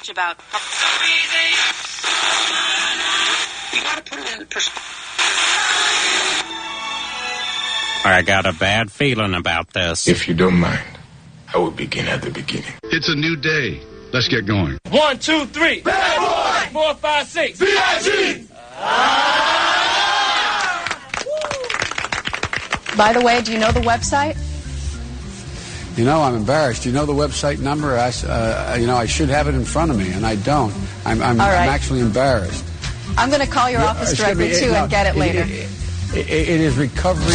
much about. So easy. You gotta put it in perspective. I got a bad feeling about this. If you don't mind, I will begin at the beginning. It's a new day. Let's get going. 1, 2, 3. Bad boy! 4, 5, 6. VIG! By the way, do you know the website? You know, I'm embarrassed. Do you know the website number? I should have it in front of me, and I don't. I'm actually embarrassed. I'm going to call your office directly, too, and get it later. It is recovery.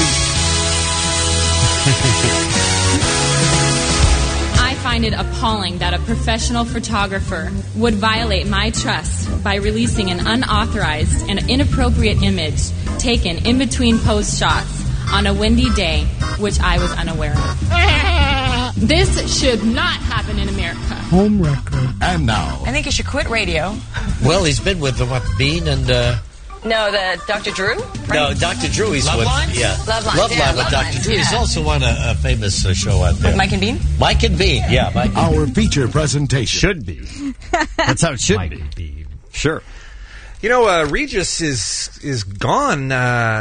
I find it appalling that a professional photographer would violate my trust by releasing an unauthorized and inappropriate image taken in between post shots on a windy day, which I was unaware of. This should not happen in America. Home record. And now. I think you should quit radio. Well, he's been with Bean and... No, the Dr. Drew? Right? No, Dr. Drew. He's Love with... Lines? Yeah. Love Lines. Love Yeah, Line with Love Dr. Lines, Drew. He's yeah. also on a famous show out there. With Mike and Bean? Mike and Bean, yeah. Mike and Our feature presentation. Should be. That's how it should be. Bean. Sure. You know, Regis is gone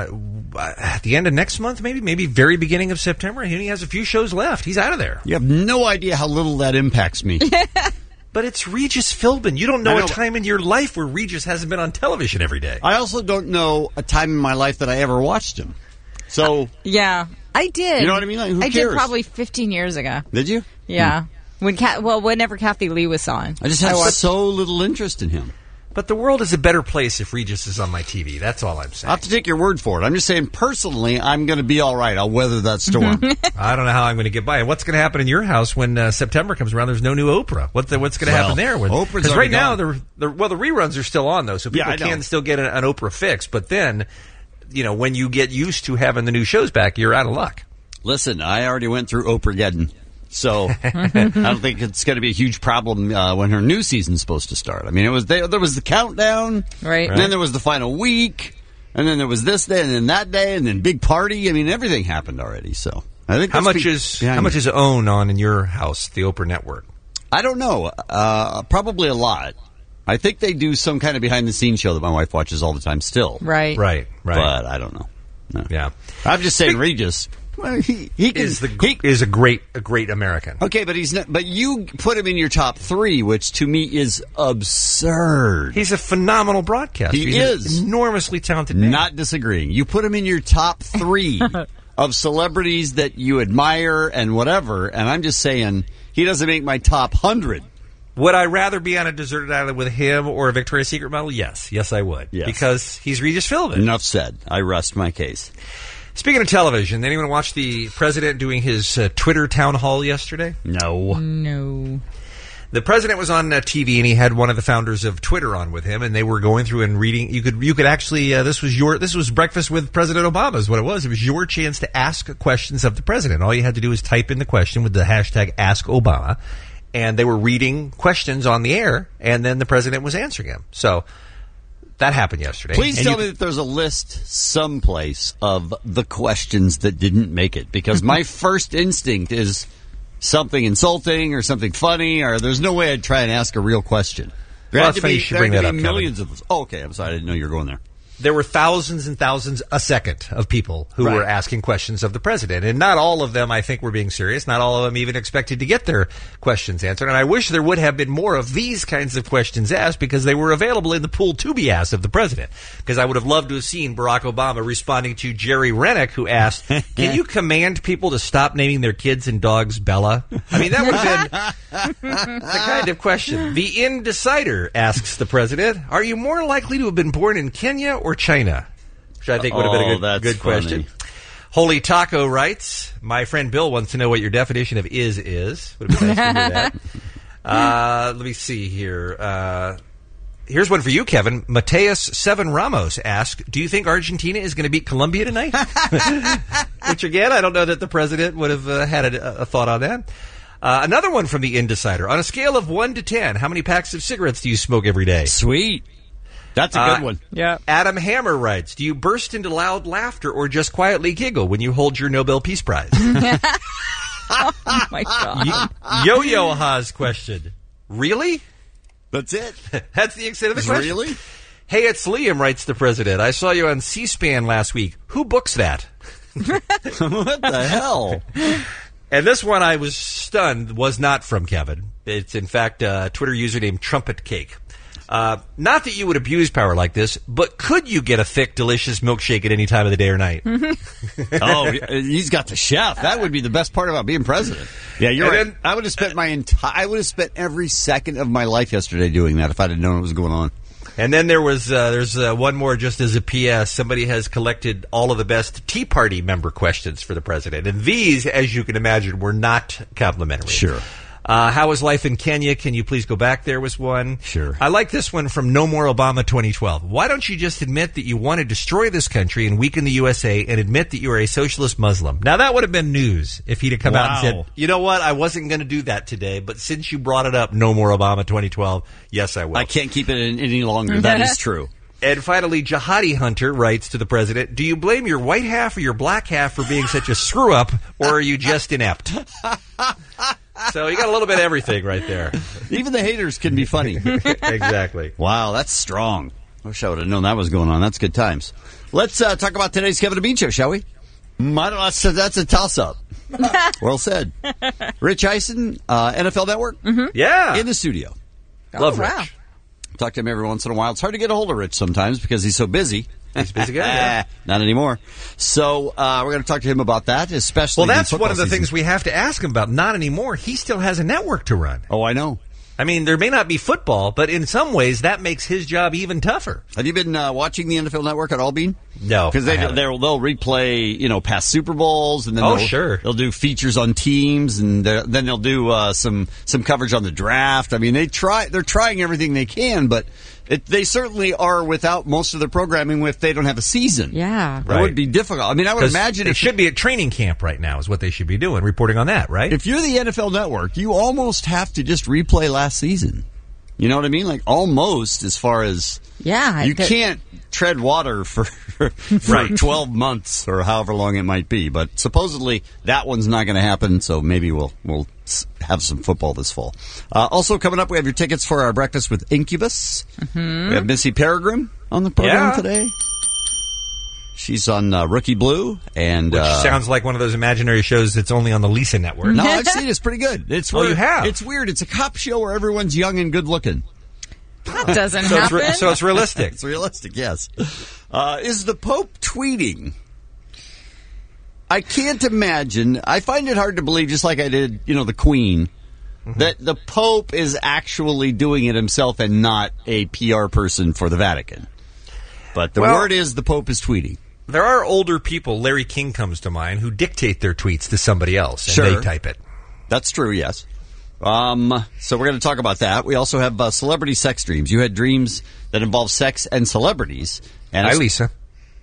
at the end of next month, maybe very beginning of September. He only has a few shows left. He's out of there. You have no idea how little that impacts me. But it's Regis Philbin. You don't know a time in your life where Regis hasn't been on television every day. I also don't know a time in my life that I ever watched him. So yeah, I did. You know what I mean? Like, who I cares? did probably 15 years ago. Did you? Yeah. Whenever Kathy Lee was on. I just had so little interest in him. But the world is a better place if Regis is on my TV. That's all I'm saying. I'll have to take your word for it. I'm just saying, personally, I'm going to be all right. I'll weather that storm. I don't know how I'm going to get by. And what's going to happen in your house when September comes around? There's no new Oprah. What's going to happen there? Because right now, the reruns are still on, though, so people can still get an Oprah fix. But then, you know, when you get used to having the new shows back, you're out of luck. Listen, I already went through Oprah-geddon. So I don't think it's going to be a huge problem when her new season's supposed to start. I mean, there was the countdown, right? And then there was the final week, and then there was this day, and then that day, and then big party. I mean, everything happened already. So I think how much is OWN on in your house, the Oprah network? I don't know. Probably a lot. I think they do some kind of behind-the-scenes show that my wife watches all the time still. Right. But I don't know. No. Yeah, I'm just saying, Regis. Well, he is a great American. Okay, but he's not. But you put him in your top 3, which to me is absurd. He's a phenomenal broadcaster. He's an enormously talented man. Not disagreeing. You put him in your top 3 of celebrities that you admire and whatever, and I'm just saying he doesn't make my top 100. Would I rather be on a deserted island with him or a Victoria's Secret model? Yes, I would. Yes. Because he's Regis Philbin. Enough said. I rest my case. Speaking of television, anyone watch the president doing his Twitter town hall yesterday? No. The president was on TV, and he had one of the founders of Twitter on with him, and they were going through and reading. You could actually this was breakfast with President Obama is what it was. It was your chance to ask questions of the president. All you had to do was type in the question with the hashtag #AskObama, and they were reading questions on the air, and then the president was answering them. So that happened yesterday. Please tell me that there's a list someplace of the questions that didn't make it, because my first instinct is something insulting or something funny, or there's no way I'd try and ask a real question. There had to be millions of those. Oh, okay, I'm sorry, I didn't know you were going there. There were thousands and thousands a second of people who were asking questions of the president. And not all of them, I think, were being serious. Not all of them even expected to get their questions answered. And I wish there would have been more of these kinds of questions asked, because they were available in the pool to be asked of the president. Because I would have loved to have seen Barack Obama responding to Jerry Rennick, who asked, can you command people to stop naming their kids and dogs Bella? I mean, that would have been the kind of question. The Indecider asks the president, are you more likely to have been born in Kenya or China? Which I think would have been a good question. Holy Taco writes, my friend Bill wants to know what your definition of is. Would have been nice to hear that. Let me see here. Here's one for you, Kevin. Mateus Seven Ramos asks, do you think Argentina is going to beat Colombia tonight? Which, again, I don't know that the president would have had a thought on that. Another one from the Indecider. On a scale of 1 to 10, how many packs of cigarettes do you smoke every day? Sweet. That's a good one. Yeah. Adam Hammer writes, do you burst into loud laughter or just quietly giggle when you hold your Nobel Peace Prize? Oh, my God. Yo-Yo Ha's question, really? That's it. That's the extent of the question. Really? Hey, it's Liam, writes the president. I saw you on C-SPAN last week. Who books that? What the hell? And this one, I was stunned, was not from Kevin. It's, in fact, a Twitter username Trumpet Cake. Not that you would abuse power like this, but could you get a thick, delicious milkshake at any time of the day or night? Oh, he's got the chef. That would be the best part about being president. Yeah, you're right. I would have spent I would have spent every second of my life yesterday doing that if I'd have known what was going on. And then there's one more just as a PS. Somebody has collected all of the best Tea Party member questions for the president. And these, as you can imagine, were not complimentary. Sure. How was life in Kenya? Can you please go back there was one. Sure. I like this one from No More Obama 2012. Why don't you just admit that you want to destroy this country and weaken the USA and admit that you are a socialist Muslim? Now, that would have been news if he'd have come out and said, you know what, I wasn't going to do that today, but since you brought it up, No More Obama 2012, yes, I will. I can't keep it in any longer. That is true. And finally, Jihadi Hunter writes to the president, do you blame your white half or your black half for being such a screw-up, or are you just inept? So you got a little bit of everything right there. Even the haters can be funny. Exactly. Wow, that's strong. I wish I would have known that was going on. That's good times. Let's talk about today's Kevin and Bean Show, shall we? That's a toss-up. Well said. Rich Eisen, NFL Network. Yeah. In the studio. Love Rich. Wow. Talk to him every once in a while. It's hard to get a hold of Rich sometimes because he's so busy. He's a busy guy. Yeah. Not anymore. So we're going to talk to him about that, especially. Well, that's in one of the season. things we have to ask him about. Not anymore. He still has a network to run. Oh, I know. I mean, there may not be football, but in some ways that makes his job even tougher. Have you been watching the NFL Network at all, Bean? No, because they'll replay past Super Bowls, and then they'll do features on teams, and then they'll do some coverage on the draft. I mean, they're trying everything they can, but they certainly are without most of their programming if they don't have a season. Yeah, that would be difficult. I mean, I would imagine it should be at training camp right now is what they should be doing, reporting on that, right? If you're the NFL Network, you almost have to just replay last season. You know what I mean? Like almost, as far as you can't tread water for 12 months or however long it might be. But supposedly that one's not going to happen. So maybe we'll have some football this fall. Also coming up, we have your tickets for our breakfast with Incubus. Mm-hmm. We have Missy Peregrine on the program today. She's on Rookie Blue, and which sounds like one of those imaginary shows that's only on the Lisa Network. No, I've seen it. It's pretty good. It's you have? It's weird. It's a cop show where everyone's young and good looking. That doesn't happen. So it's realistic. It's realistic, yes. Is the Pope tweeting? I can't imagine. I find it hard to believe, just like I did, the Queen, that the Pope is actually doing it himself and not a PR person for the Vatican. But the word is the Pope is tweeting. There are older people, Larry King comes to mind, who dictate their tweets to somebody else, and they type it. That's true, yes. So we're going to talk about that. We also have celebrity sex dreams. You had dreams that involve sex and celebrities. And Hi, Lisa.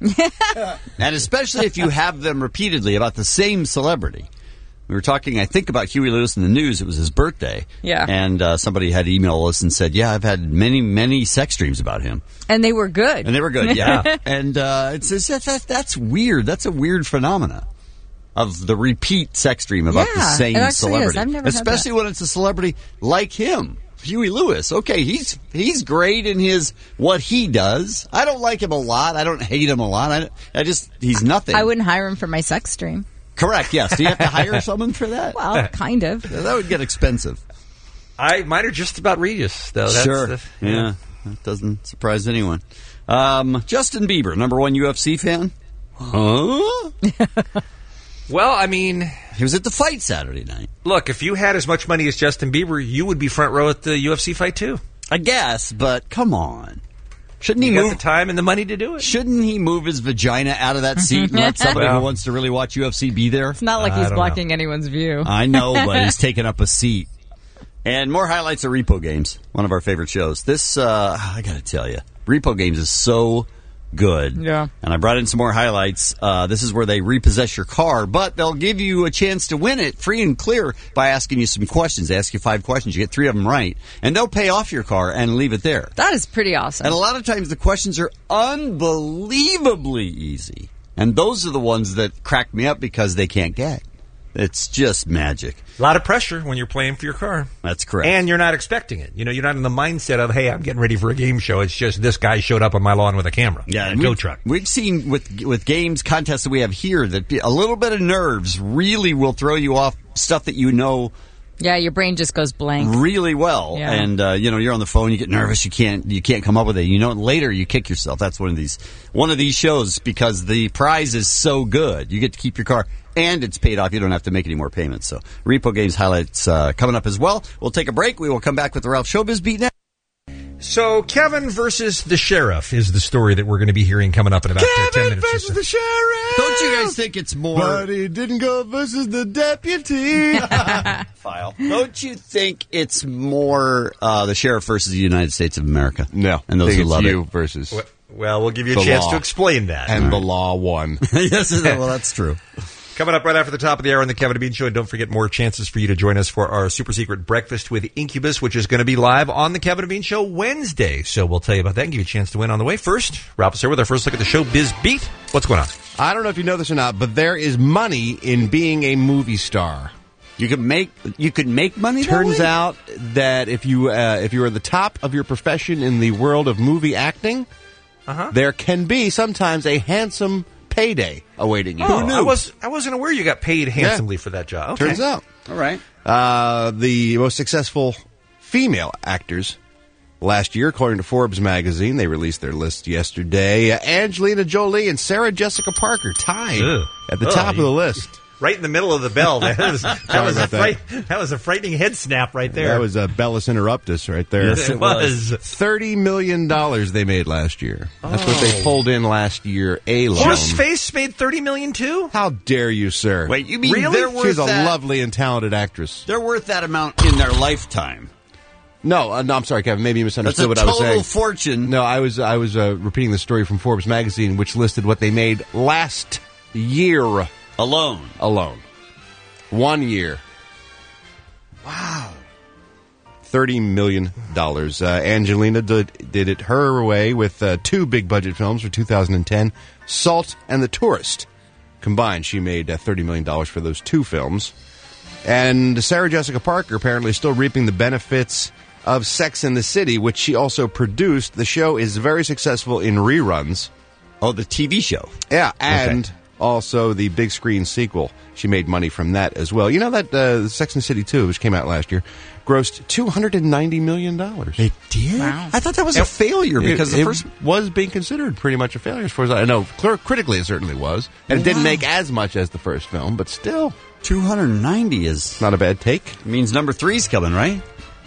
And especially if you have them repeatedly about the same celebrity. We were talking, I think, about Huey Lewis in the news. It was his birthday. Yeah. And somebody had emailed us and said, yeah, I've had many, many sex dreams about him. And they were good. Yeah. And that's weird. That's a weird phenomena of the repeat sex dream about the same celebrity. I've never especially when it's a celebrity like him, Huey Lewis. Okay, he's great in what he does. I don't like him a lot. I don't hate him a lot. He's nothing. I wouldn't hire him for my sex dream. Correct, yes. Do you have to hire someone for that? Well, kind of. That would get expensive. Mine are just about Regis, though. Sure. Yeah, that doesn't surprise anyone. Justin Bieber, number one UFC fan? Huh? Well, I mean, he was at the fight Saturday night. Look, if you had as much money as Justin Bieber, you would be front row at the UFC fight, too. I guess, but come on. Shouldn't he move the time and the money to do it? Shouldn't he move his vagina out of that seat and let somebody who wants to really watch UFC be there? It's not like he's blocking anyone's view. I know, but he's taking up a seat. And more highlights of Repo Games, one of our favorite shows. This, I got to tell you, Repo Games is so good. Yeah. And I brought in some more highlights. This is where they repossess your car, but they'll give you a chance to win it free and clear by asking you some questions. They ask you 5 questions. You get 3 of them right. And they'll pay off your car and leave it there. That is pretty awesome. And a lot of times the questions are unbelievably easy. And those are the ones that crack me up because they can't get. It's just magic. A lot of pressure when you're playing for your car. That's correct. And you're not expecting it. You know, you're not in the mindset of, hey, I'm getting ready for a game show. It's just this guy showed up on my lawn with a camera. Yeah, and a tow truck. We've seen with games, contests that we have here, that a little bit of nerves really will throw you off stuff that you know. Yeah, your brain just goes blank really well, yeah. And you're on the phone, you get nervous, you can't come up with it. You know, later you kick yourself. That's one of these shows because the prize is so good. You get to keep your car, and it's paid off. You don't have to make any more payments. So, Repo Games highlights coming up as well. We'll take a break. We will come back with the Ralph Showbiz Beat now. So, Kevin versus the sheriff is the story that we're going to be hearing coming up in about 10 minutes. Versus the sheriff. Don't you guys think it's more? But he didn't go versus the deputy. File. Don't you think it's more the sheriff versus the United States of America? No. And those I think who love it's you it. versus. Well, we'll give you a chance to explain that. And the law won. Yes, well, that's true. Coming up right after the top of the hour on the Kevin and Bean Show. And don't forget, more chances for you to join us for our super secret breakfast with Incubus, which is going to be live on the Kevin and Bean Show Wednesday. So we'll tell you about that and give you a chance to win on the way. First, Ralph is here with our first look at the Showbiz Beat. What's going on? I don't know if you know this or not, but there is money in being a movie star. You could make money. Turns out that if you are the top of your profession in the world of movie acting, there can be sometimes a handsome payday awaiting you. Oh, I wasn't aware you got paid handsomely for that job. Okay. Turns out. All right. The most successful female actors last year, according to Forbes magazine, they released their list yesterday. Angelina Jolie and Sarah Jessica Parker tied at the top of the list. Right in the middle of the bell. That was a frightening head snap right there. That was a Bellus Interruptus right there. Yes, it was. $30 million they made last year. That's what they pulled in last year alone. Horseface made $30 million too? How dare you, sir? Wait, you mean really? they're worth She's a that? lovely and talented actress. They're worth that amount in their lifetime. No, I'm sorry, Kevin. Maybe you misunderstood what I was saying. That's a total fortune. No, I was repeating the story from Forbes magazine, which listed what they made last year alone. 1 year. Wow. $30 million. Angelina did it her way with two big budget films for 2010, Salt and The Tourist. Combined, she made $30 million for those two films. And Sarah Jessica Parker apparently still reaping the benefits of Sex and the City, which she also produced. The show is very successful in reruns. Oh, the TV show. Yeah, and also the big screen sequel. She made money from that as well. You know that Sex and the City 2, which came out last year, grossed $290 million. It did? Wow. I thought that was a failure because the first was being considered pretty much a failure as far as I know. Critically, it certainly was. And it didn't make as much as the first film, but still. 290 is not a bad take. Means number 3's coming, right?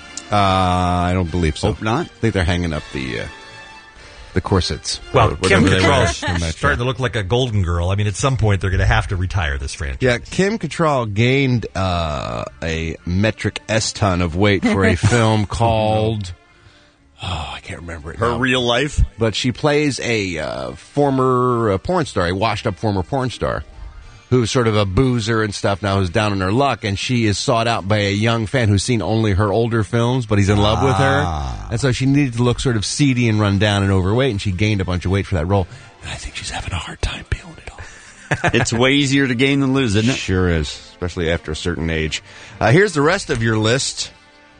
I don't believe so. Hope not. I think they're hanging up the corsets. Well, Kim Cattrall's starting to look like a golden girl. I mean, at some point, they're going to have to retire this franchise. Yeah, Kim Cattrall gained a metric S-ton of weight for a film called... Oh, I can't remember it now. Her Real Life? But she plays a former porn star, a washed-up former porn star, who's sort of a boozer and stuff now, who's down on her luck, and she is sought out by a young fan who's seen only her older films, but he's in love with her. And so she needed to look sort of seedy and run down and overweight, and she gained a bunch of weight for that role. And I think she's having a hard time peeling it off. It's way easier to gain than lose, isn't it? Sure is, especially after a certain age. Here's the rest of your list.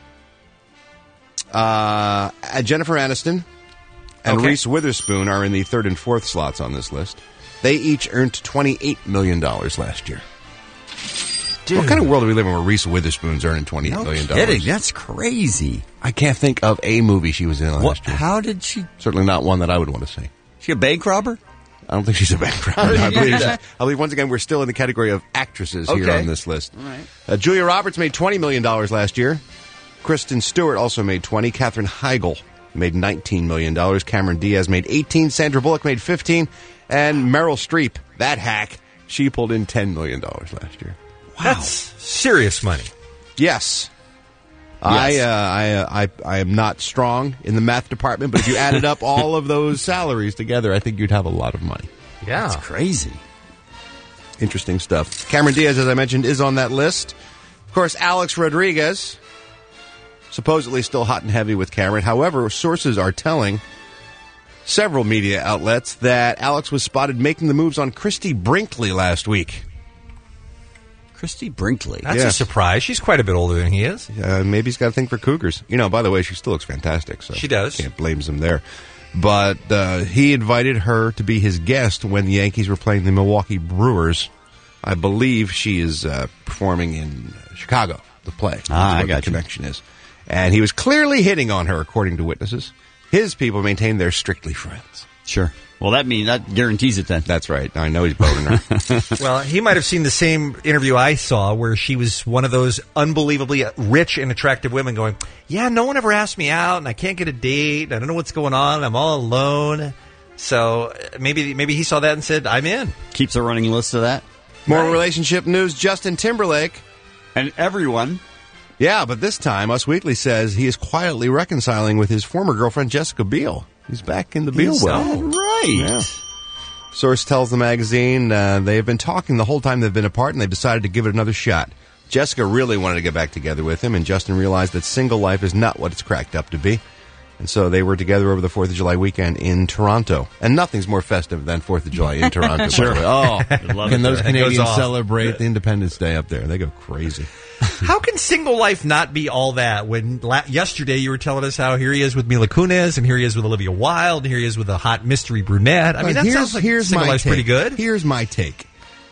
Jennifer Aniston and Reese Witherspoon are in the third and fourth slots on this list. They each earned $28 million last year. Dude. What kind of world are we living in where Reese Witherspoon's earning $28 million? Kidding. That's crazy. I can't think of a movie she was in last year. How did she? Certainly not one that I would want to see. She a bank robber? I don't think she's a bank robber. I believe once again we're still in the category of actresses here on this list. All right. Julia Roberts made $20 million last year. Kristen Stewart also made 20. Katherine Heigl made $19 million. Cameron Diaz made 18. Sandra Bullock made 15. And Meryl Streep, that hack, she pulled in $10 million last year. Wow. That's serious money. Yes. I am not strong in the math department, but if you added up all of those salaries together, I think you'd have a lot of money. Yeah. That's crazy. Interesting stuff. Cameron Diaz, as I mentioned, is on that list. Of course, Alex Rodriguez, supposedly still hot and heavy with Cameron. However, sources are telling several media outlets that Alex was spotted making the moves on Christy Brinkley last week. Christy Brinkley. That's a surprise. She's quite a bit older than he is. Maybe he's got a thing for cougars. You know, by the way, she still looks fantastic. So she does. Can't blame him there. But he invited her to be his guest when the Yankees were playing the Milwaukee Brewers. I believe she is performing in Chicago to play. I got the connection is. And he was clearly hitting on her, according to witnesses. His people maintain they're strictly friends. Sure. Well, that guarantees it then. That's right. I know he's boning her. Well, he might have seen the same interview I saw where she was one of those unbelievably rich and attractive women going, yeah, no one ever asked me out, and I can't get a date. I don't know what's going on. I'm all alone. So maybe he saw that and said, I'm in. Keeps a running list of that. More relationship news. Justin Timberlake. And everyone. Yeah, but this time, Us Weekly says he is quietly reconciling with his former girlfriend, Jessica Biel. He's back in the Biel world. Right. Yeah. Source tells the magazine they've been talking the whole time they've been apart, and they've decided to give it another shot. Jessica really wanted to get back together with him, and Justin realized that single life is not what it's cracked up to be. And so they were together over the 4th of July weekend in Toronto. And nothing's more festive than 4th of July in Toronto. Sure. Oh, can those It Canadians goes off. celebrate the Independence Day up there? They go crazy. How can single life not be all that when yesterday you were telling us how here he is with Mila Kunis and here he is with Olivia Wilde and here he is with a hot mystery brunette? I mean, that sounds like single life's pretty good. Here's my take.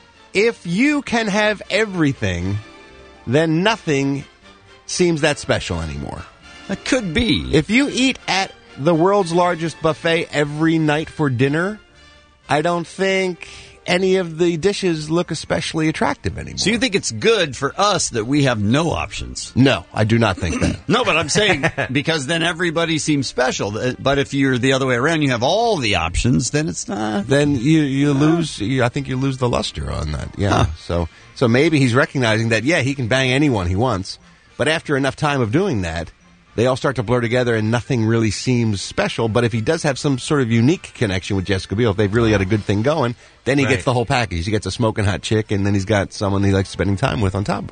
If you can have everything, then nothing seems that special anymore. That could be. If you eat at the world's largest buffet every night for dinner, I don't think any of the dishes look especially attractive anymore. So you think it's good for us that we have no options? No, I do not think that. No, but I'm saying because then everybody seems special. But if you're the other way around, you have all the options, then it's not. Then you lose. I think you lose the luster on that. Yeah. Huh. So maybe he's recognizing that. Yeah, he can bang anyone he wants, but after enough time of doing that, they all start to blur together and nothing really seems special. But if he does have some sort of unique connection with Jessica Biel, if they've really got a good thing going, then he gets the whole package. He gets a smoking hot chick, and then he's got someone he likes spending time with on top of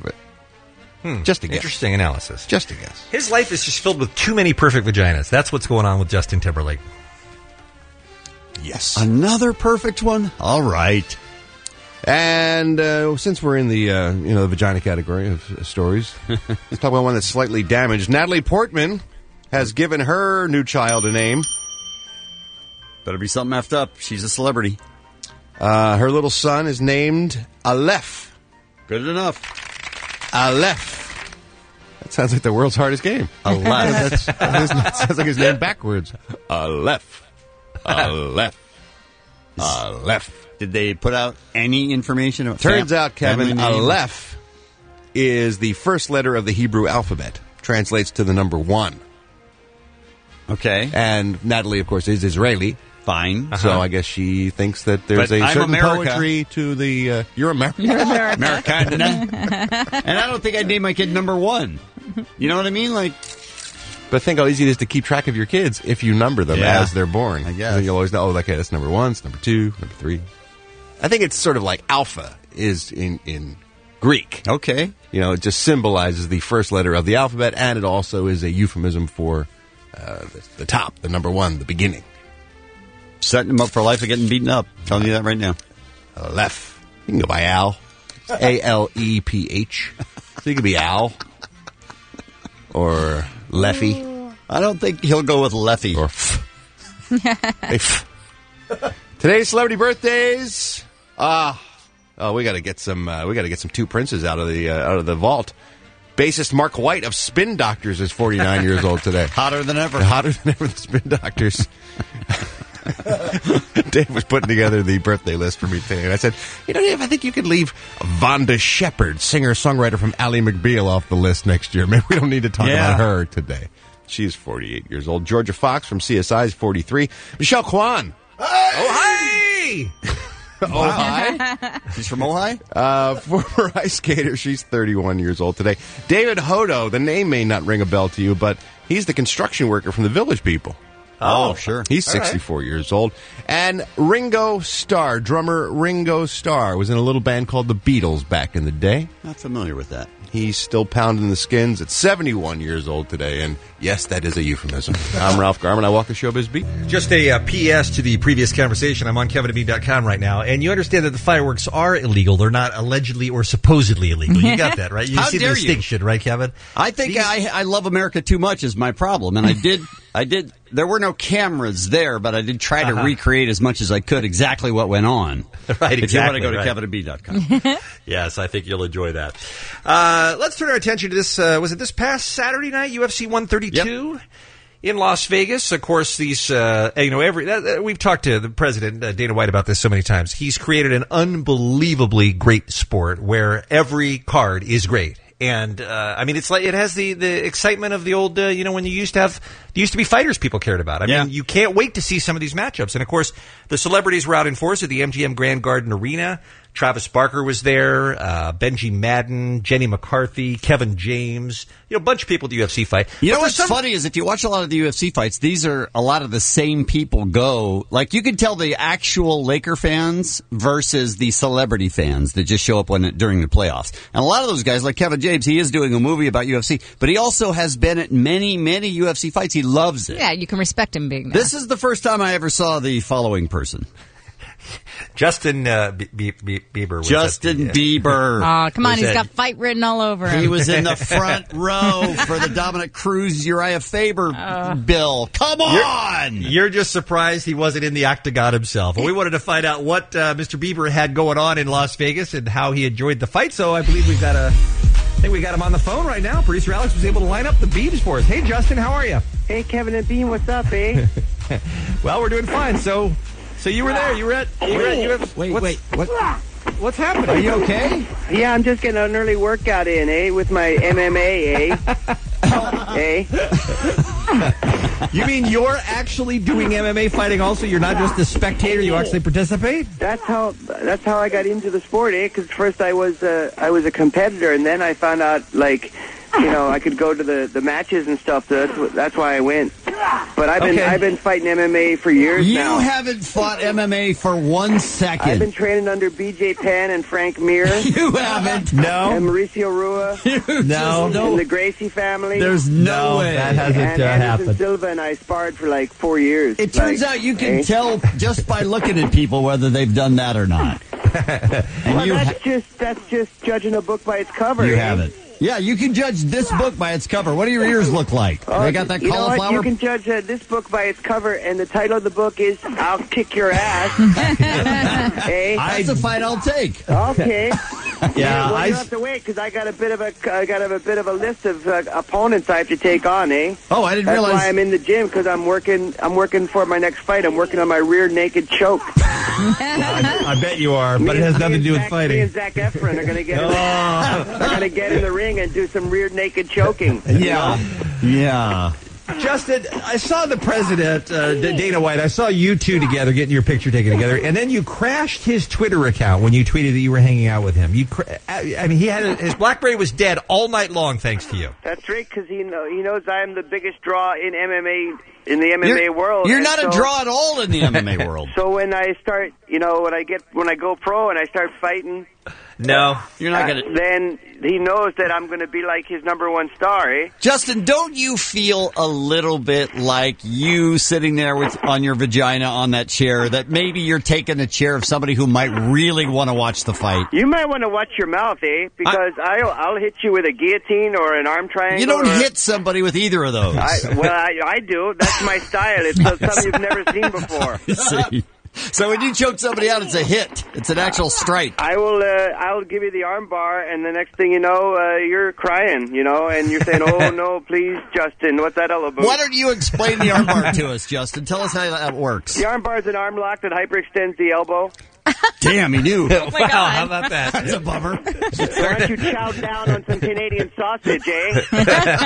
it. Just a guess. Interesting analysis. Just a guess. His life is just filled with too many perfect vaginas. That's what's going on with Justin Timberlake. Yes. Another perfect one? All right. And since we're in the the vagina category of stories, let's talk about one that's slightly damaged. Natalie Portman has given her new child a name. Better be something effed up. She's a celebrity. Her little son is named Aleph. Good enough. Aleph. That sounds like the world's hardest game. Aleph. That sounds like his name backwards. Aleph. Aleph. Aleph. Did they put out any information? Turns out, Kevin, family name? Aleph is the first letter of the Hebrew alphabet. Translates to the number 1. Okay. And Natalie, of course, is Israeli. Fine. So I guess she thinks that there's But a I'm certain America. poetry to the... you're American. You're America. American. And I don't think I'd name my kid number 1. You know what I mean? Like, But think how easy it is to keep track of your kids if you number them Yeah. as they're born. I guess. Then you'll always know, okay, that's number 1, it's number 2, number 3. I think it's sort of like alpha is in Greek. okay. You know, it just symbolizes the first letter of the alphabet, and it also is a euphemism for the top, the number 1, the beginning. Setting him up for life of getting beaten up. Telling you that right now. Aleph. You can go by Al. It's Aleph. So you could be Al. Or Leffy. I don't think he'll go with Leffy. Or Today's celebrity birthdays. We got to get some. We got to get some two princes out of the vault. Bassist Mark White of Spin Doctors is 49 years old today. Hotter than ever. Hotter than ever. The Spin Doctors. Dave was putting together the birthday list for me today, and I said, Dave, I think you could leave Vonda Shepard, singer-songwriter from Ally McBeal, off the list next year. Maybe we don't need to talk about her today. She's 48 years old. Georgia Fox from CSI is 43. Michelle Kwan. Hey! Ojai. She's from Ojai? Former ice skater. She's 31 years old today. David Hodo. The name may not ring a bell to you, but he's the construction worker from the Village People. Oh, sure. He's 64 years old. And Ringo Starr, drummer Ringo Starr, was in a little band called the Beatles back in the day. Not familiar with that. He's still pounding the skins at 71 years old today. And yes, that is a euphemism. I'm Ralph Garman. I walk the showbiz beat. Just a PS to the previous conversation. I'm on KevinandBean.com right now. And you understand that the fireworks are illegal. They're not allegedly or supposedly illegal. You got that, right? You How see dare the distinction, right, Kevin? I think I love America too much is my problem. And I did, there were no cameras there, but I did try to recreate as much as I could exactly what went on. Right, exactly. If you want to go to KevinandBean.com. Yes, I think you'll enjoy that. Let's turn our attention to this. Was it this past Saturday night, UFC 132 in Las Vegas? Of course, these we've talked to the president Dana White about this so many times. He's created an unbelievably great sport where every card is great. And, it's like, it has the excitement of the old, when there used to be fighters people cared about. I mean, you can't wait to see some of these matchups. And of course, the celebrities were out in force at the MGM Grand Garden Arena. Travis Barker was there, Benji Madden, Jenny McCarthy, Kevin James, a bunch of people at the UFC fight. You know what's funny is if you watch a lot of the UFC fights, these are a lot of the same people go. Like, you can tell the actual Laker fans versus the celebrity fans that just show up during the playoffs. And a lot of those guys, like Kevin James, he is doing a movie about UFC, but he also has been at many, many UFC fights. He loves it. Yeah, you can respect him being there. This is the first time I ever saw the following person. Justin Bieber. Justin Bieber. Oh, come on. He's got fight written all over him. He was in the front row for the Dominic Cruz Uriah Faber bill. Come on! You're just surprised he wasn't in the octagon himself. Well, we wanted to find out what Mr. Bieber had going on in Las Vegas and how he enjoyed the fight. So I believe we got him on the phone right now. Producer Alex was able to line up the Biebs for us. Hey, Justin, how are you? Hey, Kevin and Bean, what's up, eh? Well, we're doing fine. So you were there. You were at Wait. What's happening? Are you okay? Yeah, I'm just getting an early workout in, eh? With my MMA, eh? You mean you're actually doing MMA fighting also? You're not just a spectator, you actually participate? That's how I got into the sport, eh? Because first I was a competitor, and then I found out, like, I could go to the matches and stuff. So that's why I went. But I've been fighting MMA for years now. You haven't fought MMA for 1 second. I've been training under BJ Penn and Frank Mir. You haven't. No. And Mauricio Rua. No. And the Gracie family. There's no way. That hasn't and happened. Anderson Silva and I sparred for like 4 years. It turns out you can tell just by looking at people whether they've done that or not. That's just judging a book by its cover. You haven't. Yeah, you can judge this book by its cover. What do your ears look like? They got that cauliflower? You know what? You can judge this book by its cover, and the title of the book is "I'll Kick Your Ass." Hey? That's a fight I'll take. Okay. Yeah, well, you have to wait because I got a bit of a list of opponents I have to take on, eh? Oh, I didn't realize. That's why I'm in the gym because I'm working for my next fight. I'm working on my rear naked choke. I bet you are, but it has nothing to do with fighting. Me and Zac Efron are going to get. They're going to get in the ring and do some rear naked choking. Yeah. Justin, I saw the president, Dana White. I saw you two together getting your picture taken together, and then you crashed his Twitter account when you tweeted that you were hanging out with him. He had his BlackBerry was dead all night long, thanks to you. That's right, because he knows I am the biggest draw in MMA. In the MMA world, you're not a draw at all in the MMA world. So when I start, when I go pro and I start fighting, no, you're not gonna. Then he knows that I'm going to be like his number one star, eh? Justin, don't you feel a little bit like you sitting there on your vagina on that chair that maybe you're taking the chair of somebody who might really want to watch the fight? You might want to watch your mouth, eh? Because I'll hit you with a guillotine or an arm triangle. You don't hit somebody with either of those. I do. That's my style. It's something you've never seen before. See? So when you choke somebody out, it's a hit. It's an actual strike. I'll give you the arm bar, and the next thing you know, you're crying, and you're saying, "Oh no, please, Justin, what's that all about?" Why don't you explain the arm bar to us, Justin? Tell us how that works. The arm bar is an arm lock that hyperextends the elbow. Damn, he knew. Oh my God. How about that? That's a bummer. Why don't you chow down on some Canadian sausage, eh?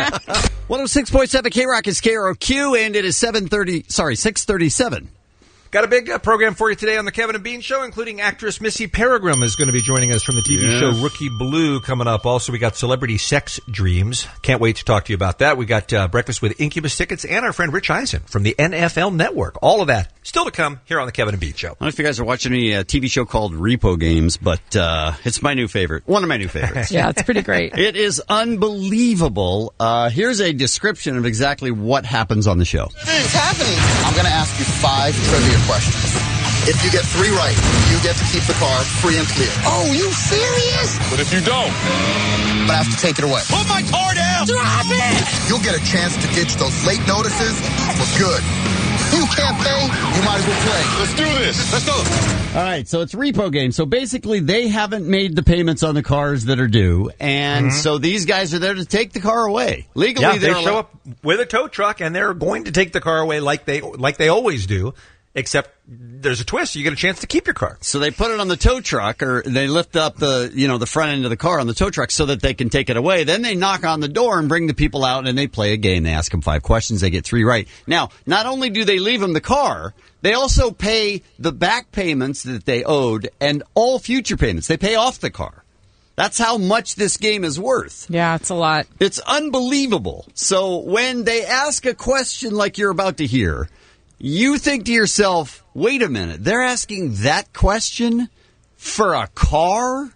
106.7 K-Rock is KROQ, and it is 6:37. Got a big program for you today on the Kevin and Bean Show, including actress Missy Peregrym is going to be joining us from the TV show Rookie Blue coming up. Also, we got Celebrity Sex Dreams. Can't wait to talk to you about that. We got Breakfast with Incubus tickets and our friend Rich Eisen from the NFL Network. All of that still to come here on the Kevin and Bean Show. I don't know if you guys are watching any TV show called Repo Games, but it's my new favorite. One of my new favorites. Yeah, it's pretty great. It is unbelievable. Here's a description of exactly what happens on the show. What's happening? I'm going to ask you 5 trivia questions. If you get 3 right, you get to keep the car free and clear. Oh, you serious? But if you don't, But I have to take it away. put my car down. Drop it! You'll get a chance to ditch those late notices for good. You can't pay, you might as well play. Let's do this. Let's go. All right, so it's Repo Game. So basically, they haven't made the payments on the cars that are due, and so these guys are there to take the car away. Legally, Yeah, they they're show up with a tow truck, and they're going to take the car away like they always do, except there's a twist. You get a chance to keep your car. So they put it on the tow truck, or they lift up the front end of the car on the tow truck so that they can take it away. Then they knock on the door and bring the people out, and they play a game. They ask them 5 questions. They get 3 right. Now, not only do they leave them the car, they also pay the back payments that they owed and all future payments. They pay off the car. That's how much this game is worth. Yeah, it's a lot. It's unbelievable. So when they ask a question like you're about to hear, you think to yourself, wait a minute, they're asking that question for a car?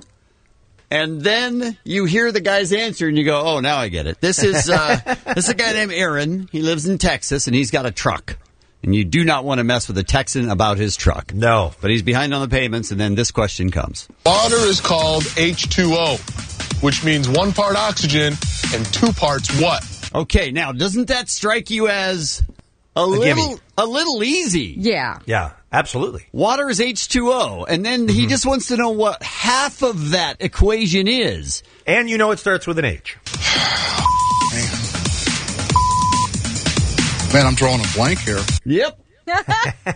And then you hear the guy's answer and you go, oh, now I get it. This is a guy named Aaron. He lives in Texas and he's got a truck. And you do not want to mess with a Texan about his truck. No. But he's behind on the payments, and then this question comes. Water is called H2O, which means 1 part oxygen and 2 parts what? Okay, now, doesn't that strike you as a little easy? Yeah. Yeah, absolutely. Water is H2O, and then he just wants to know what half of that equation is. And you know it starts with an H. Man, I'm drawing a blank here. Yep. But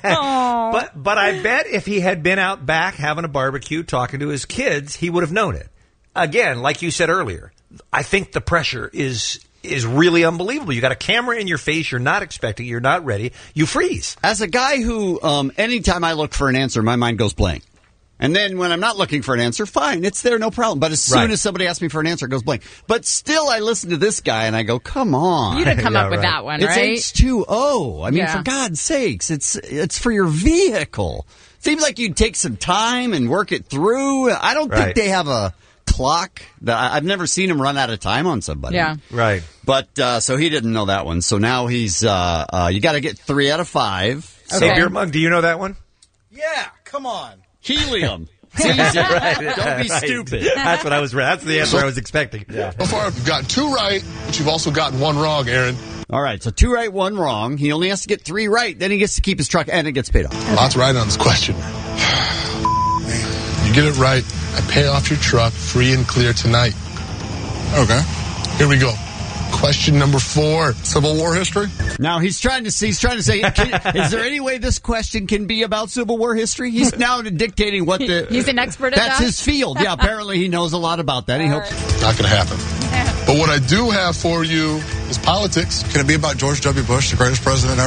I bet if he had been out back having a barbecue talking to his kids, he would have known it. Again, like you said earlier, I think the pressure is really unbelievable. You got a camera in your face, you're not expecting, you're not ready, you freeze. As a guy who, anytime I look for an answer, my mind goes blank. And then when I'm not looking for an answer, fine, it's there, no problem. But as soon as somebody asks me for an answer, it goes blank. But still, I listen to this guy and I go, come on. You didn't come up with that one, right? It's H2O. I mean, for God's sakes, it's for your vehicle. Seems like you'd take some time and work it through. I don't think they have a clock. I've never seen him run out of time on somebody. Yeah. Right. But, so he didn't know that one. So now he's, you got to get 3 out of 5. Okay. Hey, Beer Mug, do you know that one? Yeah, come on. Helium. It's easy. Don't be stupid. That's what I was. That's the answer I was expecting. Yeah. So far, you've got 2 right, but you've also gotten 1 wrong, Aaron. All right, so 2 right, 1 wrong. He only has to get 3 right. Then he gets to keep his truck, and it gets paid off. Lots right on this question. You get it right, I pay off your truck free and clear tonight. Okay. Here we go. Question number 4. Civil War history? Now he's trying to say, is there any way this question can be about Civil War history? He's now dictating what the. He's an expert at that. That's his field. Yeah, apparently he knows a lot about that. He hopes. Not going to happen. But what I do have for you is politics. Can it be about George W. Bush, the greatest president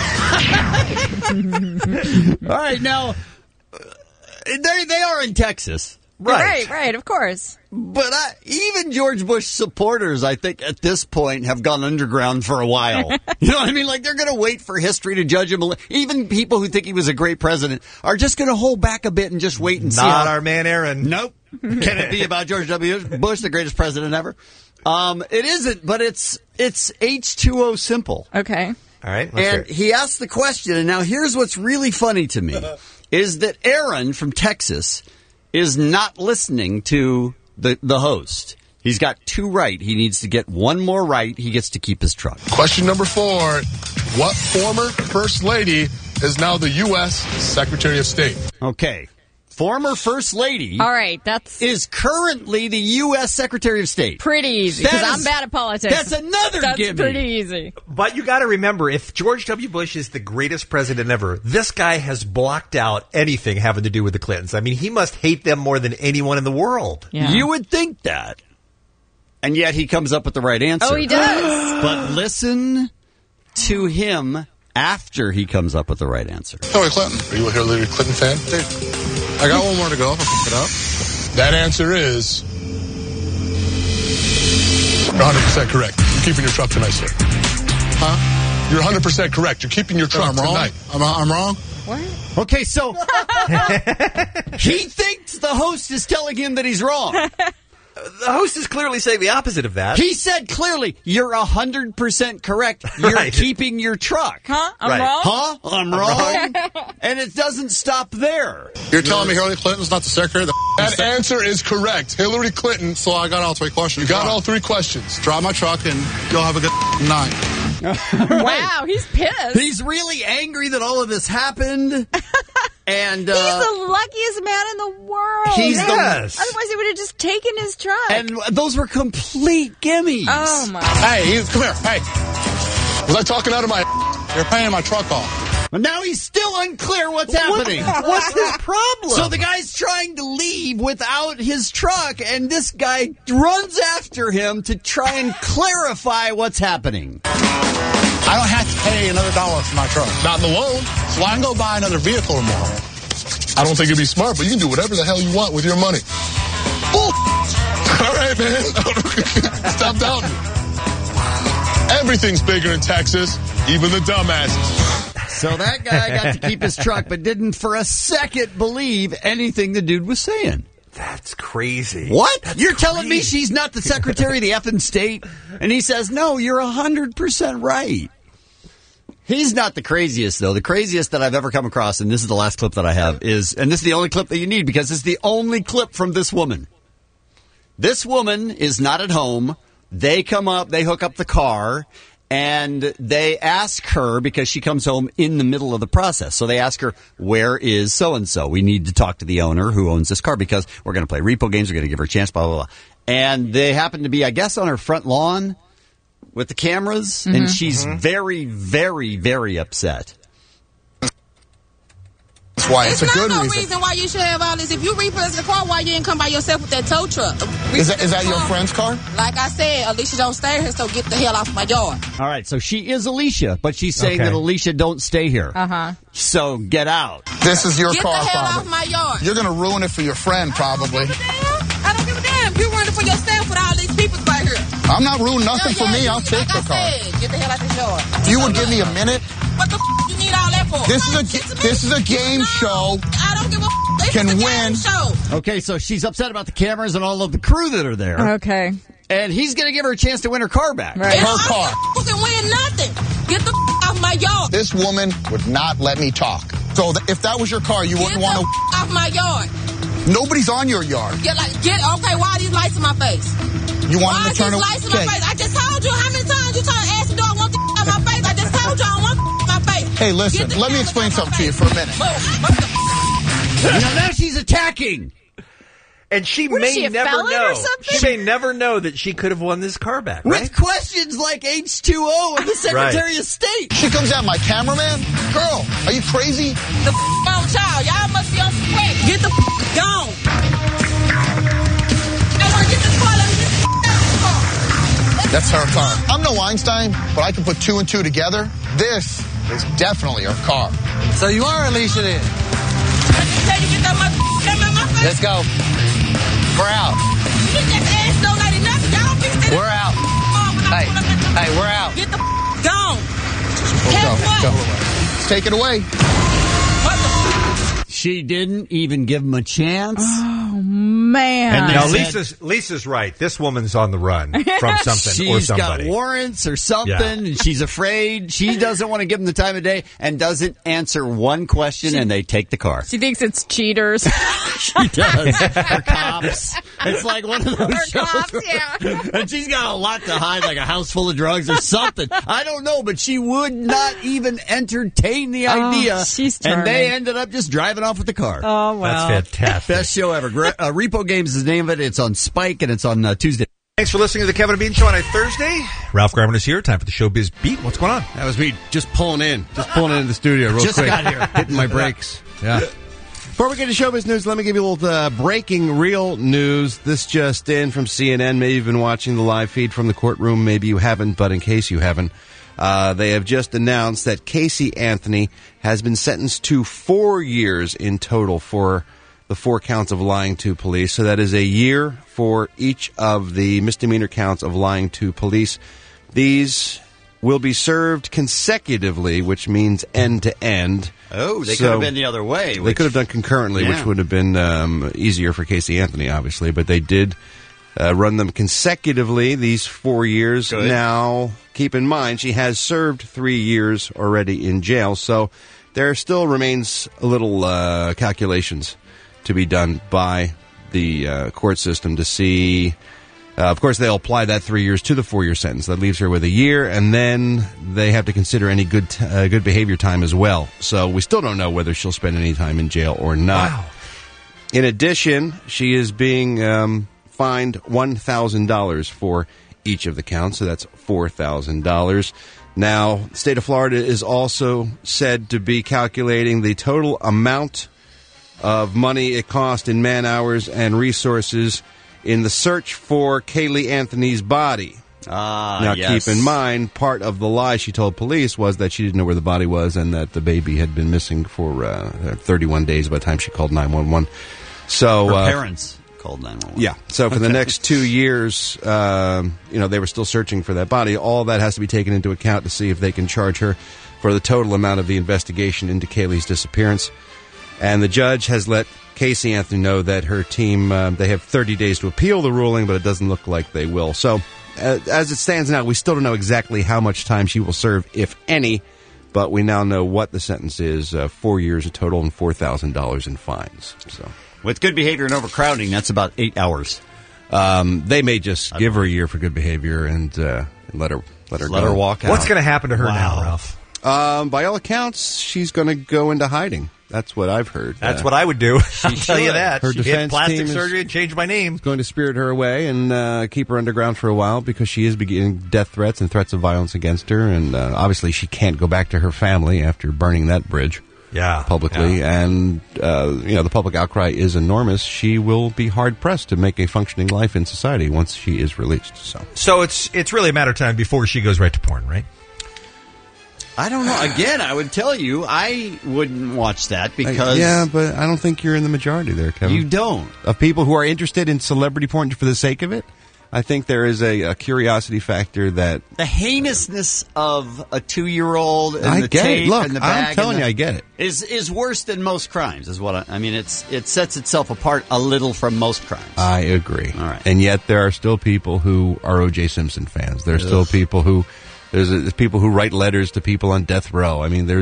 ever? All right, now they are in Texas. Right, of course. But even George Bush supporters, I think, at this point have gone underground for a while. You know what I mean? Like, they're going to wait for history to judge him. Even people who think he was a great president are just going to hold back a bit and just wait and see. Not our man, Aaron. Nope. Can it be about George W. Bush, the greatest president ever? It isn't, but it's H2O simple. Okay. All right. And he asked the question, and now here's what's really funny to me, is that Aaron from Texas is not listening to the host. He's got 2 right. He needs to get 1 more right. He gets to keep his truck. Question number 4. What former First Lady is now the U.S. Secretary of State? Okay. Former First Lady. All right, is currently the U.S. Secretary of State. Pretty easy, because I'm bad at politics. That's another gimme. Pretty easy. But you got to remember, if George W. Bush is the greatest president ever, this guy has blocked out anything having to do with the Clintons. I mean, he must hate them more than anyone in the world. Yeah. You would think that. And yet he comes up with the right answer. Oh, he does. But listen to him after he comes up with the right answer. Hillary Clinton. Are you a Hillary Clinton fan? I got one more to go. I'll pick it up. That answer is 100% correct. You're keeping your truck tonight, sir. Huh? You're 100% correct. You're keeping your truck I'm wrong? tonight. I'm wrong? What? Okay, so he thinks the host is telling him that he's wrong. The host is clearly saying the opposite of that. He said clearly, you're 100% correct. You're Right. keeping your truck. Huh? I'm Right. wrong? Huh? I'm wrong? And it doesn't stop there. You're telling me Hillary Clinton's not the secretary of the That answer is correct. Hillary Clinton. So I got all 3 questions. You got all 3 questions. Drive my truck and you'll have a good night. Wow, he's pissed. He's really angry that all of this happened. And He's the luckiest man in the world. He's the- Otherwise, he would have just taken his truck. and those were complete gimmies. Oh, my. Hey, you, come here. Hey, Was I talking out of my... you're paying my truck off. But now he's still unclear what's happening. What's his problem? So the guy's trying to leave without his truck, and this guy runs after him to try and clarify what's happening. I don't have to pay another $1 for my truck. Not in the loan. So I can go buy another vehicle tomorrow. I don't think it'd be smart, but you can do whatever the hell you want with your money. Bull. All right, man. Stop doubting me. Everything's bigger in Texas, even the dumbasses. So that guy got to keep his truck, but didn't for a second believe anything the dude was saying. That's crazy. What? That's You're telling me crazy. she's not the secretary of the effing state? And he says, no, you're 100% right. He's not the craziest, though. The craziest that I've ever come across, and this is the last clip that I have, is, and this is the only clip that you need because it's the only clip from this woman. This woman is not at home. They come up, they hook up the car, and they ask her, because she comes home in the middle of the process. So they ask her, where is so-and-so? We need to talk to the owner who owns this car because we're going to play repo games. We're going to give her a chance, blah, blah, blah. And they happen to be, I guess, on her front lawn with the cameras, and she's very, very, very upset. That's why it's a good no reason. reason why you should have all this. If you repossess the car, why you didn't come by yourself with that tow truck? Is that your friend's car? Like I said, Alicia don't stay here, so get the hell off my yard. All right, so she is Alicia, but she's saying Okay. that Alicia don't stay here. Uh-huh. So get out. This is your Get car, the hell probably. off my yard. You're going to ruin it for your friend, probably. I don't give a damn. You running for yourself with all these people right here. I'm not ruining nothing for me. I'll take the Like car. I said, get the hell out this yard. You would give me a minute? What the you need all that for? This is a game show. I don't give a this Can is a win. game show. Okay, so she's upset about the cameras and all of the crew that are there. Okay. And he's going to give her a chance to win her car back. Right. Her car. You can win nothing. Get the off my yard. This woman would not let me talk. So if that was your car, you wouldn't want to... Off my yard. Nobody's on your yard. Okay, why are these lights in my face? You want Why him to turn are away? these lights in my face? I just told you how many times you trying to ask me, do I want the out my face? I just told you I don't want my face. Hey, listen, let me explain something to you for a minute. Now she's attacking. And she What is may she, a never felon know. or something? She may never know that she could have won this car back, right? With questions like H2O and the Secretary of State. She comes out, my cameraman? Girl, are you crazy? The on child. Y'all must be on some crack. Get the gone. I want to get this car. Let me get the out of the car. That's her car. I'm no Einstein, but I can put 2 and 2 together. This is definitely her car. So you are Alicia then? I just tell you, get that my face. Let's go. We're out. You just asked no lady nothing. Y'all be sitting. We're out. Hey, we're out. Get the gone. Go. Let's take it away. She didn't even give him a chance. Oh, man. And Now, they said- Lisa's right. This woman's on the run from something or She's got somebody. warrants or something, and she's afraid. She doesn't want to give them the time of day and doesn't answer one question, and they take the car. She thinks it's cheaters. She does. Or cops. It's like one of those Or shows. cops, yeah. And she's got a lot to hide, like a house full of drugs or something. I don't know, but she would not even entertain the idea. She's and they charming. ended up just driving off with the car. Oh, well. That's fantastic. Best show ever. Repo Games is the name of it. It's on Spike, and it's on Tuesday. Thanks for listening to the Kevin and Bean Show on a Thursday. Ralph Garman is here. Time for the Showbiz Beat. What's going on? That was me just pulling into the studio real Just quick. got here. Hitting my brakes. Yeah. Before we get to showbiz news, let me give you a little breaking real news. This just in from CNN. Maybe you've been watching the live feed from the courtroom. Maybe you haven't, but in case you haven't, They have just announced that Casey Anthony has been sentenced to 4 years in total for the 4 counts of lying to police. So that is a year for each of the misdemeanor counts of lying to police. These will be served consecutively, which means end to end. Oh, they could have been the other way. They could have done concurrently, which would have been easier for Casey Anthony, obviously. But they did run them consecutively, these 4 years. Good. Now, keep in mind, she has served 3 years already in jail. So there still remains a little calculations to be done by the court system to see. Of course, they'll apply that 3 years to the 4-year sentence. That leaves her with a year, and then they have to consider any good behavior time as well. So we still don't know whether she'll spend any time in jail or not. Wow. In addition, she is being fined $1,000 for each of the counts, so that's $4,000. Now, the state of Florida is also said to be calculating the total amount of money it cost in man-hours and resources in the search for Kaylee Anthony's body. Now, yes. keep in mind, part of the lie she told police was that she didn't know where the body was and that the baby had been missing for 31 days by the time she called 911. So her parents called 911. Yeah. So for the next 2 years, they were still searching for that body. All that has to be taken into account to see if they can charge her for the total amount of the investigation into Kaylee's disappearance. And the judge has let Casey Anthony know that her team, they have 30 days to appeal the ruling, but it doesn't look like they will. So as it stands now, we still don't know exactly how much time she will serve, if any, but we now know what the sentence is, 4 years in total and $4,000 in fines. So with good behavior and overcrowding, that's about 8 hours. They may just give her a year for good behavior and let her walk out. What's going to happen to her now, Ralph? By all accounts, she's going to go into hiding. That's what I've heard. That's what I would do. I'll tell you that. Her She'd defense get plastic team surgery and change my name. is going to spirit her away and keep her underground for a while because she is beginning death threats and threats of violence against her. And obviously she can't go back to her family after burning that bridge publicly. Yeah. And, the public outcry is enormous. She will be hard-pressed to make a functioning life in society once she is released. So it's really a matter of time before she goes right to porn, right? I don't know. Again, I would tell you, I wouldn't watch that because... Yeah, but I don't think you're in the majority there, Kevin. You don't. Of people who are interested in celebrity porn for the sake of it, I think there is a curiosity factor that... The heinousness of a 2-year-old and I the get tape it. Look, and the bag... I'm telling you, I get it. Is worse than most crimes, is what I mean, it sets itself apart a little from most crimes. I agree. All right. And yet there are still people who are O.J. Simpson fans. There are still people who... There's people who write letters to people on death row. I mean,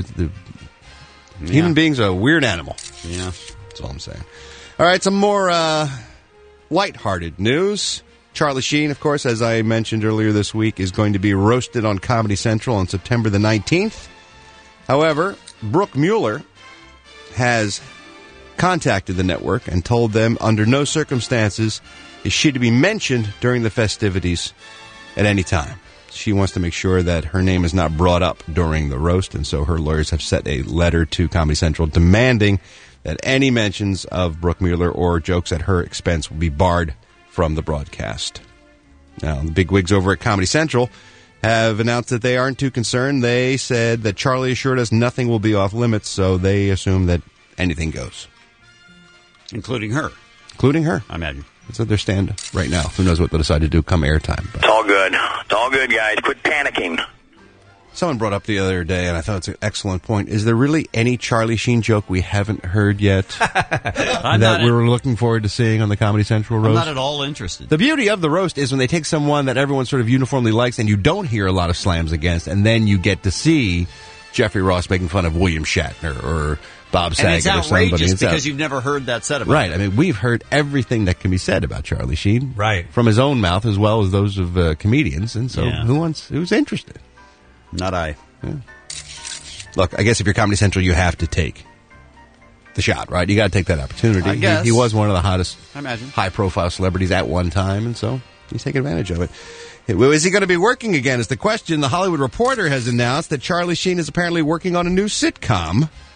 human beings are a weird animal. Yeah. That's all I'm saying. All right, some more lighthearted news. Charlie Sheen, of course, as I mentioned earlier this week, is going to be roasted on Comedy Central on September the 19th. However, Brooke Mueller has contacted the network and told them under no circumstances is she to be mentioned during the festivities at any time. She wants to make sure that her name is not brought up during the roast, and so her lawyers have sent a letter to Comedy Central demanding that any mentions of Brooke Mueller or jokes at her expense will be barred from the broadcast. Now, the bigwigs over at Comedy Central have announced that they aren't too concerned. They said that Charlie assured us nothing will be off limits, so they assume that anything goes. Including her. Including her. I imagine. That's what their stand right now. Who knows what they'll decide to do come airtime. But. It's all good. It's all good, guys. Quit panicking. Someone brought up the other day, and I thought it's an excellent point. Is there really any Charlie Sheen joke we haven't heard yet that we're looking forward to seeing on the Comedy Central roast? I'm not at all interested. The beauty of the roast is when they take someone that everyone sort of uniformly likes and you don't hear a lot of slams against, and then you get to see Jeffrey Ross making fun of William Shatner or Bob Saget or somebody. And it's outrageous because you've never heard that said about Right. him. I mean, we've heard everything that can be said about Charlie Sheen. Right. From his own mouth as well as those of comedians. And so who's interested? Not I. Yeah. Look, I guess if you're Comedy Central, you have to take the shot, right? You got to take that opportunity. I guess. He was one of the hottest, I imagine, high-profile celebrities at one time, and so he's taking advantage of it. Is he going to be working again is the question. The Hollywood Reporter has announced that Charlie Sheen is apparently working on a new sitcom.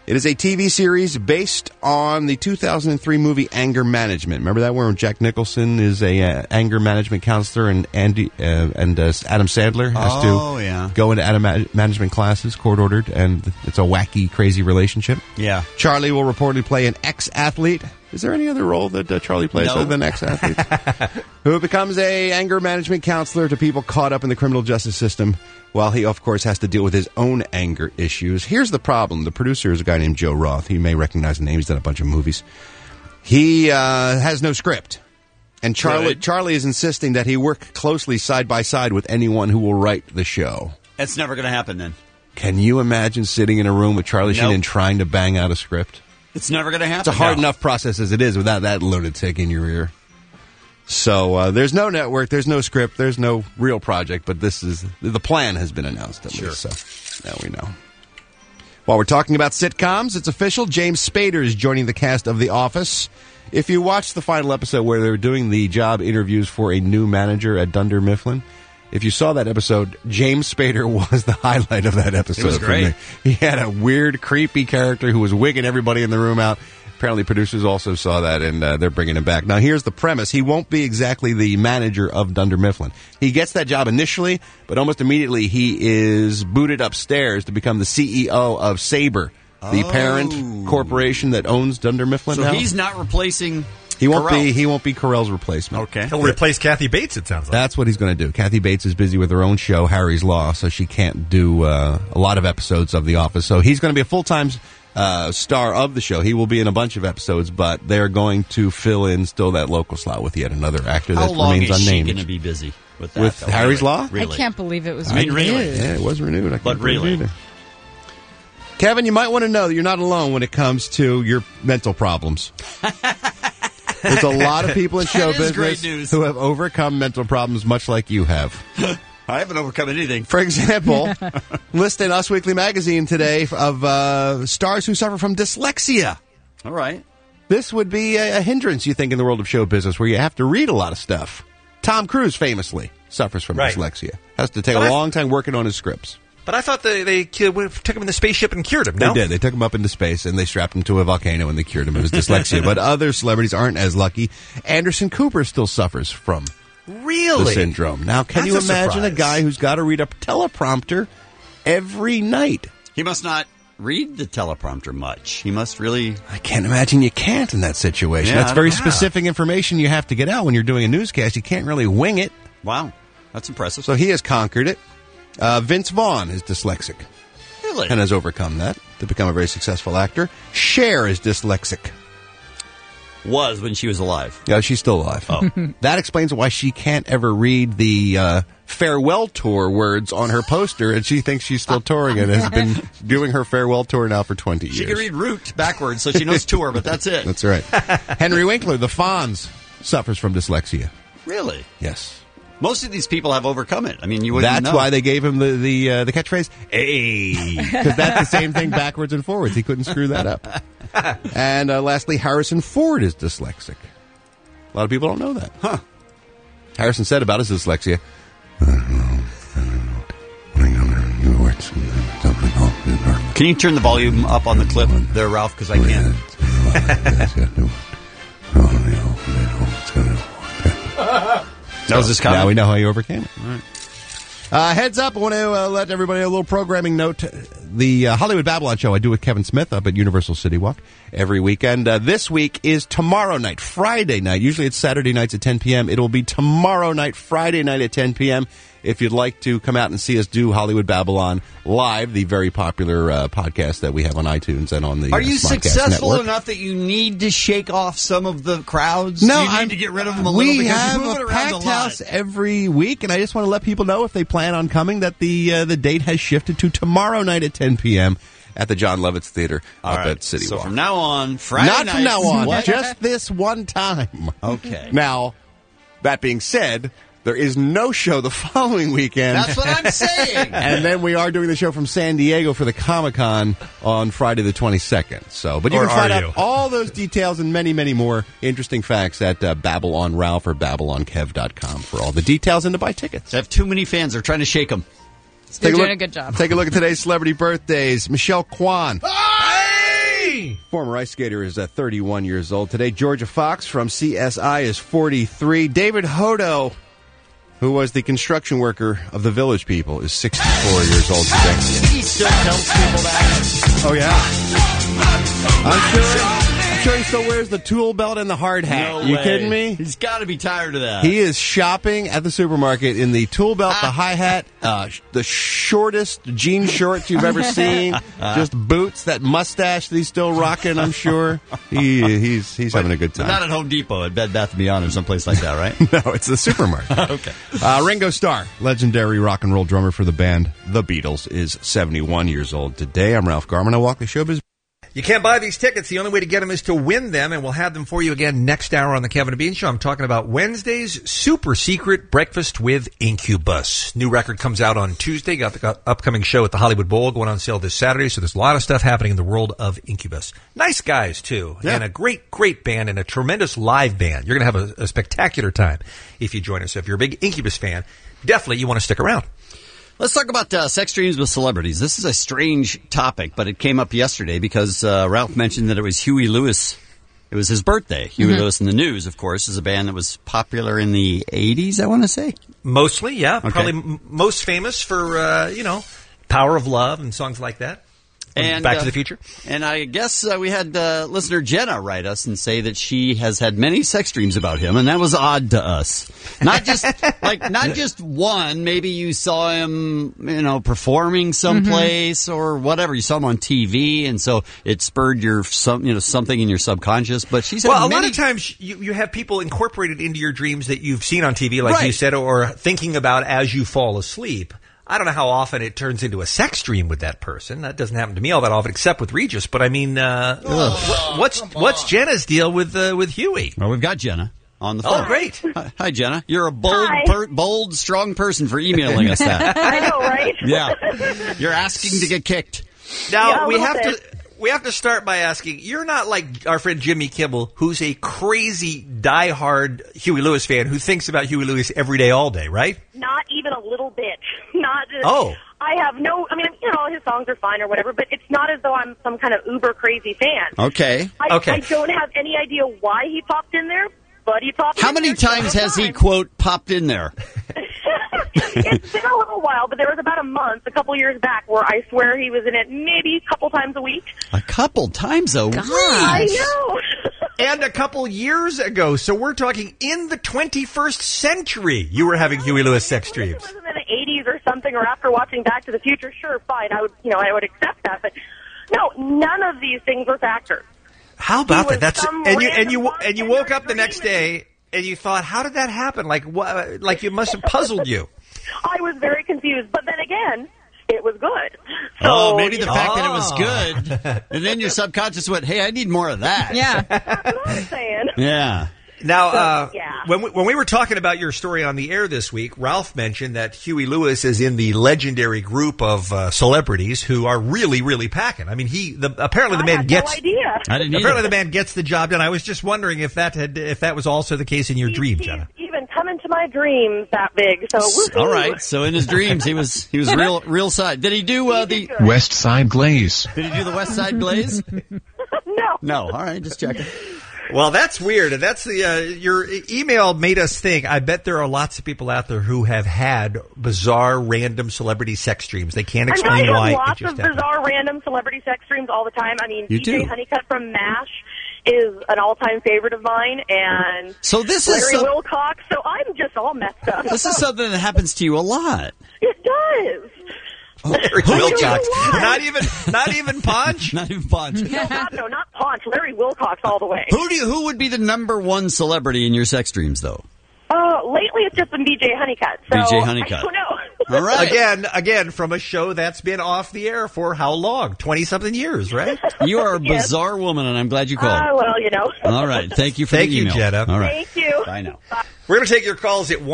It is a TV series based on the 2003 movie Anger Management. Remember that, where Jack Nicholson is a anger management counselor, and Adam Sandler has to go into management classes, court-ordered, and it's a wacky, crazy relationship. Yeah. Charlie will reportedly play an ex-athlete. Is there any other role that Charlie plays other than ex-athlete? Who becomes a anger management counselor to people caught up in the criminal justice system, while he, of course, has to deal with his own anger issues. Here's the problem. The producer is a guy named Joe Roth. You may recognize the name. He's done a bunch of movies. He has no script. And Charlie is insisting that he work closely side by side with anyone who will write the show. That's never going to happen then. Can you imagine sitting in a room with Charlie Sheen and trying to bang out a script? It's never going to happen. It's a hard enough process as it is without that lunatic in your ear. So there's no network, there's no script, there's no real project, but the plan has been announced at least, so now we know. While we're talking about sitcoms, it's official. James Spader is joining the cast of The Office. If you watched the final episode where they were doing the job interviews for a new manager at Dunder Mifflin, if you saw that episode, James Spader was the highlight of that episode. It was great. For me. He had a weird, creepy character who was wigging everybody in the room out. Apparently producers also saw that, and they're bringing him back. Now, here's the premise. He won't be exactly the manager of Dunder Mifflin. He gets that job initially, but almost immediately he is booted upstairs to become the CEO of Sabre, the parent corporation that owns Dunder Mifflin So now. he's not replacing He won't Carell. He won't be Carell's replacement. Okay. He'll replace Kathy Bates, it sounds like. That's what he's going to do. Kathy Bates is busy with her own show, Harry's Law, so she can't do a lot of episodes of The Office. So he's going to be a full-time star of the show. He will be in a bunch of episodes, but they're going to fill in still that local slot with yet another actor How that long remains is she unnamed. going to be busy with that? With though? Harry's Law? Really? I can't believe it was I mean, renewed. really? Yeah, it was renewed. I can't But believe really? it either. Kevin, you might want to know that you're not alone when it comes to your mental problems. There's a lot of people in show That is great business news. who have overcome mental problems much like you have. I haven't overcome anything. For example, list in Us Weekly magazine today of stars who suffer from dyslexia. All right. This would be a hindrance, you think, in the world of show business where you have to read a lot of stuff. Tom Cruise famously suffers from dyslexia. Has to take a long time working on his scripts. But I thought they took him in the spaceship and cured him, no? They did. They took him up into space, and they strapped him to a volcano, and they cured him of his dyslexia. But other celebrities aren't as lucky. Anderson Cooper still suffers from the syndrome. Now, can you imagine a guy who's got to read a teleprompter every night? He must not read the teleprompter much. He must really... I can't imagine you can't in that situation. Yeah, That's very specific information you have to get out when you're doing a newscast. You can't really wing it. Wow. That's impressive. So he has conquered it. Vince Vaughn is dyslexic. Really? And has overcome that to become a very successful actor. Cher is dyslexic. Was when she was alive. Yeah, she's still alive. Oh. That explains why she can't ever read the farewell tour words on her poster, and she thinks she's still touring and has been doing her farewell tour now for 20 years. She can read root backwards, so she knows tour, but that's it. That's right. Henry Winkler, the Fonz, suffers from dyslexia. Really? Yes. Most of these people have overcome it. I mean, you wouldn't That's know. why they gave him the catchphrase, "Hey," because that's the same thing backwards and forwards. He couldn't screw that up. And lastly, Harrison Ford is dyslexic. A lot of people don't know that. Huh. Harrison said about his dyslexia, Can you turn the volume up on the clip there, Ralph? Because I can't. That was his comment? Now we know how you overcame it. All right. Heads up, I want to let everybody a little programming note. The Hollywood Babylon show I do with Kevin Smith up at Universal City Walk every weekend. This week is tomorrow night, Friday night. Usually it's Saturday nights at 10 p.m. It will be tomorrow night, Friday night at 10 p.m. If you'd like to come out and see us do Hollywood Babylon live, the very popular podcast that we have on iTunes and on the Are you Smodcast successful Network. enough that you need to shake off some of the crowds? No, you need to get rid of them a little we because have you move it a around packed a lot. house every week, and I just want to let people know if they plan on coming that the date has shifted to tomorrow night at 10 p.m. at the John Lovitz Theater All up right. at City So Walk. from now on, Friday Not nights, from now on, what? just this one time. Okay. Now, that being said, there is no show the following weekend. That's what I'm saying. And then we are doing the show from San Diego for the Comic-Con on Friday the 22nd. So, but you Or can find are out you? all those details and many, many more interesting facts at BabylonRalph or BabylonKev.com for all the details and to buy tickets. I have too many fans. They're trying to shake them. They're doing a good job. Take a look at today's celebrity birthdays. Michelle Kwan. me. Former ice skater is 31 years old today. Georgia Fox from CSI is 43. David Hodo, who was the construction worker of the Village People, is 64 years old today. He still tells people that. Oh, yeah. I'm sure he still wears the tool belt and the hard hat. No you way. kidding me? He's got to be tired of that. He is shopping at the supermarket in the tool belt, the high hat, the shortest jean shorts you've ever seen, just boots, that mustache that he's still rocking, I'm sure. He's having a good time. Not at Home Depot, at Bed Bath & Beyond or someplace like that, right? No, it's the supermarket. Okay. Ringo Starr, legendary rock and roll drummer for the band The Beatles, is 71 years old today. I'm Ralph Garman. I walk the showbiz. You can't buy these tickets. The only way to get them is to win them, and we'll have them for you again next hour on the Kevin and Bean Show. I'm talking about Wednesday's super secret Breakfast with Incubus. New record comes out on Tuesday. Got the upcoming show at the Hollywood Bowl going on sale this Saturday, so there's a lot of stuff happening in the world of Incubus. Nice guys, too, and a great, great band and a tremendous live band. You're going to have a spectacular time if you join us. So if you're a big Incubus fan, definitely you want to stick around. Let's talk about sex dreams with celebrities. This is a strange topic, but it came up yesterday because Ralph mentioned that it was Huey Lewis. It was his birthday. Huey Lewis and the News, of course, is a band that was popular in the 80s, I want to say. Mostly, yeah. Okay. Probably most famous for, Power of Love and songs like that. And Back to the Future. And I guess we had listener Jenna write us and say that she has had many sex dreams about him, and that was odd to us. Not just one. Maybe you saw him, performing someplace or whatever. You saw him on TV, and so it spurred something in your subconscious. But she's had a lot of times you have people incorporated into your dreams that you've seen on TV, like you said, or thinking about as you fall asleep. I don't know how often it turns into a sex dream with that person. That doesn't happen to me all that often, except with Regis. But I mean, what's Jenna's deal with Huey? Well, we've got Jenna on the phone. Oh, great! Hi, Jenna. You're a bold, strong person for emailing us that. I know, right? Yeah, you're asking to get kicked. Now we have to start by asking. You're not like our friend Jimmy Kimmel, who's a crazy, diehard Huey Lewis fan who thinks about Huey Lewis every day, all day, right? Not even a little bit. Not just. Oh. I have no. I mean, his songs are fine or whatever, but it's not as though I'm some kind of uber crazy fan. Okay. I don't have any idea why he popped in there, but he popped. How many times has he quote popped in there? It's been a little while, but there was about a couple years back, where I swear he was in it maybe a couple times a week. A couple times a week? I know. And a couple years ago, so we're talking in the 21st century, you were having Huey Lewis sex dreams. If it wasn't in the 80s or something, or after watching Back to the Future, sure, fine, I would accept that. But no, none of these things were factors. How about that? That's and you woke up the next day and you thought, how did that happen? Like what? Like it must have puzzled you. I was very confused, but then again, it was good. So, maybe the fact that it was good, and then your subconscious went, "Hey, I need more of that." Yeah, that's what I'm saying. Yeah. Now, when we were talking about your story on the air this week, Ralph mentioned that Huey Lewis is in the legendary group of celebrities who are really, really packing. I mean, apparently the man gets. No idea. I didn't apparently the man gets the job done. I was just wondering if that was also the case in your dream, Jenna. Even come into my dreams that big. So woo-hoo. All right. So in his dreams, he was real side. Did he do the West Side Glaze? Did he do the West Side Glaze? No. No. All right, just checking. Well, that's weird. And that's your email made us think. I bet there are lots of people out there who have had bizarre, random celebrity sex dreams. They can't explain why. I have lots of bizarre, random celebrity sex dreams all the time. I mean, DJ Honeycutt from MASH is an all-time favorite of mine, and so this Larry Wilcox. So I'm just all messed up. This is something that happens to you a lot. It does. Larry Wilcox. Not even Ponch? Not even Ponch. No, not Ponch. Larry Wilcox all the way. Who would be the number one celebrity in your sex dreams, though? Lately it's just been BJ Honeycutt. So BJ Honeycutt. I don't know. All right. Again, from a show that's been off the air for how long? 20-something years, right? You are a bizarre woman, and I'm glad you called. Well, All right. Thank you for the email. Thank you, Jenna. All right. Thank you. I know. We're going to take your calls at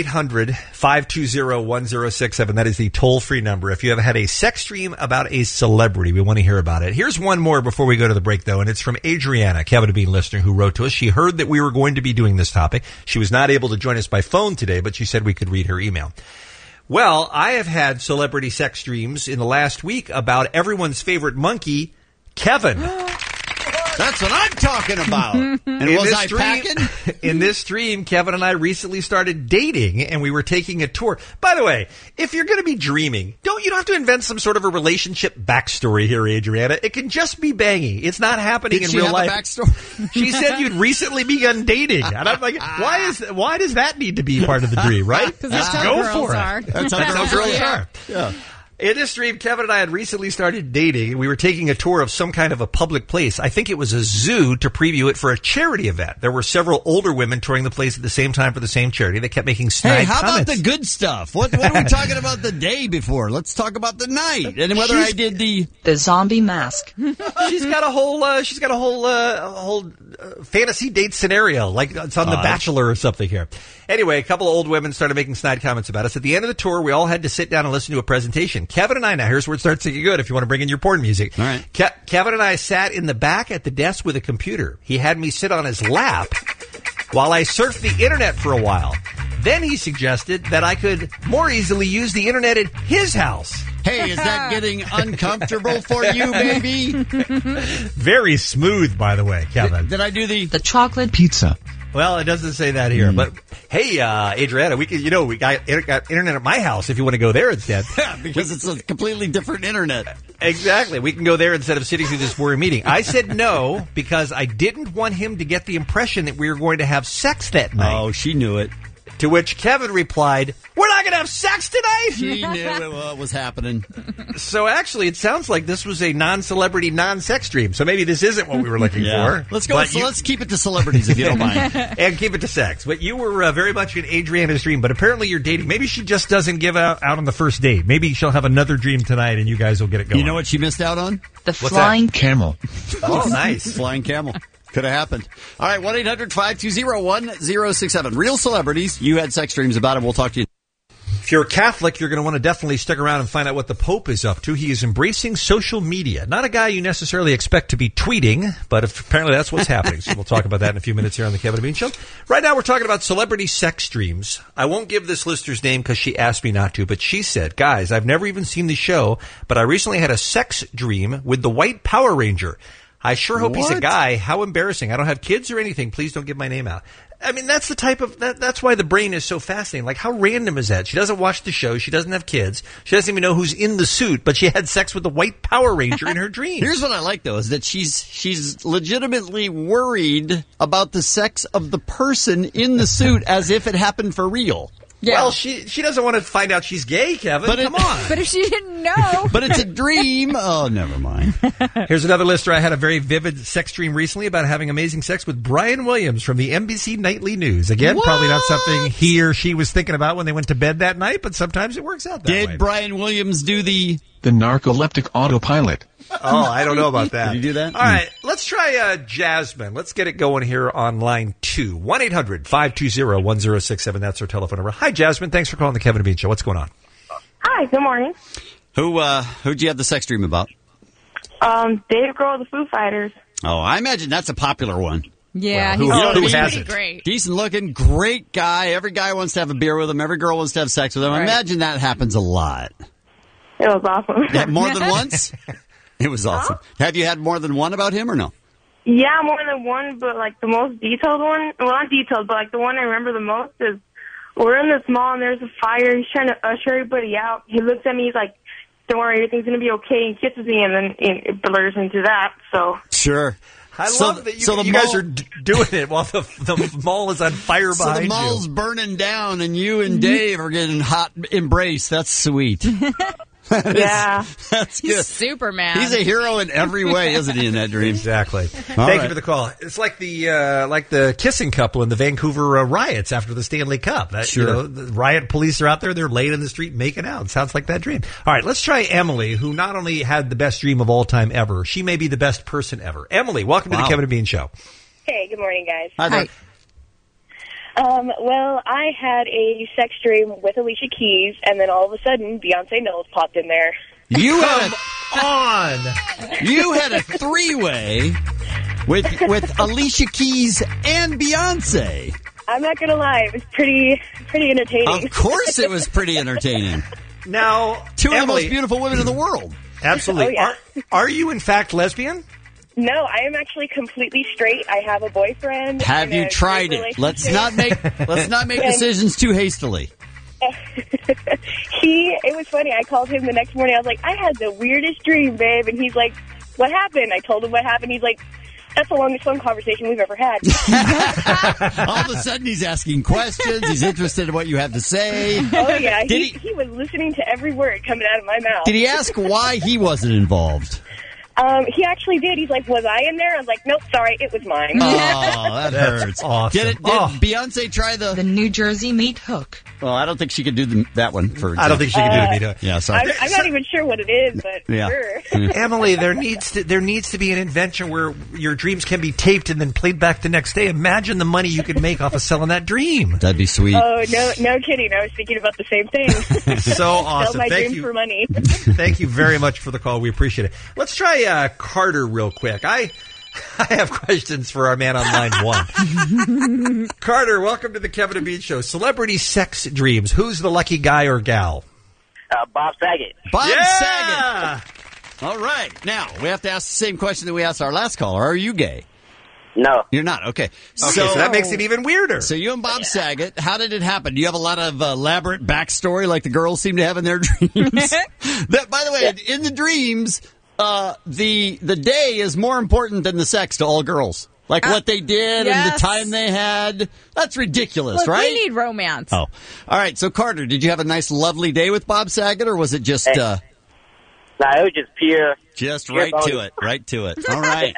1-800-520-1067. That is the toll-free number. If you have had a sex dream about a celebrity, we want to hear about it. Here's one more before we go to the break, though, and it's from Adriana, Kevin and Bean listener, who wrote to us. She heard that we were going to be doing this topic. She was not able to join us by phone today, but she said we could read her email. Well, I have had celebrity sex dreams in the last week about everyone's favorite monkey, Kevin. That's what I'm talking about. And was I packing? In this stream, Kevin and I recently started dating, and we were taking a tour. By the way, if you're going to be dreaming, you don't have to invent some sort of a relationship backstory here, Adriana. It can just be banging. It's not happening in real life. Did she have a backstory? She said you'd recently begun dating, and I'm like, why does that need to be part of the dream, right? Because that's how Go girls for are. it. That's how girls are. Yeah. In this stream, Kevin and I had recently started dating. We were taking a tour of some kind of a public place. I think it was a zoo to preview it for a charity event. There were several older women touring the place at the same time for the same charity. They kept making snide how comments. about the good stuff? What are we talking about the day before? Let's talk about the night and whether I did the zombie mask. She's got a whole fantasy date scenario, like it's on The Bachelor or something here. Anyway, a couple of old women started making snide comments about us. At the end of the tour, we all had to sit down and listen to a presentation. Kevin and I, now here's where it starts to get good if you want to bring in your porn music. All right. Kevin and I sat in the back at the desk with a computer. He had me sit on his lap while I surfed the internet for a while. Then he suggested that I could more easily use the internet at his house. Hey, is that getting uncomfortable for you, baby? Very smooth, by the way, Kevin. Did I do the chocolate pizza? Well, it doesn't say that here, but hey, Adriana, we got internet at my house if you want to go there instead. Because it's a completely different internet. Exactly. We can go there instead of sitting through this boring meeting. I said no because I didn't want him to get the impression that we were going to have sex that night. Oh, she knew it. To which Kevin replied, "We're not going to have sex tonight." She knew what was happening. So actually, it sounds like this was a non-celebrity, non-sex dream. So maybe this isn't what we were looking for. Let's go. Let's keep it to celebrities if you don't mind, and keep it to sex. But you were very much in Adriana's dream. But apparently, you're dating. Maybe she just doesn't give out on the first date. Maybe she'll have another dream tonight, and you guys will get it going. You know what she missed out on? The flying camel. Oh, nice, flying camel. Could have happened. All right, 1-800-520-1067. Real celebrities. You had sex dreams about it. We'll talk to you. If you're a Catholic, you're going to want to definitely stick around and find out what the Pope is up to. He is embracing social media. Not a guy you necessarily expect to be tweeting, but apparently that's what's happening. So we'll talk about that in a few minutes here on the Kevin and Bean Show. Right now we're talking about celebrity sex dreams. I won't give this listener's name because she asked me not to, but she said, guys, I've never even seen the show, but I recently had a sex dream with the White Power Ranger. I sure hope he's a guy. How embarrassing. I don't have kids or anything. Please don't give my name out. I mean, that's the type of, that's why the brain is so fascinating. Like, how random is that? She doesn't watch the show. She doesn't have kids. She doesn't even know who's in the suit, but she had sex with the White Power Ranger in her dreams. Here's what I like, though, is that she's legitimately worried about the sex of the person in the suit as if it happened for real. Yeah. Well, she doesn't want to find out she's gay, Kevin. Come on. But if she didn't know. But it's a dream. Oh, never mind. Here's another listener. I had a very vivid sex dream recently about having amazing sex with Brian Williams from the NBC Nightly News. Again, probably not something he or she was thinking about when they went to bed that night, but sometimes it works out that way. Did Brian Williams do the narcoleptic autopilot? Oh, I don't know about that. Did you do that? All right, let's try Jasmine. Let's get it going here on line 2. 1-800-520-1067. That's our telephone number. Hi, Jasmine. Thanks for calling the Kevin and Bean Show. What's going on? Hi, good morning. Who'd you have the sex dream about? Dave Grohl of the Foo Fighters. Oh, I imagine that's a popular one. Yeah, who he's hasn't? pretty great. Decent looking, great guy. Every guy wants to have a beer with him. Every girl wants to have sex with him. I imagine that happens a lot. It was awesome. Yeah, more than once? It was awesome. Have you had more than one about him or no? Yeah, more than one, but like the most detailed one, well, not detailed, but like the one I remember the most is we're in this mall and there's a fire. He's trying to usher everybody out. He looks at me, he's like, don't worry, everything's going to be okay, and kisses me, and then it blurs into that, so. Sure. I love that you guys are doing it while the mall is on fire behind you. So the mall's burning down and you and Dave are getting hot embrace. That's sweet. Yeah. That's good. He's Superman. He's a hero in every way, isn't he, in that dream? Exactly. Thank you for the call. It's like the kissing couple in the Vancouver riots after the Stanley Cup. Sure. The riot police are out there. They're laying in the street making out. Sounds like that dream. All right, let's try Emily, who not only had the best dream of all time ever, she may be the best person ever. Emily, welcome to the Kevin and Bean Show. Hey, good morning, guys. Hi there. Well, I had a sex dream with Alicia Keys, and then all of a sudden, Beyonce Knowles popped in there. You had a three-way with Alicia Keys and Beyonce. I'm not going to lie, it was pretty entertaining. Of course it was pretty entertaining. Now, two of the Emily, most beautiful women in the world. Absolutely. Oh, yeah. Are you, in fact, lesbian? No, I am actually completely straight. I have a boyfriend. Have and you a tried great it? Let's relationship. not make And decisions too hastily. it was funny. I called him the next morning. I was like, I had the weirdest dream, babe. And he's like, what happened? I told him what happened. He's like, that's the longest phone conversation we've ever had. All of a sudden, he's asking questions. He's interested in what you have to say. Oh, yeah. Did He was listening to every word coming out of my mouth. Did he ask why he wasn't involved? He actually did. He's like, was I in there? I was like, nope, sorry, it was mine. Oh, that hurts. Awesome. Did Beyonce try the New Jersey meat hook? Well, I don't think she could do that one. For I don't think she can do the meat hook. Yeah, sorry. I'm not even sure what it is, but Yeah. sure. Emily, there needs to be an invention where your dreams can be taped and then played back the next day. Imagine the money you could make off of selling that dream. That'd be sweet. Oh, no kidding. I was thinking about the same thing. So awesome. Sell my Thank dream you. for money. Thank you very much for the call. We appreciate it. Let's try Carter real quick. I have questions for our man on line one. Carter, welcome to the Kevin and Bean Show. Celebrity sex dreams. Who's the lucky guy or gal? Bob Saget. Bob Yeah! Saget. All right. Now, we have to ask the same question that we asked our last caller. Are you gay? No. You're not. Okay. So that makes it even weirder. So you and Bob Saget, how did it happen? Do you have a lot of elaborate backstory like the girls seem to have in their dreams? By the way, in the dreams, the day is more important than the sex to all girls. Like what they did and the yes. time they had. That's ridiculous, Look, right? we need romance. Oh. All right. So, Carter, did you have a nice, lovely day with Bob Saget, or was it just... No, it was just pure... Just pure right to bonus. it. Right to it. All right.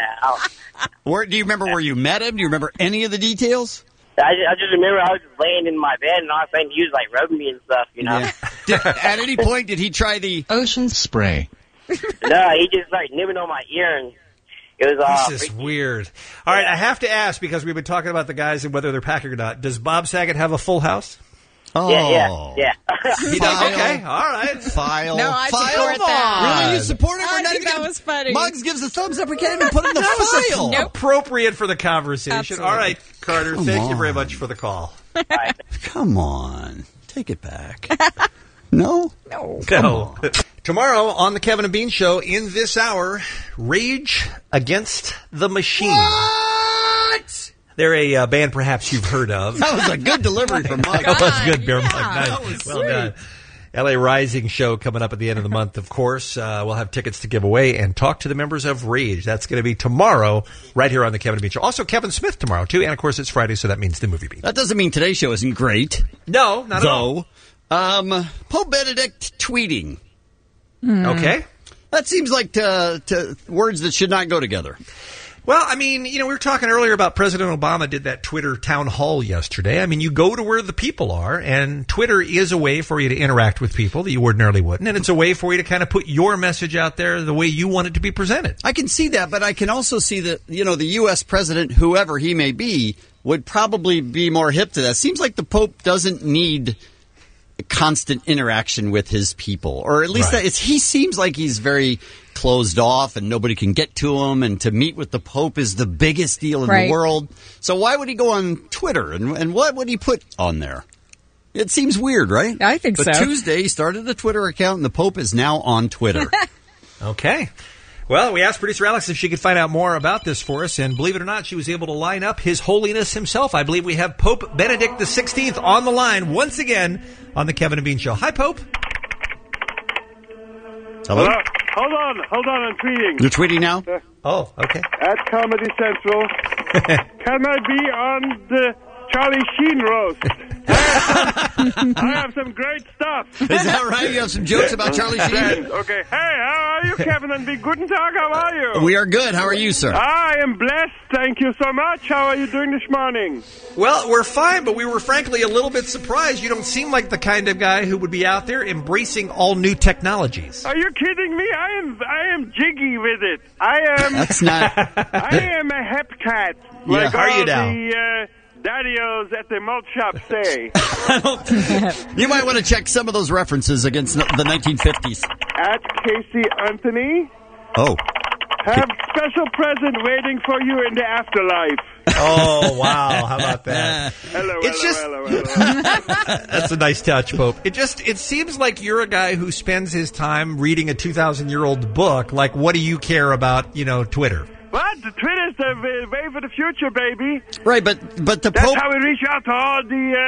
Do you remember where you met him? Do you remember any of the details? I just remember I was just laying in my bed and all of a sudden he was like rubbing me and stuff, you know? Yeah. At any point, did he try the... Ocean spray. No, he just like nibbling on my ear and it was This is weird. All right, I have to ask, because we've been talking about the guys and whether they're packing or not. Does Bob Saget have a full house? Oh. Yeah. He does? Okay, all right. File. No, I File. support that. Really? You support it? I think that was funny. Muggs gives a thumbs up. We can't even put it in the file. Nope. Appropriate for the conversation. Absolutely. All right, Carter, Come thank you on. very much for the call. Come on. Take it back. No? No. Tomorrow on the Kevin and Bean Show, in this hour, Rage Against the Machine. What? They're a band perhaps you've heard of. That was a good delivery from Muggs. That was good, Bear Mug. that Nice. was Well sweet. done. LA Rising show coming up at the end of the month, of course. We'll have tickets to give away and talk to the members of Rage. That's going to be tomorrow, right here on the Kevin and Bean Show. Also, Kevin Smith tomorrow, too. And, of course, it's Friday, so that means the movie beat. That doesn't mean today's show isn't great. No, not at all. Pope Benedict tweeting. Okay. That seems like to words that should not go together. Well, I mean, we were talking earlier about President Obama did that Twitter town hall yesterday. I mean, you go to where the people are, and Twitter is a way for you to interact with people that you ordinarily wouldn't, and it's a way for you to kind of put your message out there the way you want it to be presented. I can see that, but I can also see that, the U.S. president, whoever he may be, would probably be more hip to that. Seems like the Pope doesn't need constant interaction with his people, or at least Right. he seems like he's very closed off and nobody can get to him, and to meet with the Pope is the biggest deal in Right. the world. So why would he go on Twitter, and what would he put on there? It seems weird, right? I think but so. Tuesday he started a Twitter account, and the Pope is now on Twitter. Okay. Well, we asked producer Alex if she could find out more about this for us, and believe it or not, she was able to line up His Holiness himself. I believe we have Pope Benedict XVI on the line once again on the Kevin and Bean Show. Hi, Pope. Hello? Hold on, I'm tweeting. You're tweeting now? Oh, okay. At Comedy Central. Can I be on the Charlie Sheen roast? I have some great stuff. Is that right? You have some jokes about Charlie Sheen? Okay. Hey, how are you, Kevin and B? Guten Tag, how are you? We are good. How are you, sir? I am blessed. Thank you so much. How are you doing this morning? Well, we're fine, but we were frankly a little bit surprised. You don't seem like the kind of guy who would be out there embracing all new technologies. Are you kidding me? I am jiggy with it. I am. That's not. I am a hep cat. Yeah, Like are all you now? the daddios at the malt shop say. You might want to check some of those references against the 1950s. At Casey Anthony. Oh. Have special present waiting for you in the afterlife. Oh, wow. How about that? Hello, It's hello, just- hello. That's a nice touch, Pope. It seems like you're a guy who spends his time reading a 2,000-year-old book. Like, what do you care about, Twitter? What? The Twitter's the way for the future, baby. Right, but the That's Pope. how we reach out to all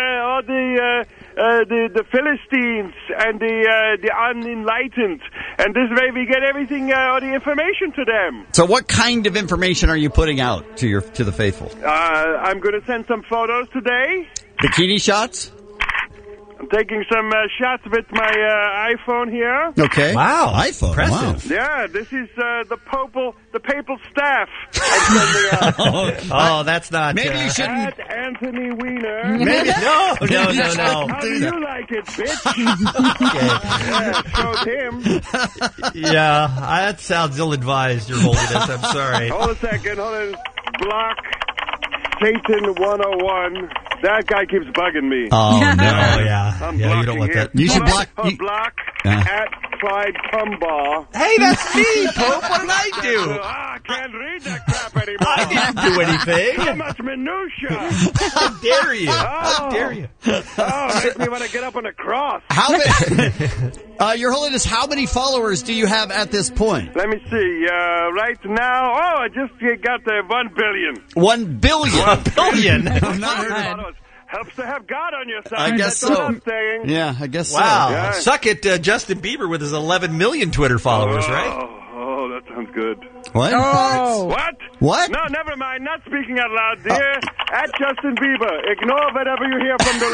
the Philistines and the unenlightened, and this way we get everything, all the information to them. So, what kind of information are you putting out to the faithful? I'm going to send some photos today. Bikini shots? I'm taking some shots with my iPhone here. Okay. Wow. iPhone. Impressive. Wow. Yeah, this is the papal staff. I'm sending out. Oh, that's not. Maybe you shouldn't. At Anthony Weiner. Maybe no. How do you like it, bitch? Yeah, showed him. Yeah, that sounds ill-advised, Your Holiness. I'm sorry. Hold a second. Hold on. Block Satan 101. That guy keeps bugging me. Oh, no. Yeah. I'm Yeah, you don't blocking want him. that. You should block. Block at Clyde Cumbaugh. Hey, that's me, Pope. What did I do? I can't read that crap anymore. I didn't do anything. So much minutia. How dare you? How dare you? Oh, it makes me want to get up on a cross. How many, Your Holiness, how many followers do you have at this point? Let me see. Right now, I just got 1 billion. 1 billion. 1 billion. I've not heard of it. Helps to have God on your side. I guess That's all so. I'm saying. Yeah, I guess Wow. so. Yeah. Suck it, Justin Bieber with his 11 million Twitter followers, right? Oh, that sounds good. What? Oh. What? What? No, never mind. Not speaking out loud, dear. At Justin Bieber. Ignore whatever you hear from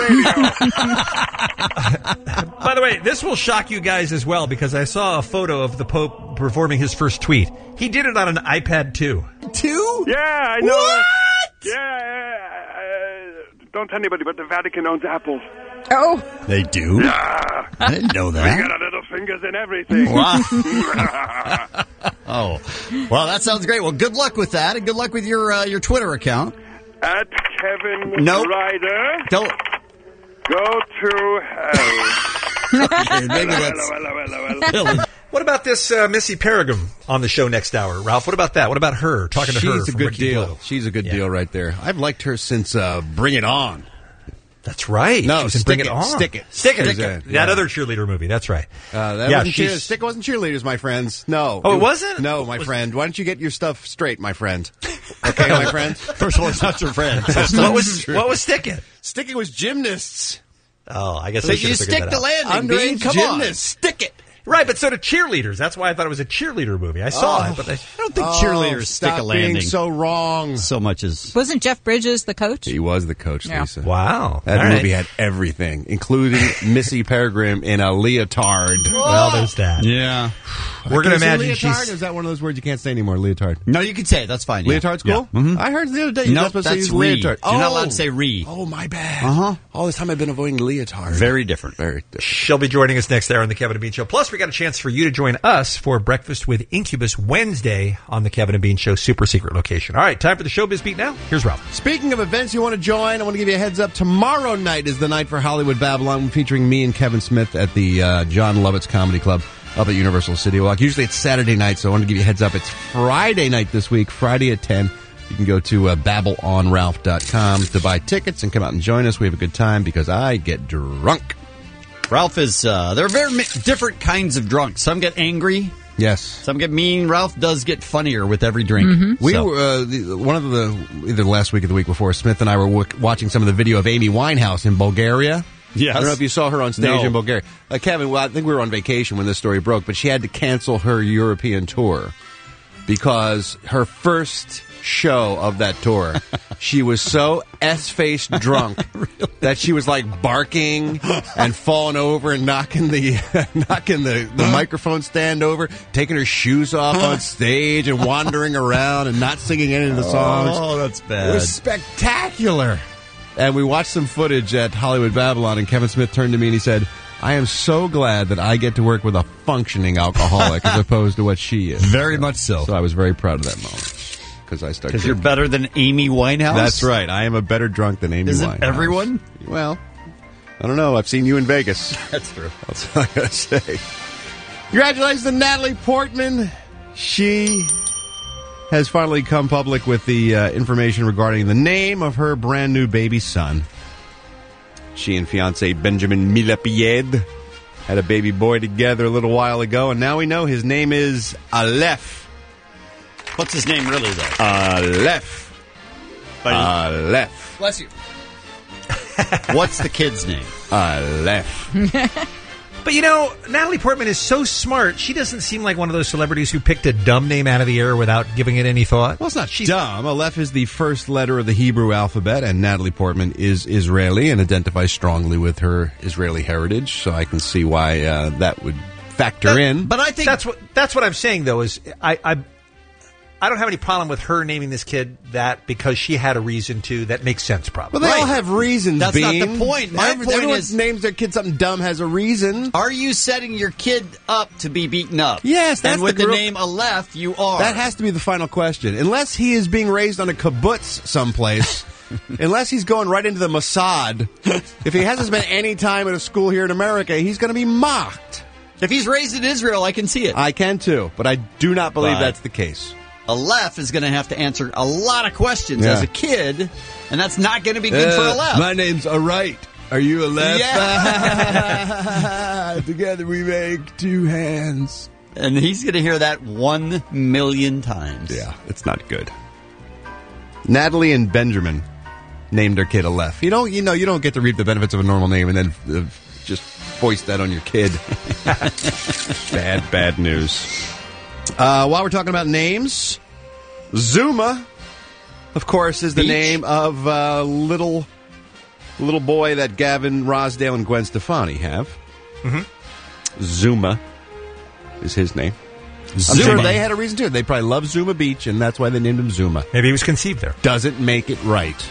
the radio. By the way, this will shock you guys as well because I saw a photo of the Pope performing his first tweet. He did it on an iPad 2. 2? Yeah, I know. What? Yeah. Don't tell anybody, but the Vatican owns Apple. Oh. They do? Yeah. I didn't know We that. got our little fingers in everything. Wow. Oh. Well, that sounds great. Well, good luck with that, and good luck with your Twitter account. At Kevin Nope. Ryder. Don't. Go to hell. Okay, maybe that's... Well. What about this Missy Peregrine on the show next hour, Ralph? What about that? What about her? Talking to her. She's a from good Ricky deal. Blue. She's a good deal right there. I've liked her since Bring It On. That's right. No, She was in Stick Bring It. On. Stick It. Stick It. Stick It. That Yeah. other cheerleader movie. That's right. That Yeah, wasn't she's- Stick wasn't cheerleaders, my friends. No. Oh, it wasn't? No, my friend. Why don't you get your stuff straight, my friend? Okay, my friend? First of all, it's not your friend. What was Stick It? Stick It was gymnasts. Oh, I guess So I should you have figured stick that the out. landing, Bean. Underage Come gymnasts. on. Stick it. Right, but so do cheerleaders. That's why I thought it was a cheerleader movie. I saw it, but I don't think cheerleaders stick stop a landing. being so wrong. So much as... Wasn't Jeff Bridges the coach? He was the coach, Yeah. Lisa. Wow. That All movie right. had everything, including Missy Peregrine in a leotard. Well, there's that. Yeah. We're going to Can you say imagine leotard? she's... Is that one of those words you can't say anymore? Leotard. No, you can say it. That's fine. Yeah. Leotard's cool? Yeah. Mhm. I heard the other day you're Nope, not supposed to that's use re. leotard. You're not allowed to say re. Oh, my bad. Uh-huh. All this time I've been avoiding leotard. Very different. Very different. She'll be joining us next hour on the Kevin and Bean Show. Plus, we got a chance for you to join us for Breakfast with Incubus Wednesday on the Kevin and Bean Show super secret location. All right, time for the Showbiz Beat now. Here's Ralph. Speaking of events you want to join, I want to give you a heads up. Tomorrow night is the night for Hollywood Babylon, featuring me and Kevin Smith at the John Lovitz Comedy Club up at Universal City Walk. Usually it's Saturday night, so I want to give you a heads up. It's Friday night this week, Friday at 10. You can go to babbleonralph.com to buy tickets and come out and join us. We have a good time because I get drunk. Ralph is... there are very different kinds of drunk. Some get angry. Yes. Some get mean. Ralph does get funnier with every drink. Mm-hmm. We So- were one of the either last week or the week before. Smith and I were watching some of the video of Amy Winehouse in Bulgaria. Yes. I don't know if you saw her on stage No. in Bulgaria. Kevin, well, I think we were on vacation when this story broke, but she had to cancel her European tour because her first show of that tour, she was so S-faced drunk that she was like barking and falling over and knocking the microphone stand over, taking her shoes off on stage and wandering around and not singing any of the songs. Oh, that's It bad. was spectacular. And we watched some footage at Hollywood Babylon, and Kevin Smith turned to me and he said, I am so glad that I get to work with a functioning alcoholic as opposed to what she is. Very much so. So I was very proud of that moment because I started. Because you're better than Amy Winehouse? That's right. I am a better drunk than Amy Isn't Winehouse. everyone? Well, I don't know. I've seen you in Vegas. That's true. That's all I gotta say. Congratulations to Natalie Portman. She has finally come public with the information regarding the name of her brand new baby son. She and fiance Benjamin Millepied had a baby boy together a little while ago, and now we know his name is Aleph. What's his name really, though? Aleph. Aleph. Bless you. What's the kid's name? Aleph. But you know, Natalie Portman is so smart. She doesn't seem like one of those celebrities who picked a dumb name out of the air without giving it any thought. Well, it's not dumb. Aleph is the first letter of the Hebrew alphabet, and Natalie Portman is Israeli and identifies strongly with her Israeli heritage. So I can see why that would factor in. But I think that's what I'm saying, though, is I don't have any problem with her naming this kid that because she had a reason to. That makes sense, probably. Well, they all have reasons, That's Bean. not the point. My point Everyone is, names their kid something dumb has a reason. Are you setting your kid up to be beaten up? Yes, that's and with the the name Aleph, you are. That has to be the final question. Unless he is being raised on a kibbutz someplace, unless he's going right into the Mossad, if he hasn't spent any time at a school here in America, he's going to be mocked. If he's raised in Israel, I can see it. I can too, but I do not believe that's the case. Aleph is going to have to answer a lot of questions as a kid, and that's not going to be good for Aleph. My name's Arite. Are you Aleph? Yeah. Together we make two hands. And he's going to hear that 1 million times. Yeah, it's not good. Natalie and Benjamin named their kid Aleph. You don't get to reap the benefits of a normal name and then just foist that on your kid. Bad news. While we're talking about names, Zuma, of course, is the name of little boy that Gavin Rossdale and Gwen Stefani have. Mm-hmm. Zuma is his name. I'm sure they had a reason to. They probably love Zuma Beach, and that's why they named him Zuma. Maybe he was conceived there. Doesn't make it right.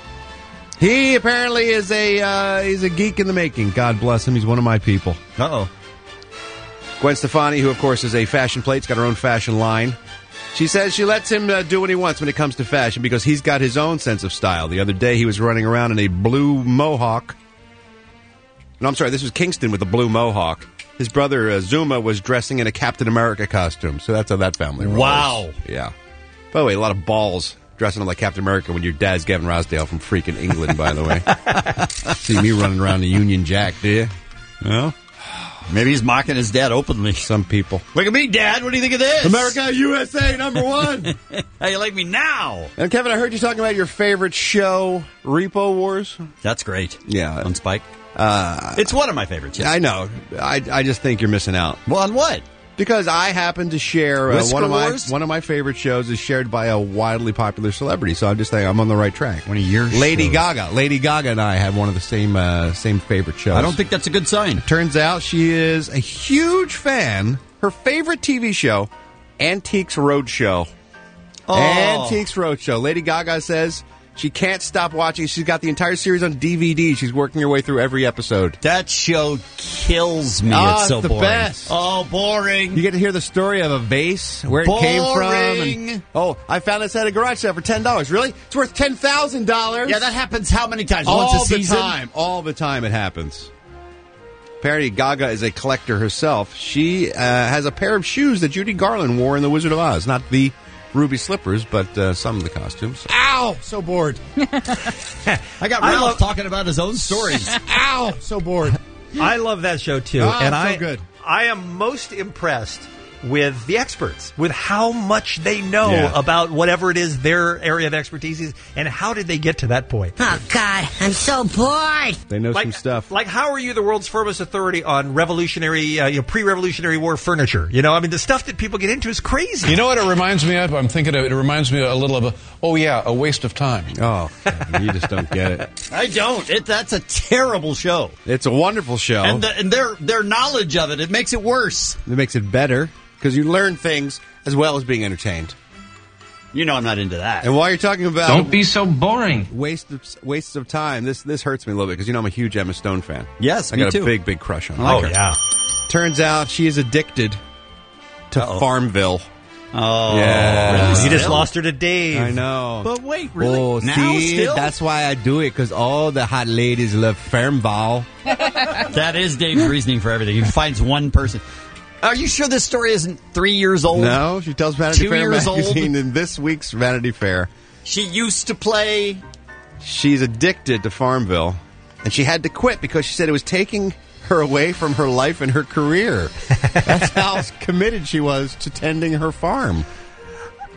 He apparently is he's a geek in the making. God bless him. He's one of my people. Uh-oh. Gwen Stefani, who, of course, is a fashion plate, has got her own fashion line. She says she lets him do what he wants when it comes to fashion because he's got his own sense of style. The other day, he was running around in a blue mohawk. No, I'm sorry, this was Kingston with a blue mohawk. His brother, Zuma, was dressing in a Captain America costume. So that's how that family rolls. Wow. Yeah. By the way, a lot of balls dressing up like Captain America when your dad's Gavin Rossdale from freaking England, by the way. See me running around the Union Jack, do you? No? Maybe he's mocking his dad openly. Some people. Look at me, Dad. What do you think of this? America, USA, number one. How you like me now? And Kevin, I heard you talking about your favorite show, Repo Wars. That's great. Yeah. On Spike. It's one of my favorites. Yes. I know. I just think you're missing out. Well, on what? Because I happen to share one of my favorite shows is shared by a wildly popular celebrity. So I'm just saying I'm on the right track. One of your Lady shows. Gaga. Lady Gaga and I have one of the same favorite shows. I don't think that's a good sign. Turns out she is a huge fan. Her favorite TV show, Antiques Roadshow. Oh. Antiques Roadshow. Lady Gaga says she can't stop watching. She's got the entire series on DVD. She's working her way through every episode. That show kills me. It's so the boring. best. Oh, boring. You get to hear the story of a vase, where it came from. And, I found this at a garage sale for $10. Really? It's worth $10,000. Yeah, that happens how many times? All Once a season? the time. All the time it happens. Apparently, Gaga is a collector herself. She has a pair of shoes that Judy Garland wore in The Wizard of Oz. Not the ruby slippers, but some of the costumes. Ow! So bored. I got Ralph talking about his own stories. Ow! So bored. I love that show, too. So good. I am most impressed with the experts, with how much they know about whatever it is their area of expertise is, and how did they get to that point? Oh, God, I'm so bored. They know some stuff. Like, how are you the world's foremost authority on revolutionary, pre-Revolutionary War furniture? The stuff that people get into is crazy. You know what it reminds me of? I'm thinking it reminds me a little of a waste of time. Oh, you just don't get it. I don't. That's a terrible show. It's a wonderful show. And their knowledge of it makes it worse. It makes it better. Because you learn things as well as being entertained. You know I'm not into that. And while you're talking about... Don't be so boring. Wastes of time, this hurts me a little bit because I'm a huge Emma Stone fan. Yes, I me got too. a big, big crush on her. I like her. Yeah. Turns out she is addicted to Farmville. Oh. Yeah. You just lost her to Dave. I know. But wait, really? Oh, now see, still? that's why I do it, because all the hot ladies love Farmville. That is Dave's reasoning for everything. He finds one person. Are you sure this story isn't 3 years old? No, she tells Vanity 2 Fair years magazine old? in this week's Vanity Fair. She used to play. She's addicted to Farmville, and she had to quit because she said it was taking her away from her life and her career. That's how committed she was to tending her farm.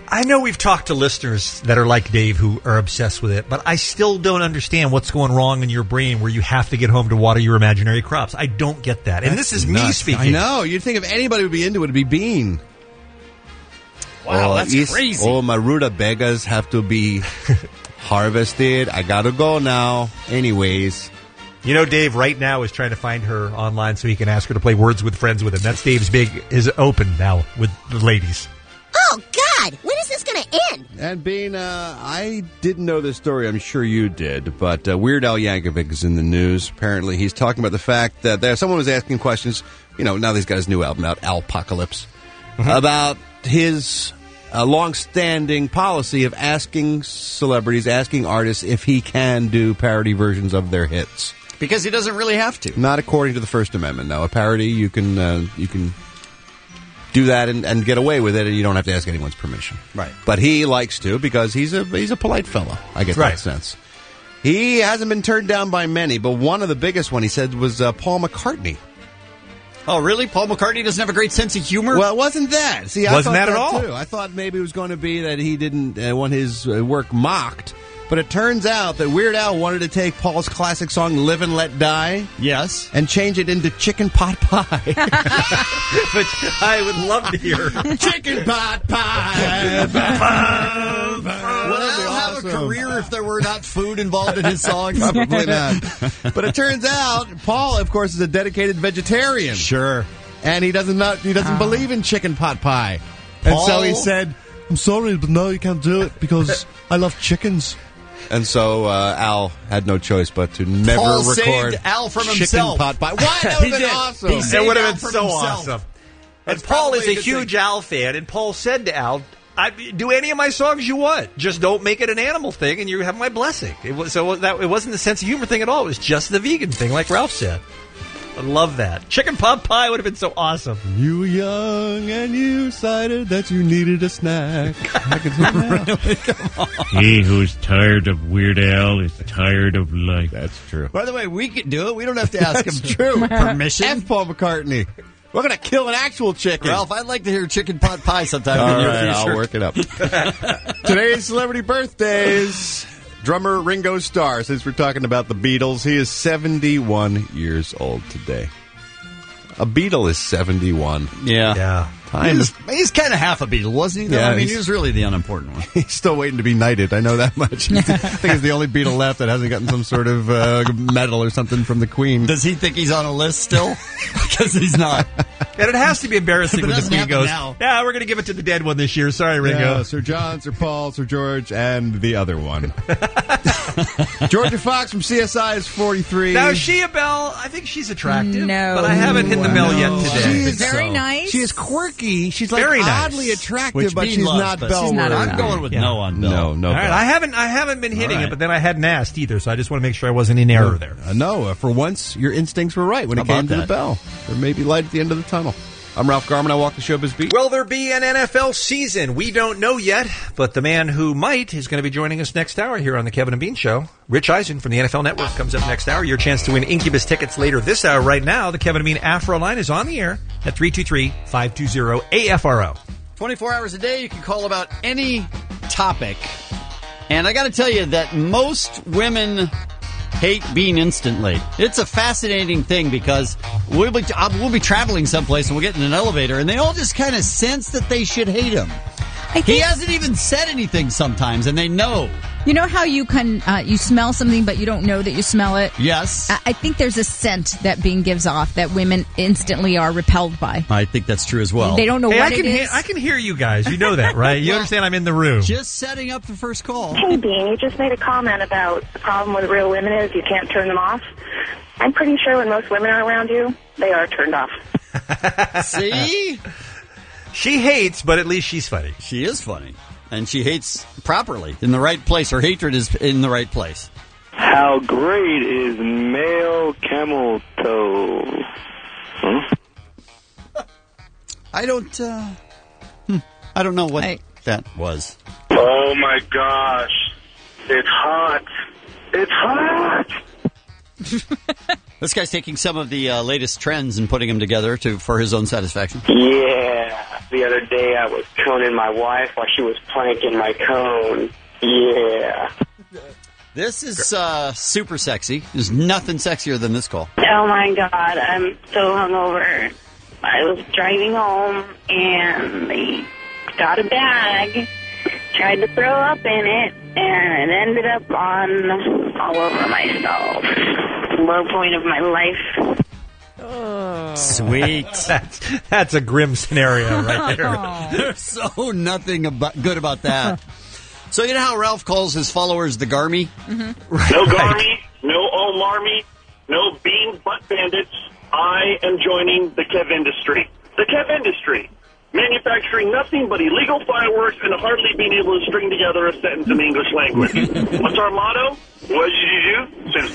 I know we've talked to listeners that are like Dave who are obsessed with it, but I still don't understand what's going wrong in your brain where you have to get home to water your imaginary crops. I don't get that. And this is me speaking. I know. You'd think if anybody would be into it, it'd be Bean. Wow, that's crazy. Oh, my rutabagas have to be harvested. I gotta go now. Anyways. You know, Dave right now is trying to find her online so he can ask her to play Words with Friends with him. That's Dave's is open now with the ladies. Oh, God! When is this going to end? And Bean, I didn't know this story. I'm sure you did. But Weird Al Yankovic is in the news. Apparently, he's talking about the fact that someone was asking questions. You know, now that he's got his new album out, Alpocalypse, about his long-standing policy of asking celebrities, asking artists if he can do parody versions of their hits. Because he doesn't really have to. Not according to the First Amendment. No, a parody, you can do that and get away with it, and you don't have to ask anyone's permission. Right. But he likes to because he's a polite fellow. I get that sense. He hasn't been turned down by many, but one of the biggest one he said was Paul McCartney. Oh, really? Paul McCartney doesn't have a great sense of humor? Well, it wasn't that. See, wasn't that at all? Too. I thought maybe it was going to be that he didn't want his work mocked. But it turns out that Weird Al wanted to take Paul's classic song "Live and Let Die," yes, and change it into chicken pot pie. Which I would love to hear. Chicken pot pie. Would Al have a career if there were not food involved in his songs? Probably not. But it turns out Paul, of course, is a dedicated vegetarian. Sure, and he doesn't believe in chicken pot pie. And so he said, "I'm sorry, but no, you can't do it because I love chickens." And so Al had no choice but to never Paul record saved Al from chicken himself. Pot pie. Why? That would have been awesome. It would have been so himself. awesome. And Paul is a huge Al fan, and Paul said to Al, do any of my songs you want. Just don't make it an animal thing, and you have my blessing. It wasn't the sense of humor thing at all. It was just the vegan thing, like Ralph said. I love that. Chicken pot pie would have been so awesome. You were young and you decided that you needed a snack. I can really? Come on. He who's tired of Weird Al is tired of life. That's true. By the way, we can do it. We don't have to ask him true. permission. F. Paul McCartney. We're going to kill an actual chicken. Ralph, I'd like to hear chicken pot pie sometime in the near future. I'll work it up. Today's celebrity birthdays. Drummer Ringo Starr, since we're talking about the Beatles, he is 71 years old today. A Beatle is 71. Yeah. He's kind of half a Beatle, wasn't he? Though? Yeah, I mean, he was really the unimportant one. He's still waiting to be knighted. I know that much. I think he's the only Beatle left that hasn't gotten some sort of medal or something from the Queen. Does he think he's on a list still? Because he's not. And it has to be embarrassing when the Queen goes, now. yeah, we're going to give it to the dead one this year. Sorry, Ringo. Yeah, Sir John, Sir Paul, Sir George, and the other one. Georgia Fox from CSI is 43. Now, is she a belle? I think she's attractive. No. But I haven't hit the bell yet today. She is Very nice. She is quirky. She's like Very nice. oddly attractive, Which but Bean she's loves, not but Belle. she's not worthy. I'm going with no on Belle. No All right, Belle. I haven't been hitting All right. it, but then I hadn't asked either, so I just want to make sure I wasn't in error there. No, for once, your instincts were right when it How came about to the that? bell. There may be light at the end of the tunnel. I'm Ralph Garman. I walk the showbiz beat. Will there be an NFL season? We don't know yet, but the man who might is going to be joining us next hour here on the Kevin and Bean Show. Rich Eisen from the NFL Network comes up next hour. Your chance to win Incubus tickets later this hour. Right now, the Kevin and Bean Afro line is on the air at 323-520-AFRO. 24 hours a day, you can call about any topic. And I got to tell you that most women hate being instant late. It's a fascinating thing because we'll be traveling someplace and we'll get in an elevator and they all just kind of sense that they should hate him. He hasn't even said anything sometimes, and they know. You know how you can you smell something, but you don't know that you smell it? Yes. I think there's a scent that Bean gives off that women instantly are repelled by. I think that's true as well. They don't know what it is. I can hear you guys. You know that, right? You understand I'm in the room. Just setting up the first call. Hey, Bean, you just made a comment about the problem with real women is you can't turn them off. I'm pretty sure when most women are around you, they are turned off. See? She hates, but at least she's funny. She is funny. And she hates properly, in the right place. Her hatred is in the right place. How great is male camel toe? Huh? I don't know what that was. Oh my gosh. It's hot. It's hot. This guy's taking some of the latest trends and putting them together for his own satisfaction. Yeah. The other day I was coning my wife while she was planking my cone. Yeah. This is super sexy. There's nothing sexier than this call. Oh, my God. I'm so hungover. I was driving home, and they got a bag, tried to throw up in it, and it ended up all over myself. Low point of my life. Oh. Sweet. That's a grim scenario right there. There's so nothing good about that. So you know how Ralph calls his followers the Garmy? Mm-hmm. Right. No Garmy, no Omarmy, no bean butt bandits. I am joining the Kev industry. The Kev industry. Manufacturing nothing but illegal fireworks and hardly being able to string together a sentence in the English language. What's our motto? What did you do? Since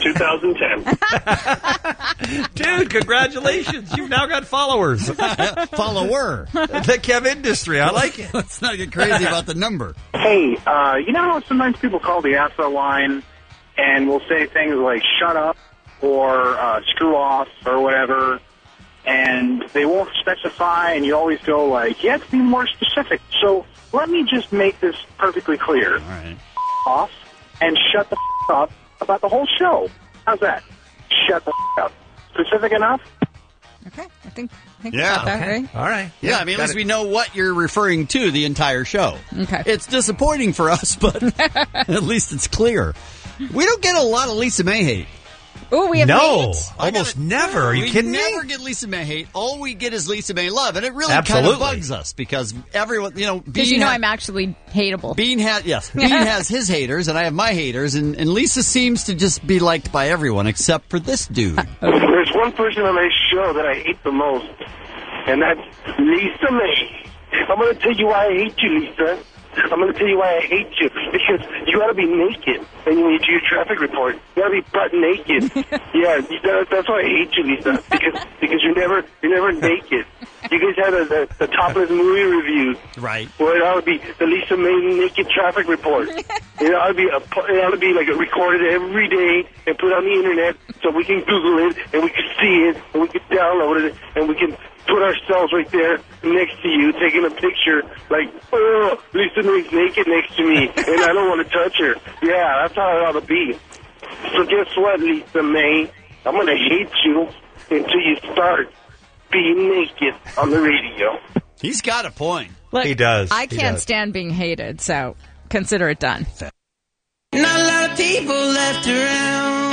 2010. Dude, congratulations. You've now got followers. Follower. The Kev industry. I like it. Let's not get crazy about the number. Hey, you know how sometimes people call the ASSA line and will say things like shut up or screw off or whatever, and they won't specify, and you always go like, you have to be more specific. So let me just make this perfectly clear. All right. Off and shut the up about the whole show. How's that? Shut the up. Specific enough? Okay, I think Yeah. about that, right? All right. Yeah, I mean, at least we know what you're referring to the entire show. Okay. It's disappointing for us, but at least it's clear. We don't get a lot of Lisa May hate. Oh, we have hate? Almost never. Are you kidding me? We never get Lisa May hate. All we get is Lisa May love, and it really kind Absolutely. of bugs us because everyone, Because I'm actually hateable. Bean has his haters, and I have my haters, and Lisa seems to just be liked by everyone except for this dude. There's one person on my show that I hate the most, and that's Lisa May. I'm going to tell you why I hate you, Lisa. I'm going to tell you why I hate you. Because you got to be naked when you do your traffic report. You got to be butt naked. Yeah, that's why I hate you, Lisa. Because you're never naked. You guys had the topless movie review. Right. Well, it ought to be the Lisa May naked traffic report. It ought to be like recorded every day and put on the internet so we can Google it and we can see it and we can download it and we can put ourselves right there next to you, taking a picture like, oh, Lisa May's naked next to me, and I don't want to touch her. Yeah, that's how it ought to be. So guess what, Lisa May? I'm going to hate you until you start being naked on the radio. He's got a point. Look, He does. I can't stand being hated, so consider it done. Not a lot of people left around.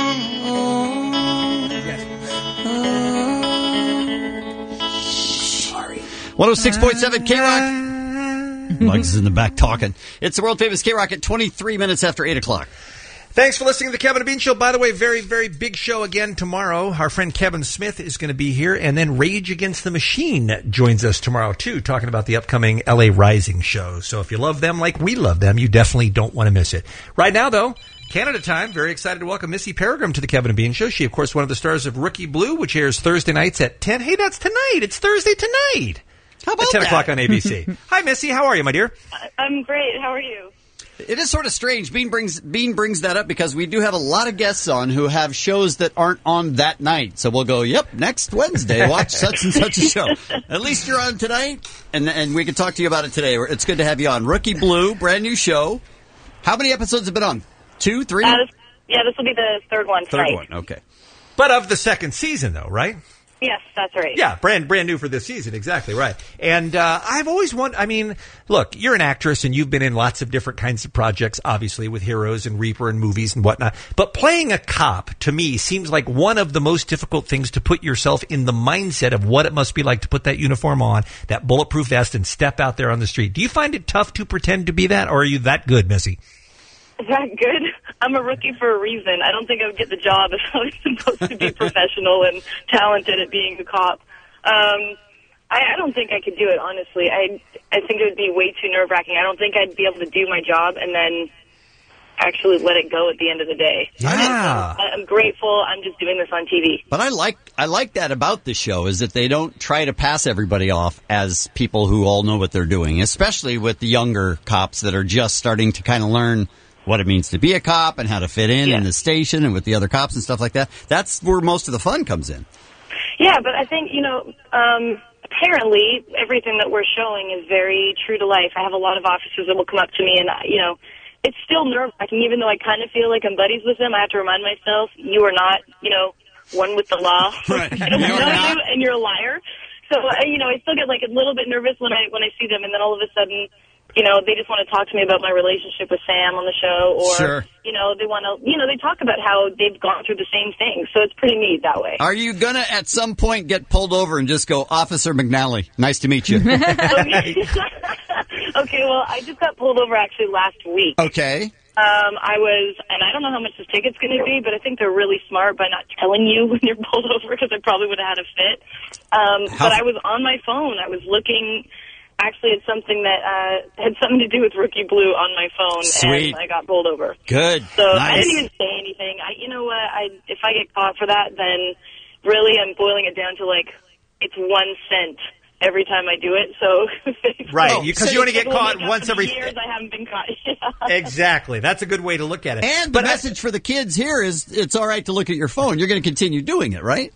106.7 K-Rock. Muggs is in the back talking. It's the world-famous K-Rock at 23 minutes after 8 o'clock. Thanks for listening to the Kevin and Bean Show. By the way, very, very big show again tomorrow. Our friend Kevin Smith is going to be here, and then Rage Against the Machine joins us tomorrow, too, talking about the upcoming LA Rising show. So if you love them like we love them, you definitely don't want to miss it. Right now, though, Canada time. Very excited to welcome Missy Peregrym to the Kevin and Bean Show. She, of course, one of the stars of Rookie Blue, which airs Thursday nights at 10. Hey, that's tonight. It's Thursday tonight. How about at 10 that? o'clock on ABC. Hi, Missy. How are you, my dear? I'm great. How are you? It is sort of strange. Bean brings that up because we do have a lot of guests on who have shows that aren't on that night. So we'll go, yep, next Wednesday, watch such and such a show. At least you're on tonight, and we can talk to you about it today. It's good to have you on. Rookie Blue, brand new show. How many episodes have been on? 2, 3? Yeah, this will be the third one tonight. Third one, okay. But of the second season, though, right? Yes, that's right. Yeah, brand new for this season. Exactly right. And I've always wondered, I mean, look, you're an actress and you've been in lots of different kinds of projects, obviously, with Heroes and Reaper and movies and whatnot. But playing a cop, to me, seems like one of the most difficult things to put yourself in the mindset of what it must be like to put that uniform on, that bulletproof vest, and step out there on the street. Do you find it tough to pretend to be that, or are you that good, Missy? That good? I'm a rookie for a reason. I don't think I would get the job if I was supposed to be professional and talented at being a cop. I don't think I could do it, honestly. I think it would be way too nerve-wracking. I don't think I'd be able to do my job and then actually let it go at the end of the day. Yeah. I'm grateful. I'm just doing this on TV. But I like that about the show is that they don't try to pass everybody off as people who all know what they're doing, especially with the younger cops that are just starting to kind of learn what it means to be a cop and how to fit in the station and with the other cops and stuff like that. That's where most of the fun comes in. Yeah, but I think, apparently everything that we're showing is very true to life. I have a lot of officers that will come up to me and, it's still nerve-wracking. Even though I kind of feel like I'm buddies with them, I have to remind myself, you are not, one with the law. Right. I don't know you, and you're a liar. So, I still get like a little bit nervous when I see them, and then all of a sudden, they just want to talk to me about my relationship with Sam on the show, or, they want to, they talk about how they've gone through the same thing. So it's pretty neat that way. Are you going to, at some point, get pulled over and just go, Officer McNally, nice to meet you? Okay, well, I just got pulled over actually last week. Okay. And I don't know how much this ticket's going to be, but I think they're really smart by not telling you when you're pulled over, because I probably would have had a fit. But I was on my phone. I was looking, actually, at something that had something to do with Rookie Blue on my phone. Sweet. And I got pulled over. Good. So Nice. I didn't even say anything. You know what? If I get caught for that, then really I'm boiling it down to, it's 1 cent every time I do it. So right, because you only get caught once every years. I haven't been caught. Exactly. That's a good way to look at it. And the message for the kids here is it's all right to look at your phone. You're going to continue doing it, right?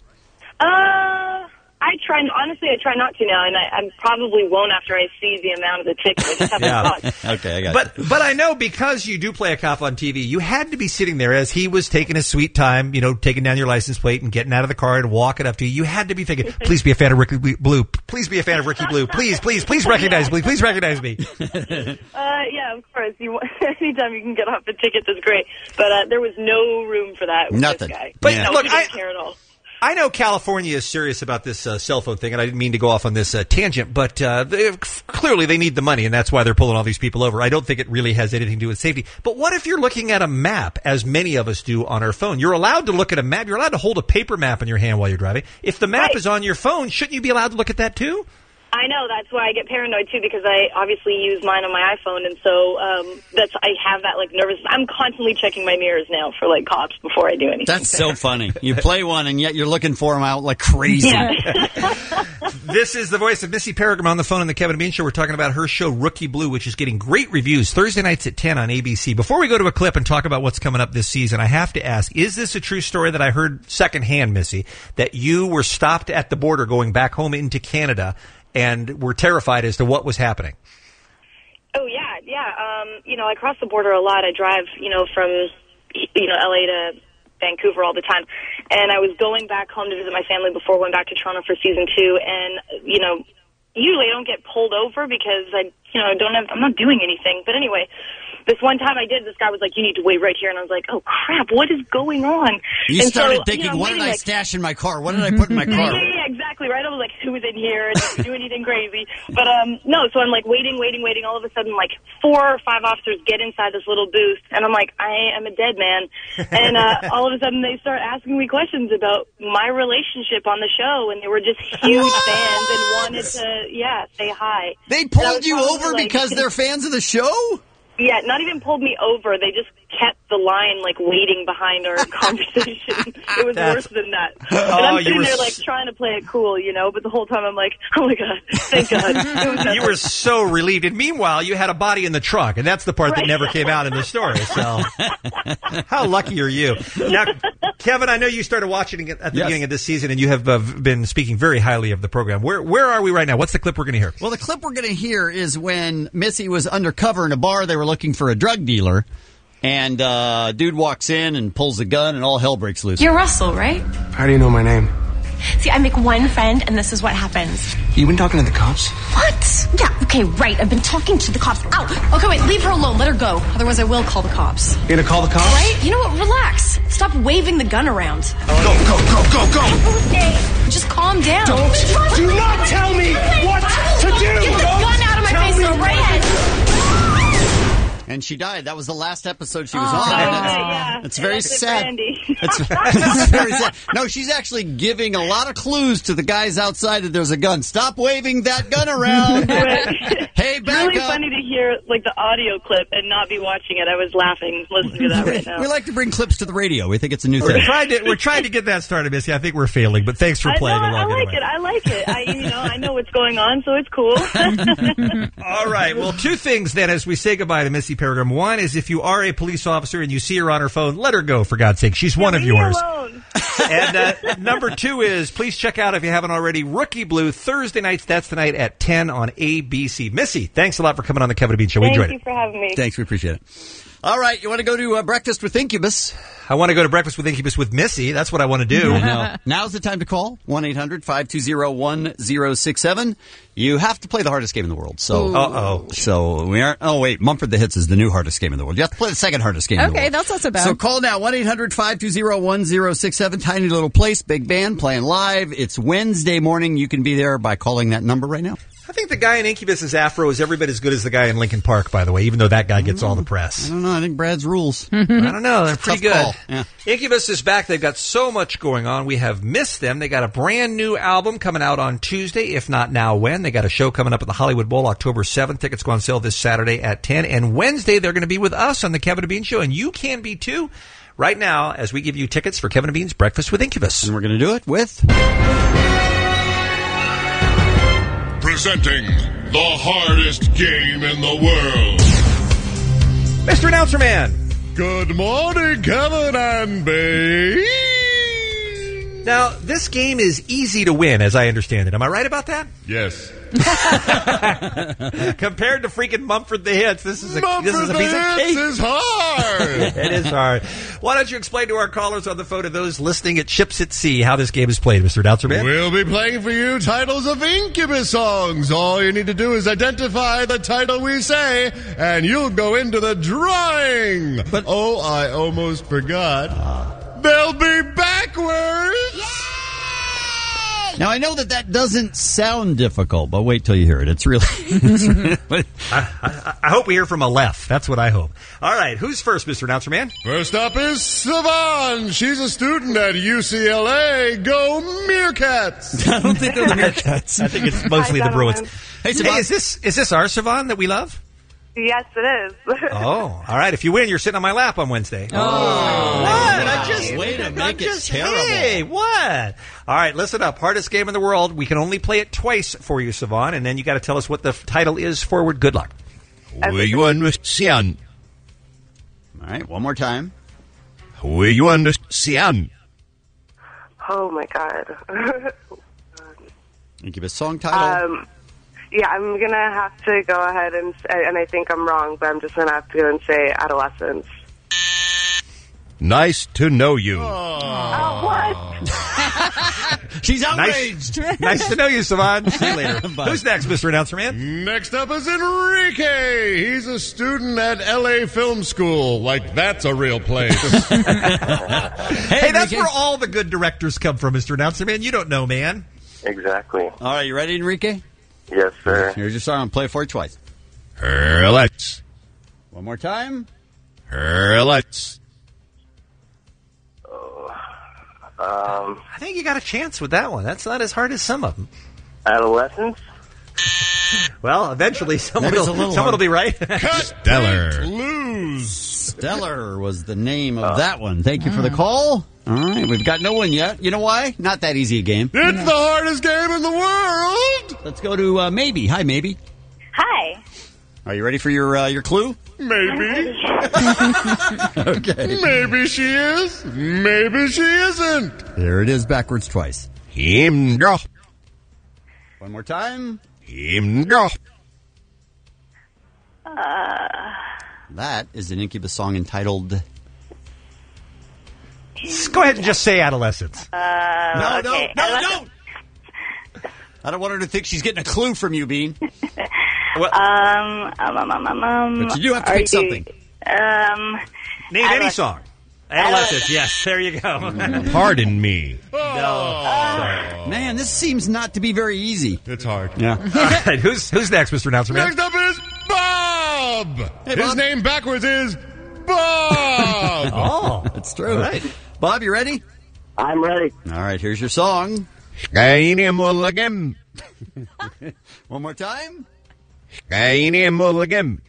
I try not to now, and I probably won't after I see the amount of the ticket. I just haven't thought. Okay, I got But I know because you do play a cop on TV, you had to be sitting there as he was taking his sweet time, taking down your license plate and getting out of the car and walking up to you. You had to be thinking, please be a fan of Ricky Blue. Please be a fan of Ricky Blue. Please recognize me. Please recognize me. Yeah, of course. Anytime you can get off the ticket, that's great. But there was no room for that with Nothing. this guy. But look, he didn't care at all. I know California is serious about this cell phone thing, and I didn't mean to go off on this tangent, but clearly they need the money, and that's why they're pulling all these people over. I don't think it really has anything to do with safety. But what if you're looking at a map, as many of us do on our phone? You're allowed to look at a map. You're allowed to hold a paper map in your hand while you're driving. If the map is on your phone, shouldn't you be allowed to look at that too? I know. That's why I get paranoid, too, because I obviously use mine on my iPhone, and so I have that, nervous. I'm constantly checking my mirrors now for, cops before I do anything. That's so funny. You play one, and yet you're looking for them out like crazy. Yeah. This is the voice of Missy Peregrine on the phone in the Kevin and Bean Show. We're talking about her show, Rookie Blue, which is getting great reviews Thursday nights at 10 on ABC. Before we go to a clip and talk about what's coming up this season, I have to ask, is this a true story that I heard secondhand, Missy, that you were stopped at the border going back home into Canada and were terrified as to what was happening? Oh, yeah. I cross the border a lot. I drive, from, L.A. to Vancouver all the time. And I was going back home to visit my family before I went back to Toronto for season 2. And, usually I don't get pulled over because I'm not doing anything. But anyway, this one time I did, this guy was like, you need to wait right here. And I was like, oh, crap, what is going on? You started thinking, what did I stash in my car? What did I put in my car? Yeah, exactly, right? I was like, who was in here? Did we do anything crazy? But, no, so I'm waiting. All of a sudden, 4 or 5 officers get inside this little booth. And I'm like, I am a dead man. And all of a sudden, they start asking me questions about my relationship on the show. And they were just huge fans and wanted to, say hi. They pulled you over because they're fans of the show? Yeah, not even pulled me over. They just kept the line, waiting behind our conversation. It was worse than that. And I'm sitting there, trying to play it cool, but the whole time I'm like, oh, my God, thank God. You were so relieved. And meanwhile, you had a body in the trunk, and that's the part that never came out in the story. So how lucky are you? Now, Kevin, I know you started watching it at the beginning of this season, and you have been speaking very highly of the program. Where are we right now? What's the clip we're going to hear? Well, the clip we're going to hear is when Missy was undercover in a bar. They were looking for a drug dealer, and dude walks in and pulls a gun, and all hell breaks loose. You're Russell, right? How do you know my name? See, I make one friend, and this is what happens. You been talking to the cops? What? Yeah, okay, right. I've been talking to the cops. Ow! Okay, wait, leave her alone. Let her go. Otherwise, I will call the cops. You gonna call the cops? Right? You know what? Relax. Stop waving the gun around. Go! Okay, just calm down. Do not tell me what to do! Get the gun out of my face right. And she died. That was the last episode she was on. It's very sad. It's very sad. No, she's actually giving a lot of clues to the guys outside that there's a gun. Stop waving that gun around. Hey, back really up. funny to hear the audio clip and not be watching it. I was laughing listening to that right now. We like to bring clips to the radio. We think it's a new thing. We're trying to get that started, Missy. I think we're failing, but thanks for playing along. I like it. I know what's going on, so it's cool. All right. Well, 2 things then as we say goodbye to Missy Peregrine. paradigm. One is if you are a police officer and you see her on her phone, let her go, for God's sake. She's one of yours. And number 2 is please check out, if you haven't already, Rookie Blue, Thursday nights. That's tonight at 10 on ABC. Missy, thanks a lot for coming on the Kevin and Bean Show. We enjoyed it. Thank you for having me. Thanks, we appreciate it. All right, you want to go to Breakfast with Incubus? I want to go to Breakfast with Incubus with Missy. That's what I want to do. I know. Now's the time to call, 1-800-520-1067. You have to play the hardest game in the world. So, So we aren't. Oh, wait. Mumford the Hits is the new hardest game in the world. You have to play the second hardest game in the world. Okay, that's not so bad. So call now, 1-800-520-1067. Tiny little place, big band, playing live. It's Wednesday morning. You can be there by calling that number right now. I think the guy in Incubus's afro is every bit as good as the guy in Linkin Park, by the way, even though that guy gets all the press. I don't know. I think Brad's rules. I don't know. They're pretty good. Call. Yeah. Incubus is back. They've got so much going on. We have missed them. They got a brand new album coming out on Tuesday, if not now when. They got a show coming up at the Hollywood Bowl October 7th. Tickets go on sale this Saturday at 10. And Wednesday, they're going to be with us on the Kevin and Bean Show, and you can be too right now as we give you tickets for Kevin and Bean's Breakfast with Incubus. And we're going to do it with... Presenting the hardest game in the world. Mr. Announcer Man. Good morning, Kevin and Bean. Now, this game is easy to win, as I understand it. Am I right about that? Yes. Compared to freaking Mumford the Hits, this is a piece of cake. This is hard. It is hard. Why don't you explain to our callers on the phone and those listening at Ships at Sea how this game is played, Mr. Announcer Man? We'll be playing for you titles of Incubus songs. All you need to do is identify the title we say, and you'll go into the drawing. But I almost forgot. They'll be backwards. Now, I know that doesn't sound difficult, but wait till you hear it. It's really... I hope we hear from a left. That's what I hope. All right, who's first, Mr. Announcer Man? First up is Siobhan. She's a student at UCLA. Go Meerkats! I don't think they're the Meerkats. I think it's mostly the Bruins. Hey, Siobhan. is this our Siobhan that we love? Yes, it is. Oh, all right. If you win, you're sitting on my lap on Wednesday. Oh. What? Way to make it terrible. Hey, what? All right, listen up. Hardest game in the world. We can only play it twice for you, Siobhan, and then you got to tell us what the title is. Forward. Good luck. You understand? All right, one more time. You understand? Oh, my God. You give a song title. Yeah, I'm going to have to go ahead and I think I'm wrong, but I'm just going to have to go and say Adolescence. Nice to know you. Oh, what? She's outraged. Nice to know you, Siobhan. See you later. Who's next, Mr. Announcer Man? Next up is Enrique. He's a student at LA Film School. Like, that's a real place. Hey, that's where all the good directors come from, Mr. Announcer Man. You don't know, man. Exactly. All right, you ready, Enrique? Yes, sir. Here's your song. Play it for you twice. Let's. One more time. Let's. I think you got a chance with that one. That's not as hard as some of them. Adolescence? Well, eventually someone will be right. Stellar. Lose. Stellar was the name of that one. Thank you for the call. All right, we've got no one yet. You know why? Not that easy a game. It's the hardest game in the world. Let's go to Maybe. Hi, Maybe. Hi. Are you ready for your clue? Maybe. Okay. Maybe she is. Maybe she isn't. There it is, backwards twice. Him go. One more time. Him go. That is an Incubus song entitled... Go ahead and just say Adolescence. No. I don't want her to think she's getting a clue from you, Bean. But you do have to pick something. Name any song. Adolescence, yes. There you go. Pardon me. No. Man, this seems not to be very easy. It's hard. Yeah. All right, who's next, Mr. Announcer Man? Next up is Bob. Hey, His Bob. name backwards is Bob. Oh, that's true. All right. Bob, you ready? I'm ready. All right, here's your song. Mulligan. One more time. Mulligan.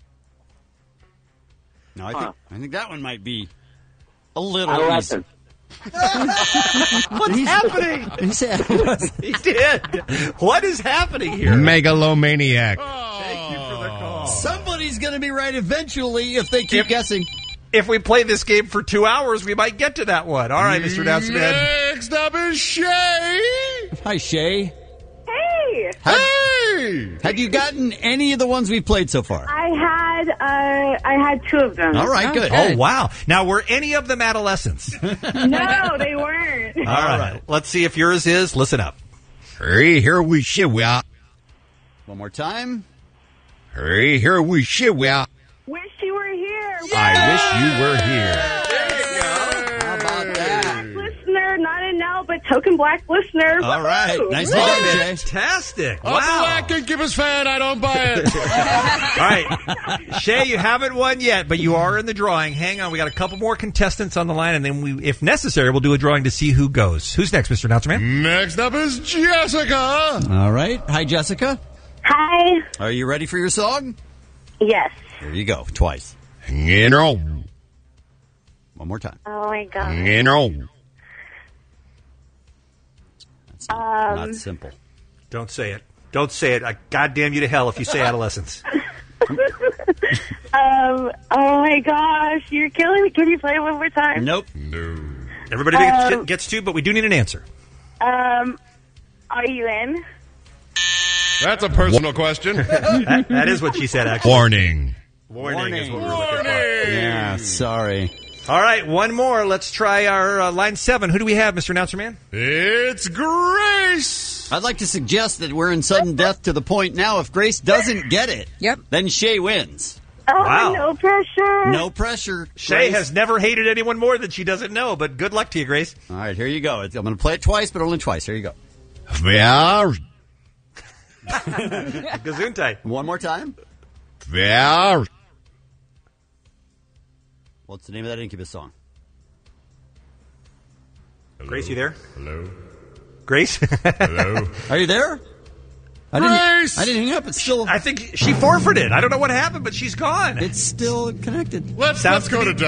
No, I think that one might be a little Adolescence. What's happening? He said He did. What is happening here? Megalomaniac. Thank you for the call. somebody Somebody's going to be right eventually if they keep guessing. If we play this game for 2 hours, we might get to that one. All right, Mr. Announcer Man. Next up is Shay. Hi, Shay. Hey! Have you gotten any of the ones we've played so far? I had 2 of them. All right, good. Oh, wow. Now, were any of them adolescents? No, they weren't. All right. Let's see if yours is. Listen up. Hey, here we shit we are. One more time. Hey, here we shit we are. Wish you were here. I wish you were here. How about that? Listener, not a no, but token black listener. All right. Woo-hoo. Nice to meet you, Jay. Fantastic. I'm Wow. black and give us fan. I don't buy it. All right. Shay, you haven't won yet, but you are in the drawing. Hang on. We got a couple more contestants on the line, and then if necessary, we'll do a drawing to see who goes. Who's next, Mr. Announcer Man? Next up is Jessica. All right. Hi, Jessica. Hi. Are you ready for your song? Yes. Here you go. Twice. You know. One more time. Oh, my God. You know. That's not simple. Don't say it. Don't say it. I goddamn you to hell if you say adolescence. Oh, my gosh. You're killing me. Can you play it one more time? Nope. No. Everybody gets to, but we do need an answer. Are you in? That's a personal question. That is what she said, actually. Warning. Warning is what we're looking for. Yeah, sorry. All right, one more. Let's try our line 7. Who do we have, Mr. Announcer Man? It's Grace. I'd like to suggest that we're in sudden death to the point now. If Grace doesn't get it, then Shay wins. Oh, Wow. no pressure. No pressure. Shay Grace. has never hated anyone more than she doesn't know, but good luck to you, Grace. All right, here you go. I'm going to play it twice, but only twice. Here you go. Yeah. Gesundheit. One more time. Yeah. What's the name of that Incubus song? Grace, you there? Hello. Grace? Hello. Are you there? Grace! I didn't hang up. It's still. I think she forfeited. I don't know what happened, but she's gone. It's still connected. Let's go to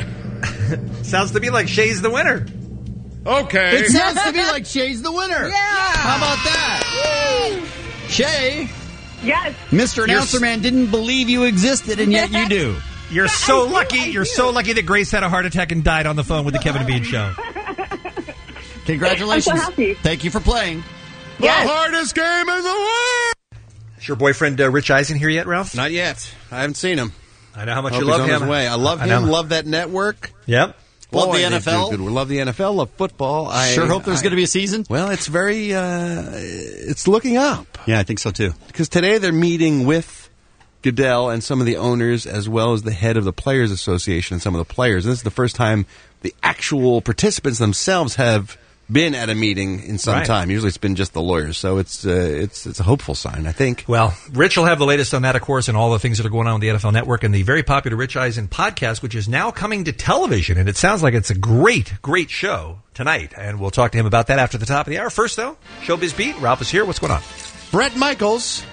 Diane. Sounds to me like Shay's the winner. Okay. It sounds to me like Shay's the winner. Yeah. How about that? Shay. Yes. Mr. Announcer Man didn't believe you existed, and yet you do. You're so lucky. You're so lucky that Grace had a heart attack and died on the phone with the Kevin and Bean Show. Congratulations. I'm so happy. Thank you for playing. The hardest game in the world. Is your boyfriend Rich Eisen here yet, Ralph? Not yet. I haven't seen him. I know how much Hope you love he's on him. his way. I love him. Love that network. Yep. Love Boy, the they NFL. do good. We love the NFL. Love football. I Sure hope there's going to be a season. Well, it's very. It's looking up. Yeah, I think so too. Because today they're meeting with Goodell and some of the owners, as well as the head of the Players Association and some of the players. And this is the first time the actual participants themselves have been at a meeting in some time. Usually it's been just the lawyers. So it's a hopeful sign, I think. Well, Rich will have the latest on that, of course, and all the things that are going on with the NFL Network and the very popular Rich Eisen podcast, which is now coming to television. And it sounds like it's a great, great show tonight. And we'll talk to him about that after the top of the hour. First, though, Showbiz Beat. Ralph is here. What's going on? Bret Michaels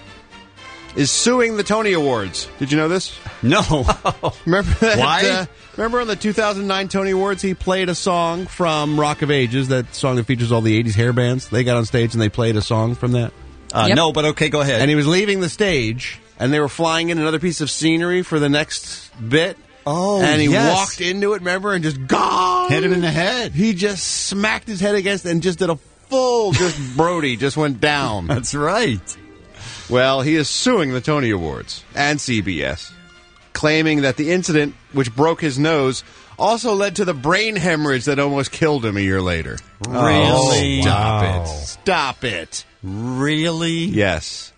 is suing the Tony Awards. Did you know this? No. Remember that? Why? Remember on the 2009 Tony Awards, he played a song from Rock of Ages, that song that features all the 80s hair bands. They got on stage and they played a song from that. No, but okay, go ahead. And he was leaving the stage, and they were flying in another piece of scenery for the next bit. Oh, and he yes. walked into it, remember, and just gone. Hit him in the head. He just smacked his head against and just did a full, just Brody, just went down. That's right. Well, he is suing the Tony Awards and CBS, claiming that the incident, which broke his nose, also led to the brain hemorrhage that almost killed him a year later. Really? Stop it. Stop it. Really? Yes.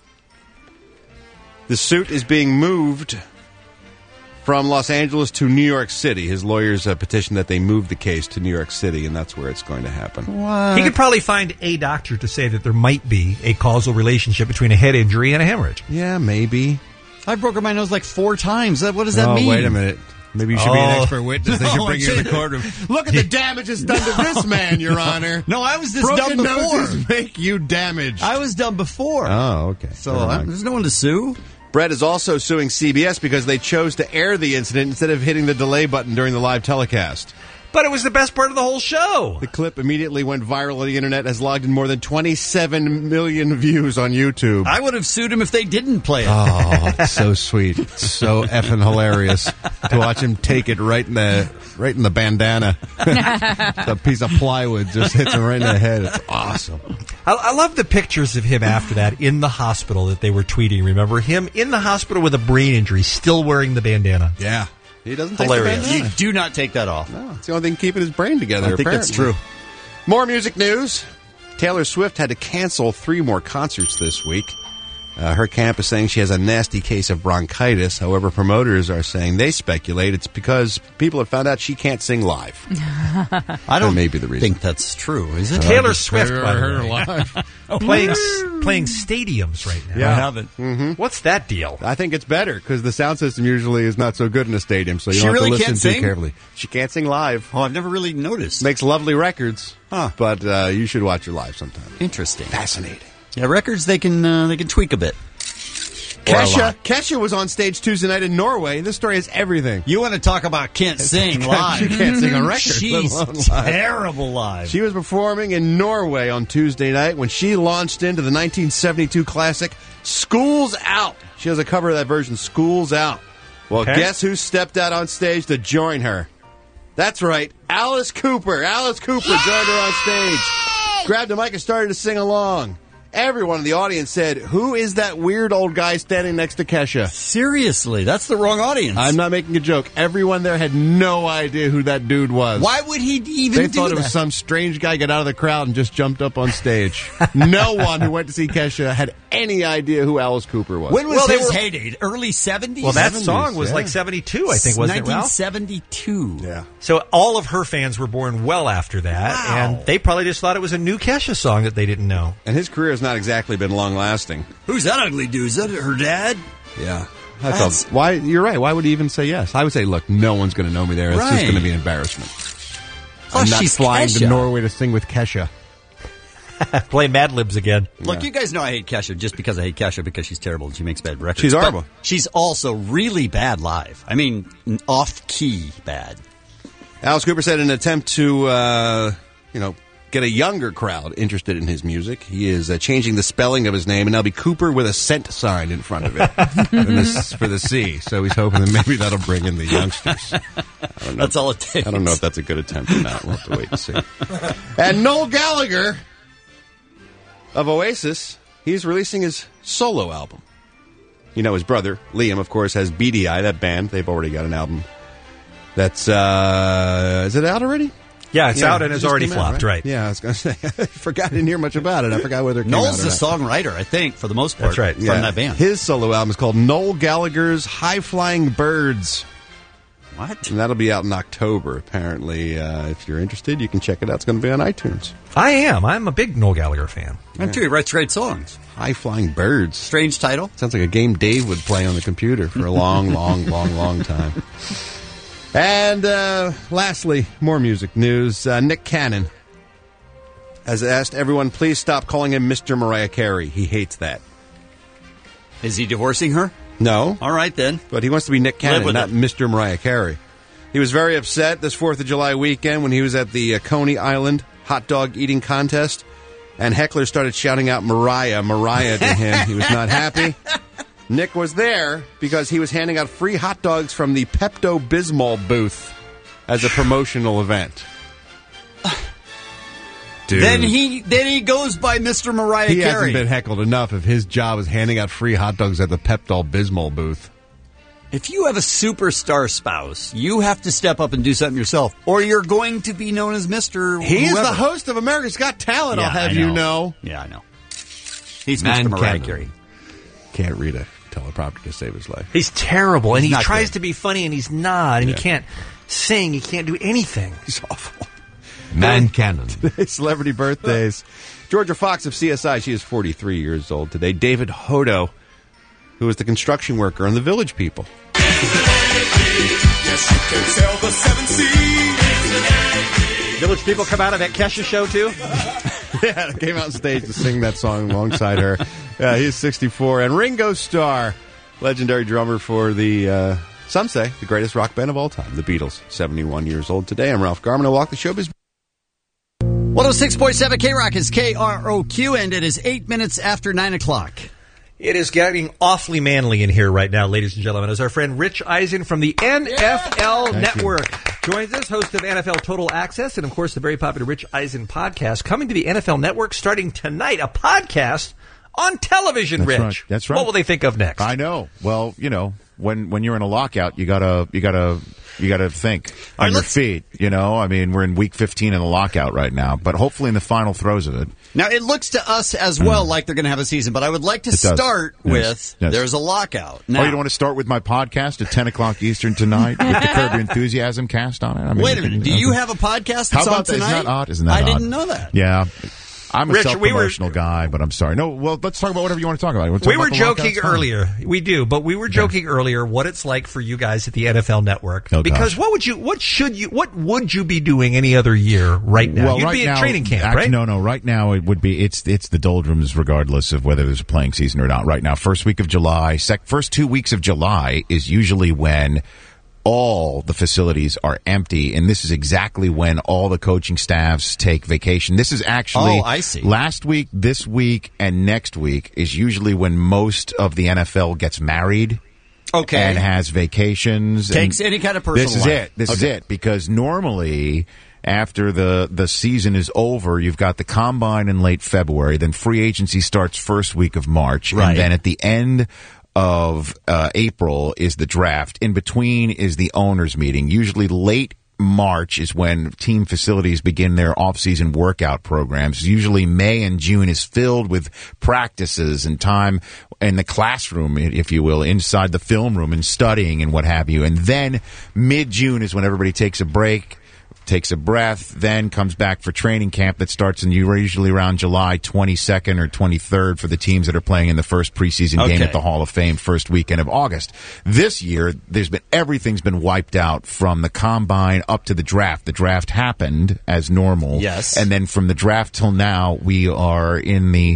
The suit is being moved from Los Angeles to New York City. His lawyers petitioned that they move the case to New York City, and that's where it's going to happen. He could probably find a doctor to say that there might be a causal relationship between a head injury and a hemorrhage. Yeah, maybe. I've broken my nose like 4 times. What does that mean? Wait a minute. Maybe you should be an expert witness. They should bring you in the courtroom. Look at the damage it's done to this man, Your Honor. No, I was this Broken dumb before. noses make you damaged. I was dumb before. Oh, okay. So there's no one to sue. Brett is also suing CBS because they chose to air the incident instead of hitting the delay button during the live telecast. But it was the best part of the whole show. The clip immediately went viral on the internet, has logged in more than 27 million views on YouTube. I would have sued him if they didn't play it. Oh, it's so sweet. It's so effing hilarious to watch him take it right in the bandana. A piece of plywood just hits him right in the head. It's awesome. I love the pictures of him after that in the hospital that they were tweeting. Remember him in the hospital with a brain injury, still wearing the bandana. Yeah. He doesn't Hilarious. take the bandana. You do not take that off. No, it's the only thing keeping his brain together, I think apparently. that's true. More music news. Taylor Swift had to cancel 3 more concerts this week. Her camp is saying she has a nasty case of bronchitis. However, promoters are saying they speculate it's because people have found out she can't sing live. I don't may be the reason. think that's true, is it? Taylor Swift, by the her way. live. playing stadiums right now. Yeah. I haven't. Mm-hmm. What's that deal? I think it's better because the sound system usually is not so good in a stadium, so you She don't have really to listen can't too sing? carefully. She can't sing live. Oh, I've never really noticed. Makes lovely records, Huh. but you should watch her live sometime. Interesting. Fascinating. Yeah, records they can tweak a bit. Kesha was on stage Tuesday night in Norway. This story has everything. You want to talk about can't sing live? She can't sing on record. She's let alone live. terrible live. She was performing in Norway on Tuesday night when she launched into the 1972 classic School's Out. She has a cover of that version, School's Out. Well, Okay. guess who stepped out on stage to join her? That's right, Alice Cooper. Alice Cooper joined her on stage, grabbed a mic and started to sing along. Everyone in the audience said, "Who is that weird old guy standing next to Kesha?" Seriously, that's the wrong audience. I'm not making a joke. Everyone there had no idea who that dude was. Why would he even They do thought it that? was some strange guy got out of the crowd and just jumped up on stage. No one who went to see Kesha had any idea who Alice Cooper was. When was Well, they his were- heyday? Early 70s? Well, that 70s, song was yeah. like 72, I think, wasn't it, Ralph? 1972. Yeah. So all of her fans were born well after that, Wow. and they probably just thought it was a new Kesha song that they didn't know. And his career has not exactly been long-lasting. Who's that ugly dude? Is that her dad? Yeah. That's- Why? You're right. Why would he even say yes? I would say, look, no one's going to know me there. It's just Right. going to be an embarrassment. Plus, I'm not she's flying Kesha. to Norway to sing with Kesha. Play Mad Libs again. Look, you guys know I hate Kesha just because I hate Kesha because she's terrible and she makes bad records. She's But horrible. she's also really bad live. I mean, off-key bad. Alice Cooper said in an attempt to, get a younger crowd interested in his music, he is changing the spelling of his name, and now be Cooper with a cent sign in front of it for the C. So he's hoping that maybe that'll bring in the youngsters. I don't know. That's all it takes. I don't know if that's a good attempt or not. We'll have to wait and see. And Noel Gallagher of Oasis, he's releasing his solo album. You know, his brother, Liam, of course, has BDI, that band. They've already got an album. That's, is it out already? Yeah, it's out and it it's just already came out, flopped, right? Yeah, I was going to say, I forgot, I didn't hear much about it. I forgot whether it came Noel's out or the not. songwriter, I think, for the most part. That's right. From Yeah. that band. His solo album is called Noel Gallagher's High Flying Birds. What? And that'll be out in October, apparently. If you're interested, you can check it out. It's going to be on iTunes. I am. I'm a big Noel Gallagher fan. I'm sure he writes great songs. High Flying Birds. Strange title. Sounds like a game Dave would play on the computer for a long, long time. And lastly, more music news. Nick Cannon has asked everyone, please stop calling him Mr. Mariah Carey. He hates that. Is he divorcing her? No. All right, then. But he wants to be Nick Cannon, with not it. Mr. Mariah Carey. He was very upset this 4th of July weekend when he was at the Coney Island hot dog eating contest, and hecklers started shouting out Mariah, Mariah to him. He was not happy. Nick was there because he was handing out free hot dogs from the Pepto-Bismol booth as a promotional event. Dude. Then he goes by Mr. Mariah He Carey. hasn't been heckled enough if his job is handing out free hot dogs at the Pepto-Bismol booth. If you have a superstar spouse, you have to step up and do something yourself, or you're going to be known as Mr. He is whoever. the host of America's Got Talent, Yeah, I'll have I you know. Yeah, I know. He's Man Mr. Mariah Cannon. Carey. Can't read a teleprompter to save his life. He's terrible, and He's he not tries good. to be funny, and he's not, and Yeah. he can't sing, he can't do anything. He's awful. Man Cannon. Today's celebrity birthdays. Georgia Fox of CSI, she is 43 years old today. David Hodo, who is the construction worker on The Village People. Village People come out of that Kesha show, too? Yeah, came out on stage to sing that song alongside her. He's 64. And Ringo Starr, legendary drummer for the Some say the greatest rock band of all time, the Beatles, 71 years old today. I'm Ralph Garman. I walk the showbiz. 106.7 K-Rock is KROQ, and it is 8 minutes after 9 o'clock. It is getting awfully manly in here right now, ladies and gentlemen, as our friend Rich Eisen from the NFL Network joins us, host of NFL Total Access, and of course the very popular Rich Eisen podcast, coming to the NFL Network starting tonight, a podcast on television, Rich. Right. That's right. What will they think of next? I know. Well, you know, when you're in a lockout, you gotta think on your feet. You know, I mean, we're in week 15 in the lockout right now, but hopefully in the final throes of it. Now, it looks to us as well like they're going to have a season, but I would like to start with there's a lockout. Now, you don't want to start with my podcast at 10 o'clock Eastern tonight with the Curb Your Enthusiasm cast on it? I mean, wait a minute. Do you have a podcast that's on tonight? Isn't that odd? Isn't that I odd? didn't know that. Yeah. I'm a Rich, self-promotional guy, but I'm sorry. No, well, let's talk about whatever you want to talk about. We were joking earlier. We do, but we were joking earlier what it's like for you guys at the NFL Network. Because what would you be doing any other year right now? Well, You'd be at training camp, right? No. Right now it would be it's the doldrums regardless of whether there's a playing season or not. Right now, first 2 weeks of July is usually when all the facilities are empty, and this is exactly when all the coaching staffs take vacation. This is actually I see. Last week, this week, and next week is usually when most of the NFL gets married. Okay. And has vacations. Takes any kind of personal This is life. it. This is it. Because normally, after the season is over, you've got the combine in late February, then free agency starts first week of March, Right. and then at the end of April is the draft. In between is the owners' meeting. Usually late March is when team facilities begin their off-season workout programs. Usually May and June is filled with practices and time in the classroom, if you will, inside the film room and studying and what have you. And then mid-June is when everybody takes a break, takes a breath, then comes back for training camp that starts usually around July 22nd or 23rd for the teams that are playing in the first preseason game at the Hall of Fame first weekend of August. This year, everything's been wiped out from the combine up to the draft. The draft happened as normal. Yes. And then from the draft till now, we are in the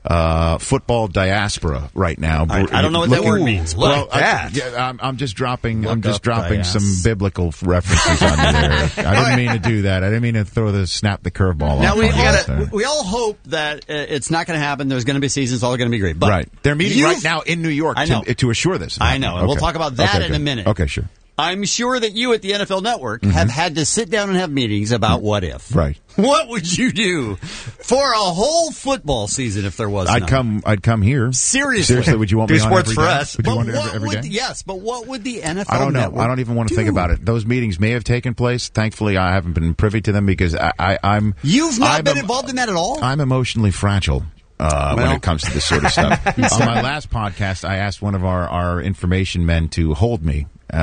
football diaspora right now. I don't know what that word means. Look at that. I'm just dropping some biblical references on you there. I didn't mean to do that. I didn't mean to snap the curveball. Now off we all hope that it's not going to happen. There's going to be seasons. All going to be great. But right. They're meeting right now in New York to assure this. I know. And we'll talk about that in a minute. Okay, sure. I'm sure that you at the NFL Network have had to sit down and have meetings about what if. Right. What would you do for a whole football season if there was none? I'd come here. Seriously, would you want me on every day? Would you want every day? Yes, but what would the NFL I don't know. Network I don't even want to think about it. Those meetings may have taken place. Thankfully, I haven't been privy to them because I'm. You've not been involved in that at all? I'm emotionally fragile. When it comes to this sort of stuff. On my last podcast, I asked one of our information men to hold me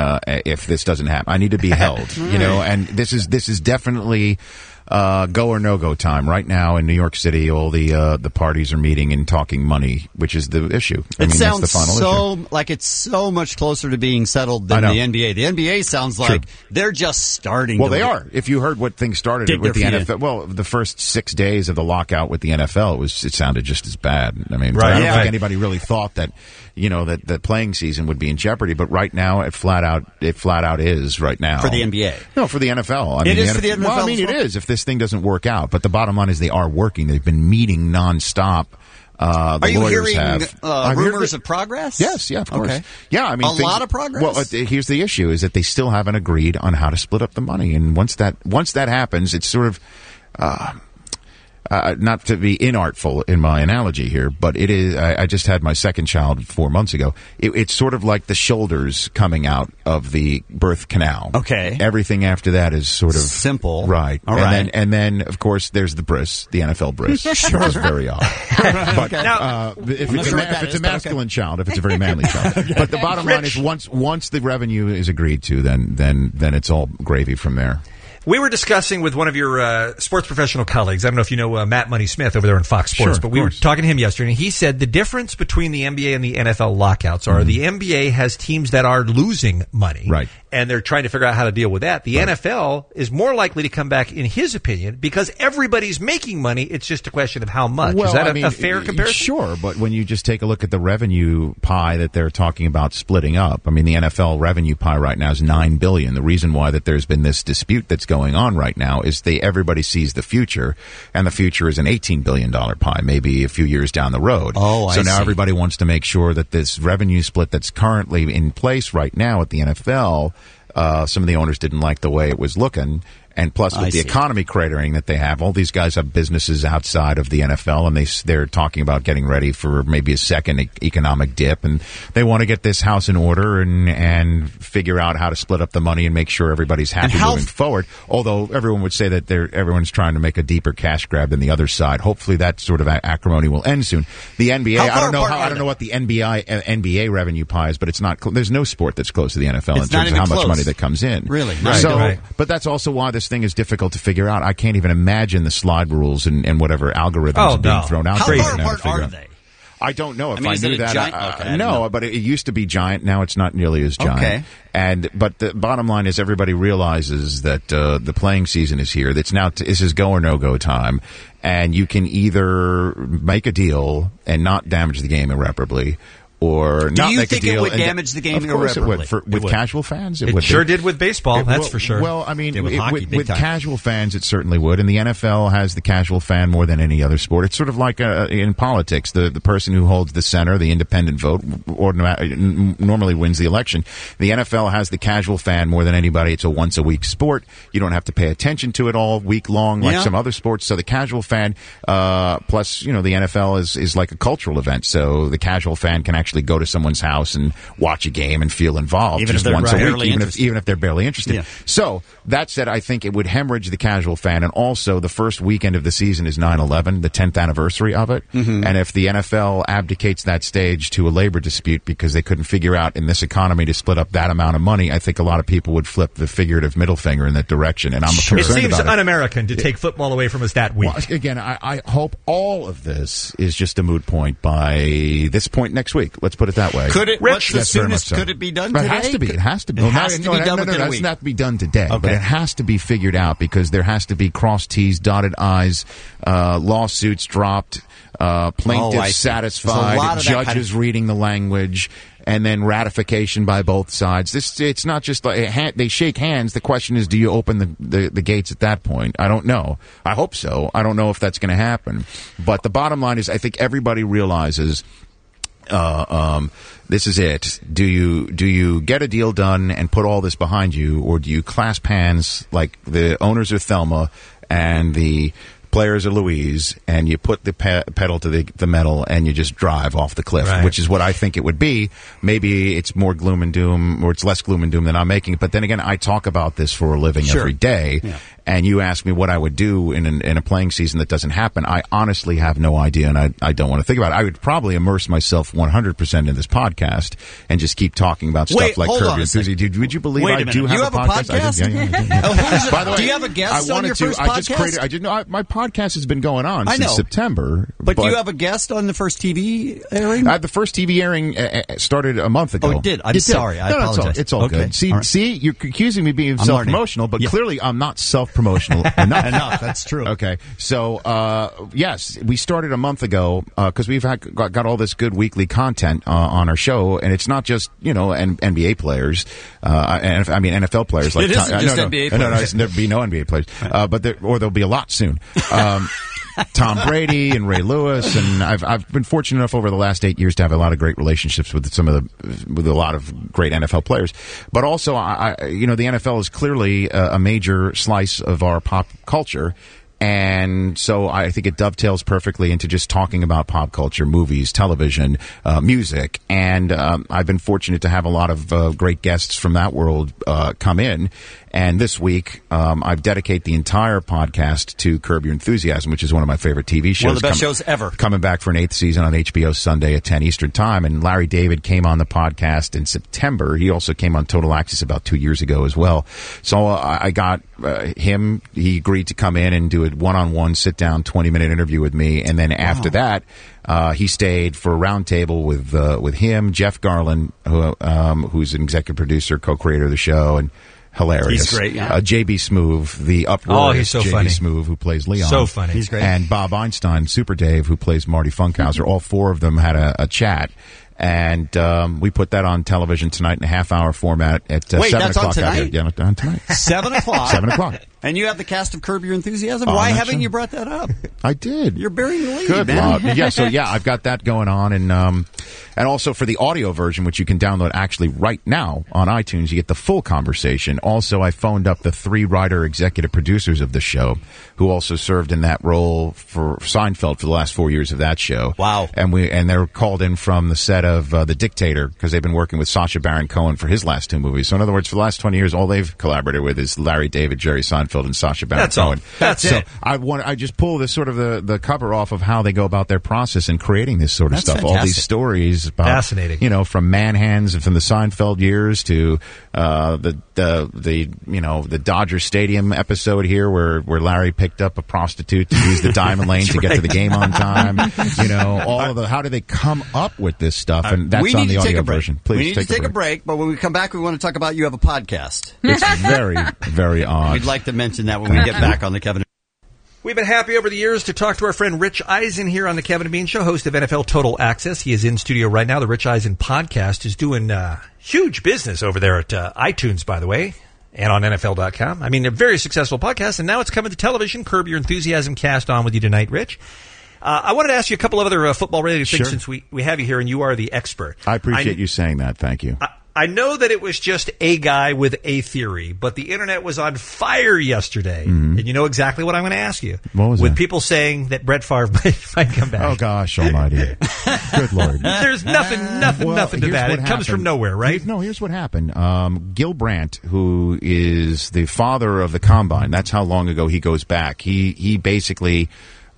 if this doesn't happen. I need to be held, and this is definitely go or no go time right now in New York City. All the parties are meeting and talking money, which is the issue. Sounds that's the final issue. Like it's so much closer to being settled than the NBA. The NBA sounds like they're just starting. Well, they are. If you heard what things started with the NFL, well, the first 6 days of the lockout with the NFL, it sounded just as bad. I mean, I don't think anybody really thought that that playing season would be in jeopardy. But right now, it flat out is right now for the NBA. No, for the NFL. It is for the NFL. Well, I mean, it is if this thing doesn't work out. But the bottom line is they are working. They've been meeting nonstop. Are you hearing rumors of progress? Yes, of course. Okay. Yeah, I mean, a lot of progress. Well, here's the issue: is that they still haven't agreed on how to split up the money, and once that happens, it's sort of. Not to be inartful in my analogy here, but it is. I just had my second child 4 months ago. It's sort of like the shoulders coming out of the birth canal. Okay. Everything after that is sort of simple. Right. All right. And then of course there's the bris, the NFL bris. Sure. It's very odd. But now, if it's a masculine child, if it's a very manly child. But the bottom line is once the revenue is agreed to, then it's all gravy from there. We were discussing with one of your sports professional colleagues. I don't know if you know Matt Money Smith over there on Fox Sports, but we were talking to him yesterday, and he said the difference between the NBA and the NFL lockouts are the NBA has teams that are losing money. Right. And they're trying to figure out how to deal with that. The NFL is more likely to come back, in his opinion, because everybody's making money. It's just a question of how much. Well, Is that a fair comparison? Sure, but when you just take a look at the revenue pie that they're talking about splitting up, I mean, the NFL revenue pie right now is $9 billion. The reason why that there's been this dispute that's going on right now is everybody sees the future, and the future is an $18 billion pie, maybe a few years down the road. Oh, so I now see. everybody wants to make sure that this revenue split that's currently in place right now at the NFL, some of the owners didn't like the way it was looking. And plus, with the economy cratering that they have, all these guys have businesses outside of the NFL, and they're talking about getting ready for maybe a second economic dip, and they want to get this house in order and figure out how to split up the money and make sure everybody's happy moving forward. Although everyone would say that everyone's trying to make a deeper cash grab than the other side. Hopefully, that sort of acrimony will end soon. The NBA, I don't know what the NBA revenue pie is, but it's not. There's no sport that's close to the NFL in terms of how much money that comes in. Really, but that's also why this thing is difficult to figure out. I can't even imagine the slide rules and whatever algoritms are being thrown out. How far apart are they? I don't know if I knew that. Giant? No, but it used to be giant. Now it's not nearly as giant. Okay. But the bottom line is everybody realizes that the playing season is here. That's now this is go or no go time, and you can either make a deal and not damage the game irreparably, or not make a deal. Do you think it would damage the game irreparably? Of course it would. With casual fans, it sure did with baseball, that's for sure. Well, I mean, with hockey, with casual fans, it certainly would. And the NFL has the casual fan more than any other sport. It's sort of like in politics. The person who holds the center, the independent vote, normally wins the election. The NFL has the casual fan more than anybody. It's a once-a-week sport. You don't have to pay attention to it all week long like some other sports. So the casual fan, plus, the NFL is like a cultural event. So the casual fan can actually go to someone's house and watch a game and feel involved even just if once a week, even if they're barely interested. Yeah. So that said, I think it would hemorrhage the casual fan, and also the first weekend of the season is 9/11, the 10th anniversary of it. Mm-hmm. And if the NFL abdicates that stage to a labor dispute because they couldn't figure out in this economy to split up that amount of money, I think a lot of people would flip the figurative middle finger in that direction. And I'm concerned about it. It seems un-American to take football away from us that week. Well, again, I hope all of this is just a moot point by this point next week. Let's put it that way. Could it? What's the Yes, very much soonest? so. Could it be done But today? It has to be. It has to be. It has to be done within a It week. doesn't have to be done today, but Okay. it has to be figured out because there has to be crossed T's, dotted I's, lawsuits dropped, plaintiffs satisfied, judges reading the language, and then ratification by both sides. It's not just like they shake hands. The question is, do you open the gates at that point? I don't know. I hope so. I don't know if that's going to happen. But the bottom line is, I think everybody realizes this is it. Do you get a deal done and put all this behind you, or do you clasp hands like the owners of Thelma and the players of Louise, and you put the pedal to the metal and you just drive off the cliff, which is what I think it would be. Maybe it's more gloom and doom, or it's less gloom and doom than I'm making it. But then again, I talk about this for a living every day. Yeah. And you ask me what I would do in a playing season that doesn't happen. I honestly have no idea, and I don't want to think about it. I would probably immerse myself 100% in this podcast and just keep talking about stuff like Curb Your Enthusiasm. Would you believe I do have a podcast? Yeah. By the way, do you have a guest on your first podcast? I didn't know. My podcast has been going on since September. But do you have a guest on the first TV airing? The first TV airing started a month ago. Oh, it did? I'm sorry. I apologize. It's all good. See, you're accusing me of being self-promotional, but clearly I'm not self-promotional enough. That's true. Okay. So, yes, we started a month ago because we've got all this good weekly content on our show, and it's not just, NBA players, and I mean NFL players. Like it isn't just NBA players. No, there'll be no NBA players, but there'll be a lot soon. Tom Brady and Ray Lewis, and I've been fortunate enough over the last 8 years to have a lot of great relationships with with a lot of great NFL players. But also, the NFL is clearly a major slice of our pop culture. And so I think it dovetails perfectly into just talking about pop culture, movies, television, music. And I've been fortunate to have a lot of great guests from that world come in. And this week, I've dedicated the entire podcast to Curb Your Enthusiasm, which is one of my favorite TV shows. One of the best shows ever. Coming back for an 8th season on HBO Sunday at 10 Eastern Time. And Larry David came on the podcast in September. He also came on Total Access about 2 years ago as well. So I got him. He agreed to come in and do a one-on-one, sit-down, 20-minute interview with me. And then after that, he stayed for a roundtable with him, Jeff Garlin, who's an executive producer, co-creator of the show, and hilarious. He's great, yeah. J.B. Smoove, the uproarious so J.B. funny. Smoove, who plays Leon. So funny. He's great. And Bob Einstein, Super Dave, who plays Marty Funkhauser. All four of them had a chat. And we put that on television tonight in a half-hour format at 7 that's o'clock. on tonight? Out here. Yeah, on tonight. 7 o'clock? 7 o'clock. And you have the cast of Curb Your Enthusiasm? Why haven't you brought that up? I did. You're burying the lead, Good man. Lord. Yeah, I've got that going on. And also for the audio version, which you can download actually right now on iTunes, you get the full conversation. Also, I phoned up the 3 writer executive producers of the show, who also served in that role for Seinfeld for the last 4 years of that show. Wow. And they're called in from the set of The Dictator, because they've been working with Sacha Baron Cohen for his last 2 movies. So in other words, for the last 20 years, all they've collaborated with is Larry David, Jerry Seinfeld, and Sacha Baron Cohen. That's it. I just pull this sort of the cover off of how they go about their process in creating this sort of stuff. Fantastic. All these stories about, fascinating. From Man Hands and from the Seinfeld years to the Dodger Stadium episode here where Larry picked up a prostitute to use the diamond lane to get to the game on time. All of the how do they come up with this stuff? And that's on the audio version. Please we need to take a break, but when we come back, we want to talk about you have a podcast. It's very, very odd. We'd like to mention that when we get back on the Kevin. We've been happy over the years to talk to our friend Rich Eisen here on the Kevin and Bean Show, host of NFL Total Access. He is in studio right now. The Rich Eisen podcast is doing huge business over there at iTunes, by the way, and on NFL.com. I mean, a very successful podcast, and now it's coming to television. Curb Your Enthusiasm cast on with you tonight, Rich. I wanted to ask you a couple of other football-related things since we have you here, and you are the expert. I appreciate you saying that. Thank you. I know that it was just a guy with a theory, but the internet was on fire yesterday, and you know exactly what I'm going to ask you. What was with that? People saying that Brett Favre might come back. Oh gosh, almighty! Good Lord! There's nothing to that. It comes from nowhere, right? No, here's what happened. Gil Brandt, who is the father of the Combine, that's how long ago he goes back. He basically.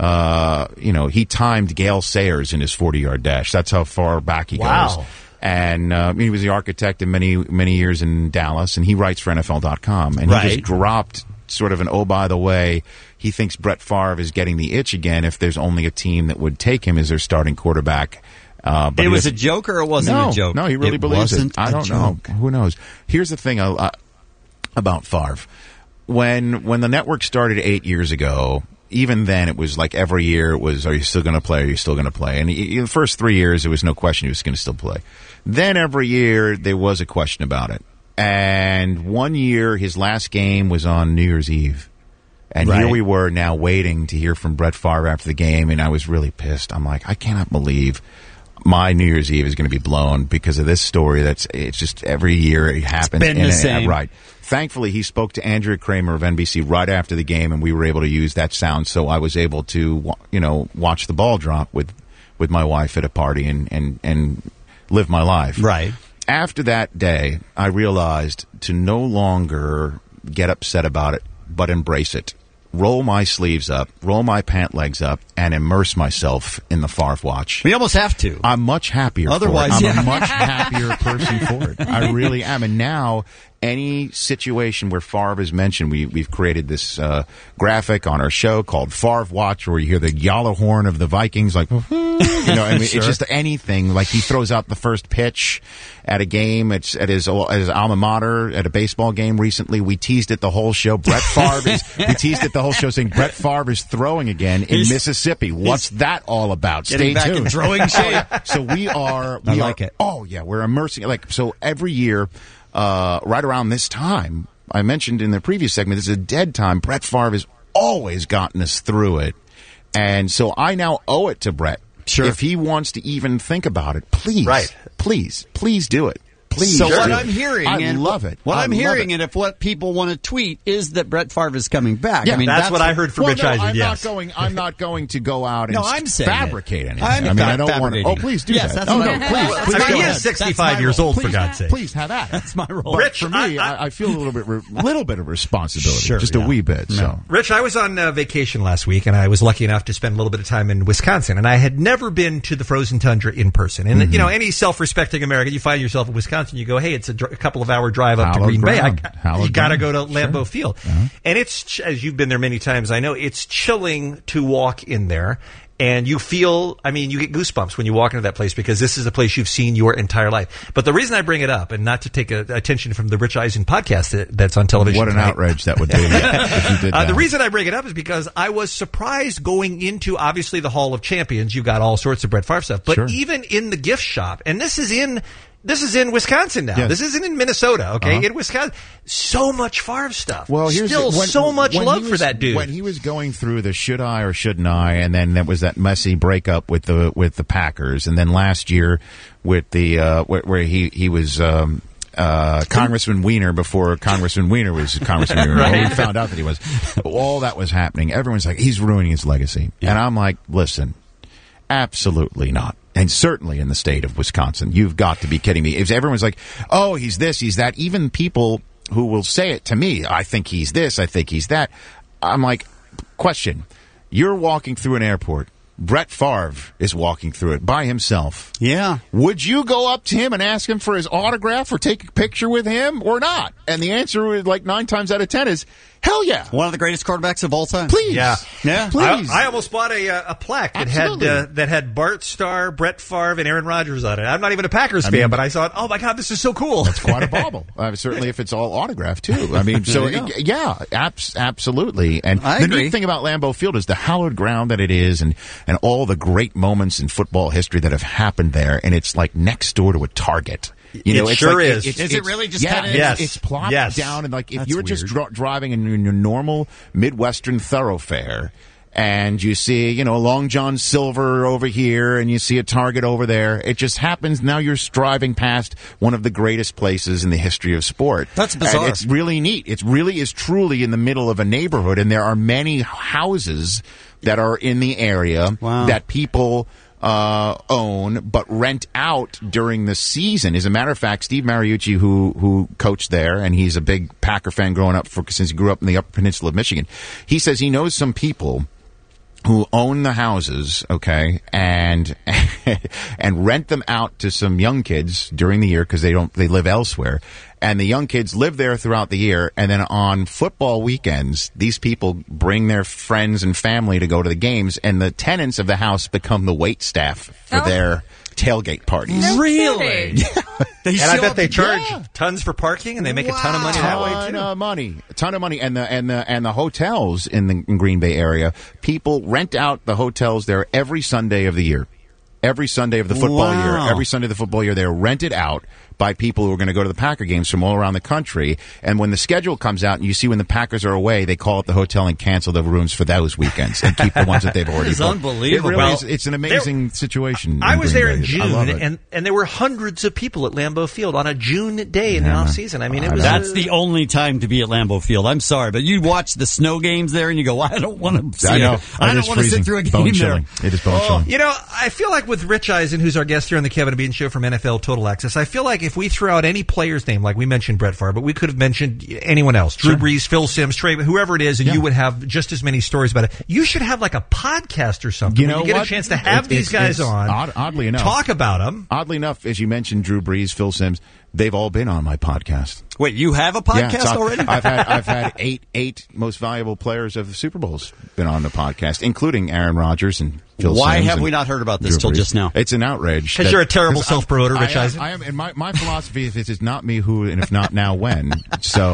He timed Gale Sayers in his 40-yard dash. That's how far back he goes. And he was the architect in many years in Dallas, and he writes for NFL.com. And he just dropped sort of an, oh, by the way, he thinks Brett Favre is getting the itch again if there's only a team that would take him as their starting quarterback. But it was a joke or it wasn't a joke? No, he really believes it. I don't know. Who knows? Here's the thing about Favre. When the network started 8 years ago, even then, it was like every year it was, are you still going to play? Are you still going to play? And the first 3 years, there was no question he was going to still play. Then every year, there was a question about it. And one year, his last game was on New Year's Eve. And here we were now waiting to hear from Brett Favre after the game, and I was really pissed. I'm like, I cannot believe my New Year's Eve is going to be blown because of this story. It's just every year it happens. It's been the same. Right. Thankfully, he spoke to Andrea Kramer of NBC right after the game, and we were able to use that sound. So I was able to, watch the ball drop with my wife at a party and live my life. Right. After that day, I realized to no longer get upset about it, but embrace it. Roll my sleeves up, roll my pant legs up, and immerse myself in the Favre watch. We almost have to. I'm much happier Otherwise, for it. I'm a much happier person for it. I really am. And now, any situation where Favre is mentioned, we've created this graphic on our show called Favre Watch, where you hear the yellow horn of the Vikings, like, it's just anything. Like he throws out the first pitch at a game. It's at his alma mater at a baseball game recently. We teased it the whole show. We teased it the whole show, saying Brett Favre is throwing again in Mississippi. What's that all about? Stay back tuned. in throwing shape. So we are. I like it. Oh yeah, we're immersing. So every year. Right around this time, I mentioned in the previous segment, this is a dead time. Brett Favre has always gotten us through it. And so I now owe it to Brett. Sure. If he wants to even think about it, please do it. Please. So do. what I'm hearing, I and love it. What I I'm love hearing, it. and if what people want to tweet is that Brett Favre is coming back. Yeah, I mean, that's what I heard from Rich Eisen. I'm Yes. I'm not going to go out and No, I'm saying fabricate it. anything. I'm I mean, I don't want to. fabricating Oh, please do Yes, that. that's Oh, what no, I'm- please. Well, Please I mean, go he ahead. is 65 years old, for God's sake. Please have at it. That's my role. But Rich, for me, I feel a little bit of responsibility, Sure, just a wee bit. So. Rich, I was on vacation last week, and I was lucky enough to spend a little bit of time in Wisconsin, and I had never been to the frozen tundra in person. And, you know, any self-respecting American, you find yourself in Wisconsin, you go, hey, it's a couple of hour drive up to Hallowed Green Bay. ground. You got to Hallowed go to ground. Lambeau Field. And it's, as you've been there many times, I know, it's chilling to walk in there. And you feel, I mean, you get goosebumps when you walk into that place because this is a place you've seen your entire life. But the reason I bring it up, and not to take attention from the Rich Eisen podcast that's on television What an tonight. outrage that would be if you did that. The reason I bring it up is because I was surprised going into, obviously, the Hall of Champions. You got all sorts of Brett Favre stuff. But Sure. even in the gift shop, and this is in Wisconsin now. Yes. This isn't in Minnesota, okay? Uh-huh. In Wisconsin. So much Favre stuff. Well, here's Still so much when love he for was- that dude. When he was going through the should I or shouldn't I, and then there was that messy breakup with the Packers, and then last year with the where he was. Congressman Weiner before Congressman Weiner was Congressman Weiner. Right. We found out that he was. All that was happening. Everyone's like, he's ruining his legacy. And I'm like, listen, absolutely not. And certainly in the state of Wisconsin, you've got to be kidding me. If everyone's like, oh, he's this, he's that, even people who will say it to me, I think he's this, I think he's that. I'm like, question, you're walking through an airport. Brett Favre is walking through it by himself. Yeah. Would you go up to him and ask him for his autograph or take a picture with him or not? And the answer, like 9 times out of 10, is hell yeah. One of the greatest quarterbacks of all time. Please. Yeah. Please. I almost bought a plaque that had Bart Starr, Brett Favre, and Aaron Rodgers on it. I'm not even a Packers fan, but I thought, oh my God, this is so cool. That's quite a bauble. Certainly if it's all autographed, too. I mean, so, yeah, absolutely. And I the agree. neat thing about Lambeau Field is the hallowed ground that it is and all the great moments in football history that have happened there. And it's like next door to a Target. You know, It it's sure like, is. Is it really just yeah, kinda- Yes. It's plopped Yes. down, and like if That's you were just weird. driving in your normal Midwestern thoroughfare, and you see, you know, Long John Silver over here, and you see a Target over there. It just happens now you're driving past one of the greatest places in the history of sport. That's bizarre. And it's really neat. It really is truly in the middle of a neighborhood, and there are many houses that are in the area that people own but rent out during the season. As a matter of fact, Steve Mariucci, who coached there, and he's a big Packer fan growing up since he grew up in the Upper Peninsula of Michigan, he says he knows some people who own the houses, okay, and and rent them out to some young kids during the year because they live elsewhere, and the young kids live there throughout the year, and then on football weekends, these people bring their friends and family to go to the games, and the tenants of the house become the wait staff for their tailgate parties. Really? And I bet they charge tons for parking, and they make a ton of money that way A too. ton of money, and the hotels in Green Bay area, people rent out the hotels there every Sunday of the year. Every Sunday of the football year, every Sunday of the football year, they're rented out by people who are going to go to the Packer games from all around the country. And when the schedule comes out and you see when the Packers are away, they call up the hotel and cancel the rooms for those weekends and keep the ones that they've already It's booked. unbelievable. It really Well, is, it's an amazing situation. I was Green there in Bay. I love June, it. and there were hundreds of people at Lambeau Field on a June day in the off season. I mean, it was That's the only time to be at Lambeau Field. I'm sorry, but you watch the snow games there, and you go, I don't want to. I know. I It don't is want to sit freezing. through a Bone game there. chilling. It is bone chilling. You know, I feel like with Rich Eisen, who's our guest here on the Kevin and Bean Show from NFL Total Access, I feel like if we threw out any player's name, like we mentioned Brett Favre, but we could have mentioned anyone else, Drew Brees, Phil Simms, Trey, whoever it is, and you would have just as many stories about it. You should have like a podcast or something. You where know you get what? a chance to have these guys on. Oddly enough, talk about them. Oddly enough, as you mentioned, Drew Brees, Phil Simms, they've all been on my podcast. Wait, you have a podcast so already? I've had eight most valuable players of the Super Bowls been on the podcast, including Aaron Rodgers and Phil Why Simms have and we not heard about this Drew till Brees. just now? It's an outrage. Because you're a terrible self-promoter, Rich Eisen. I am, and my philosophy is this is not me who, and if not now, when. So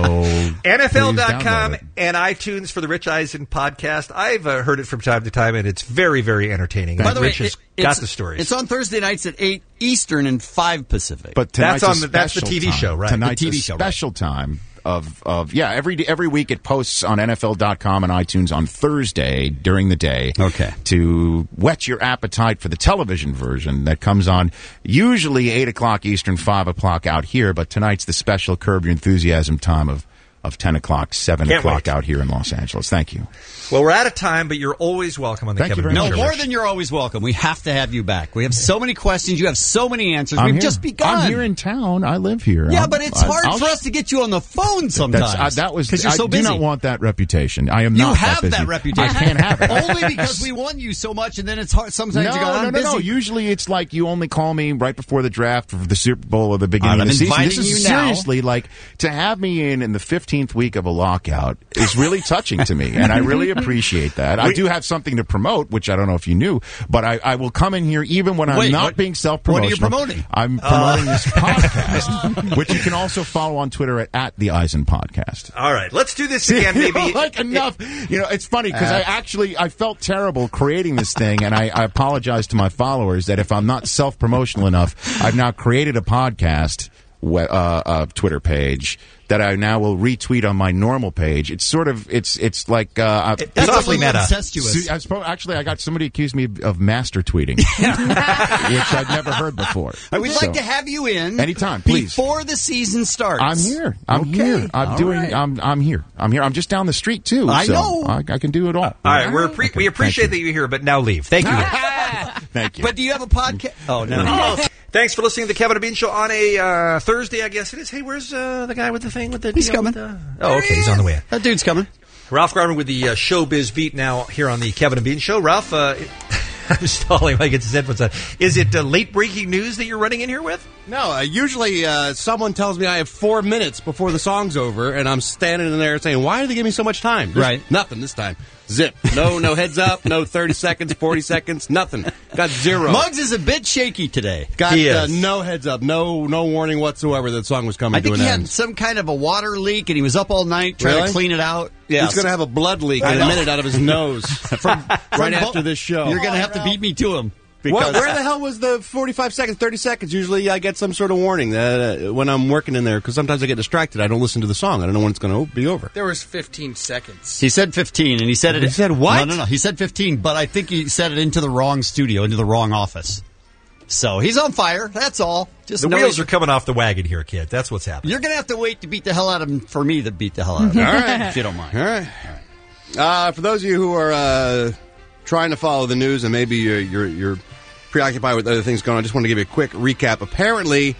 NFL.com and iTunes for the Rich Eisen podcast. I've heard it from time to time, and it's very, very entertaining. By the way, Rich has got the stories. It's on Thursday nights at 8 Eastern and 5 Pacific. But That's tonight's that's the TV time. show, right? Tonight's The a TV show, special time. every week it posts on NFL.com and iTunes on Thursday during the day. Okay. To whet your appetite for the television version that comes on usually 8 o'clock Eastern, 5 o'clock out here, but tonight's the special Curb Your Enthusiasm time of 10 o'clock, 7 Can't o'clock wait. out here in Los Angeles. Thank you. Well, we're out of time, but you're always welcome on the Thank you Kevin very Bean No, Show. more than you're always welcome. We have to have you back. We have so many questions. You have so many answers. I'm We've here. just begun. I'm here in town. I live here. Yeah, but it's hard for us to get you on the phone sometimes. That was because you're so I busy. do not want that reputation. I am You not have that busy. that reputation. I can't have it. Only because we won you so much, and then it's hard. Sometimes you go, I'm busy. No. Usually it's like you only call me right before the draft for the Super Bowl or the beginning I'm of the season. This inviting is you now. seriously like to have me in the 15th week of a lockout is really touching to me, and I really appreciate that. I do have something to promote, which I don't know if you knew, but I will come in here even when I'm not being self-promotional. What are you promoting? I'm promoting this podcast, which you can also follow on Twitter at the Eisen Podcast. All right, let's do this again, maybe. Like enough. It's funny because I felt terrible creating this thing, and I apologize to my followers that if I'm not self-promotional enough, I've now created a podcast Twitter page that I now will retweet on my normal page. It's sort of it's like it's awfully meta. Incestuous. Actually, I got somebody accused me of master tweeting, which I'd never heard before. We'd like to have you in anytime, please, before the season starts. I'm here. I'm here. I'm here. I'm just down the street too. I know. I can do it all. All right, we appreciate that you're here, but now leave. Thank you. Thank you. But do you have a podcast? Oh no. Thanks for listening to the Kevin and Bean Show on a Thursday, I guess it is. Hey, where's the guy with the thing? He's coming. Oh, okay, he's on the way. That dude's coming. Ralph Garman with the Showbiz Beat now here on the Kevin and Bean Show. Ralph, I'm stalling when I get his headphones on. Is it late breaking news that you're running in here with? No, usually someone tells me I have 4 minutes before the song's over, and I'm standing in there saying, why do they give me so much time? There's nothing this time. Zip. No heads up, no 30 seconds, 40 seconds, nothing. Got zero. Muggs is a bit shaky today. Got no heads up, no warning whatsoever that the song was coming I think to an he end. had some kind of a water leak, and he was up all night trying to clean it out. Yeah, he's going to have a blood leak in a minute out of his nose from after this show. You're going to have to beat me to him. Where the hell was the 45 seconds, 30 seconds? Usually I get some sort of warning when I'm working in there, because sometimes I get distracted. I don't listen to the song. I don't know when it's going to be over. There was 15 seconds. He said 15, and he said it. He said what? No. He said 15, but I think he said it into the wrong studio, into the wrong office. So he's on fire. That's all. Just the wheels are coming off the wagon here, kid. That's what's happening. You're going to have to wait to beat the hell out of him for me to beat the hell out of him. All right. If you don't mind. All right. For those of you who are trying to follow the news and maybe you're preoccupied with other things going on, I just want to give you a quick recap. Apparently,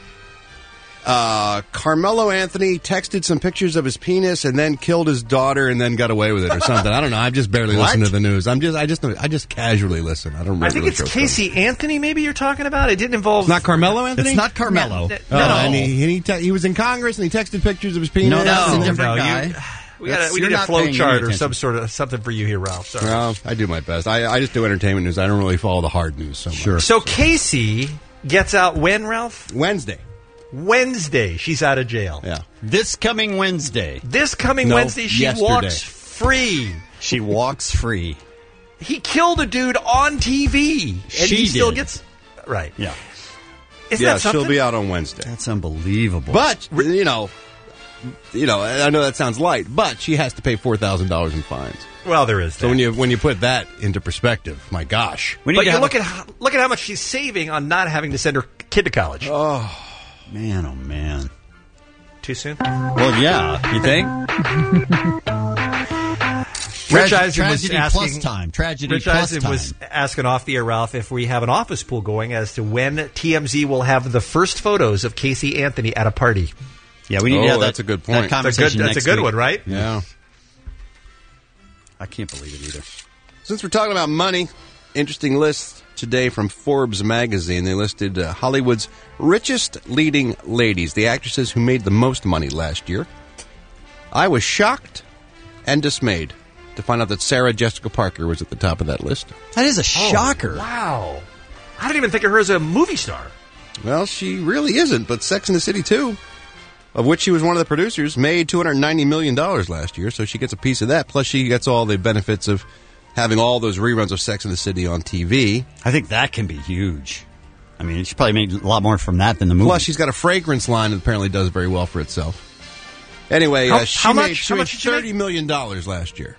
Carmelo Anthony texted some pictures of his penis and then killed his daughter and then got away with it or something. I don't know. I've just barely listened to the news. I just casually listen. I don't. I think it's Casey Anthony. Maybe you're talking about. It didn't involve. It's not Carmelo Anthony. It's not Carmelo. No. And he was in Congress and he texted pictures of his penis. No, that's a different guy. We need a flow chart or something for you here, Ralph. Sorry. Well, I do my best. I just do entertainment news. I don't really follow the hard news so much. Sure. So Casey gets out when, Ralph? Wednesday. She's out of jail. Yeah. This coming Wednesday. Wednesday, she walks free. She walks free. He killed a dude on TV. And he still gets... Right. Yeah. Isn't that something? She'll be out on Wednesday. That's unbelievable. But, I know that sounds light, but she has to pay $4,000 in fines. Well, there is that. So when you put that into perspective, my gosh. But you look at how much she's saving on not having to send her kid to college. Oh, man. Too soon? Well, yeah. You think? Rich Eisen was Tragedy asking, plus time. Tragedy Rich plus Eisen time. was asking off the air, Ralph, if we have an office pool going as to when TMZ will have the first photos of Casey Anthony at a party. Yeah, we need to have that. That's a good point. That conversation that's a good one, right? Yeah. I can't believe it either. Since we're talking about money, interesting list today from Forbes magazine. They listed Hollywood's richest leading ladies, the actresses who made the most money last year. I was shocked and dismayed to find out that Sarah Jessica Parker was at the top of that list. That is a shocker. Wow. I didn't even think of her as a movie star. Well, she really isn't, but Sex and the City 2, of which she was one of the producers, made $290 million last year, so she gets a piece of that. Plus, she gets all the benefits of having all those reruns of Sex and the City on TV. I think that can be huge. I mean, she probably made a lot more from that than the movie. Plus, she's got a fragrance line that apparently does very well for itself. Anyway, she how made much did she make? $30 million last year.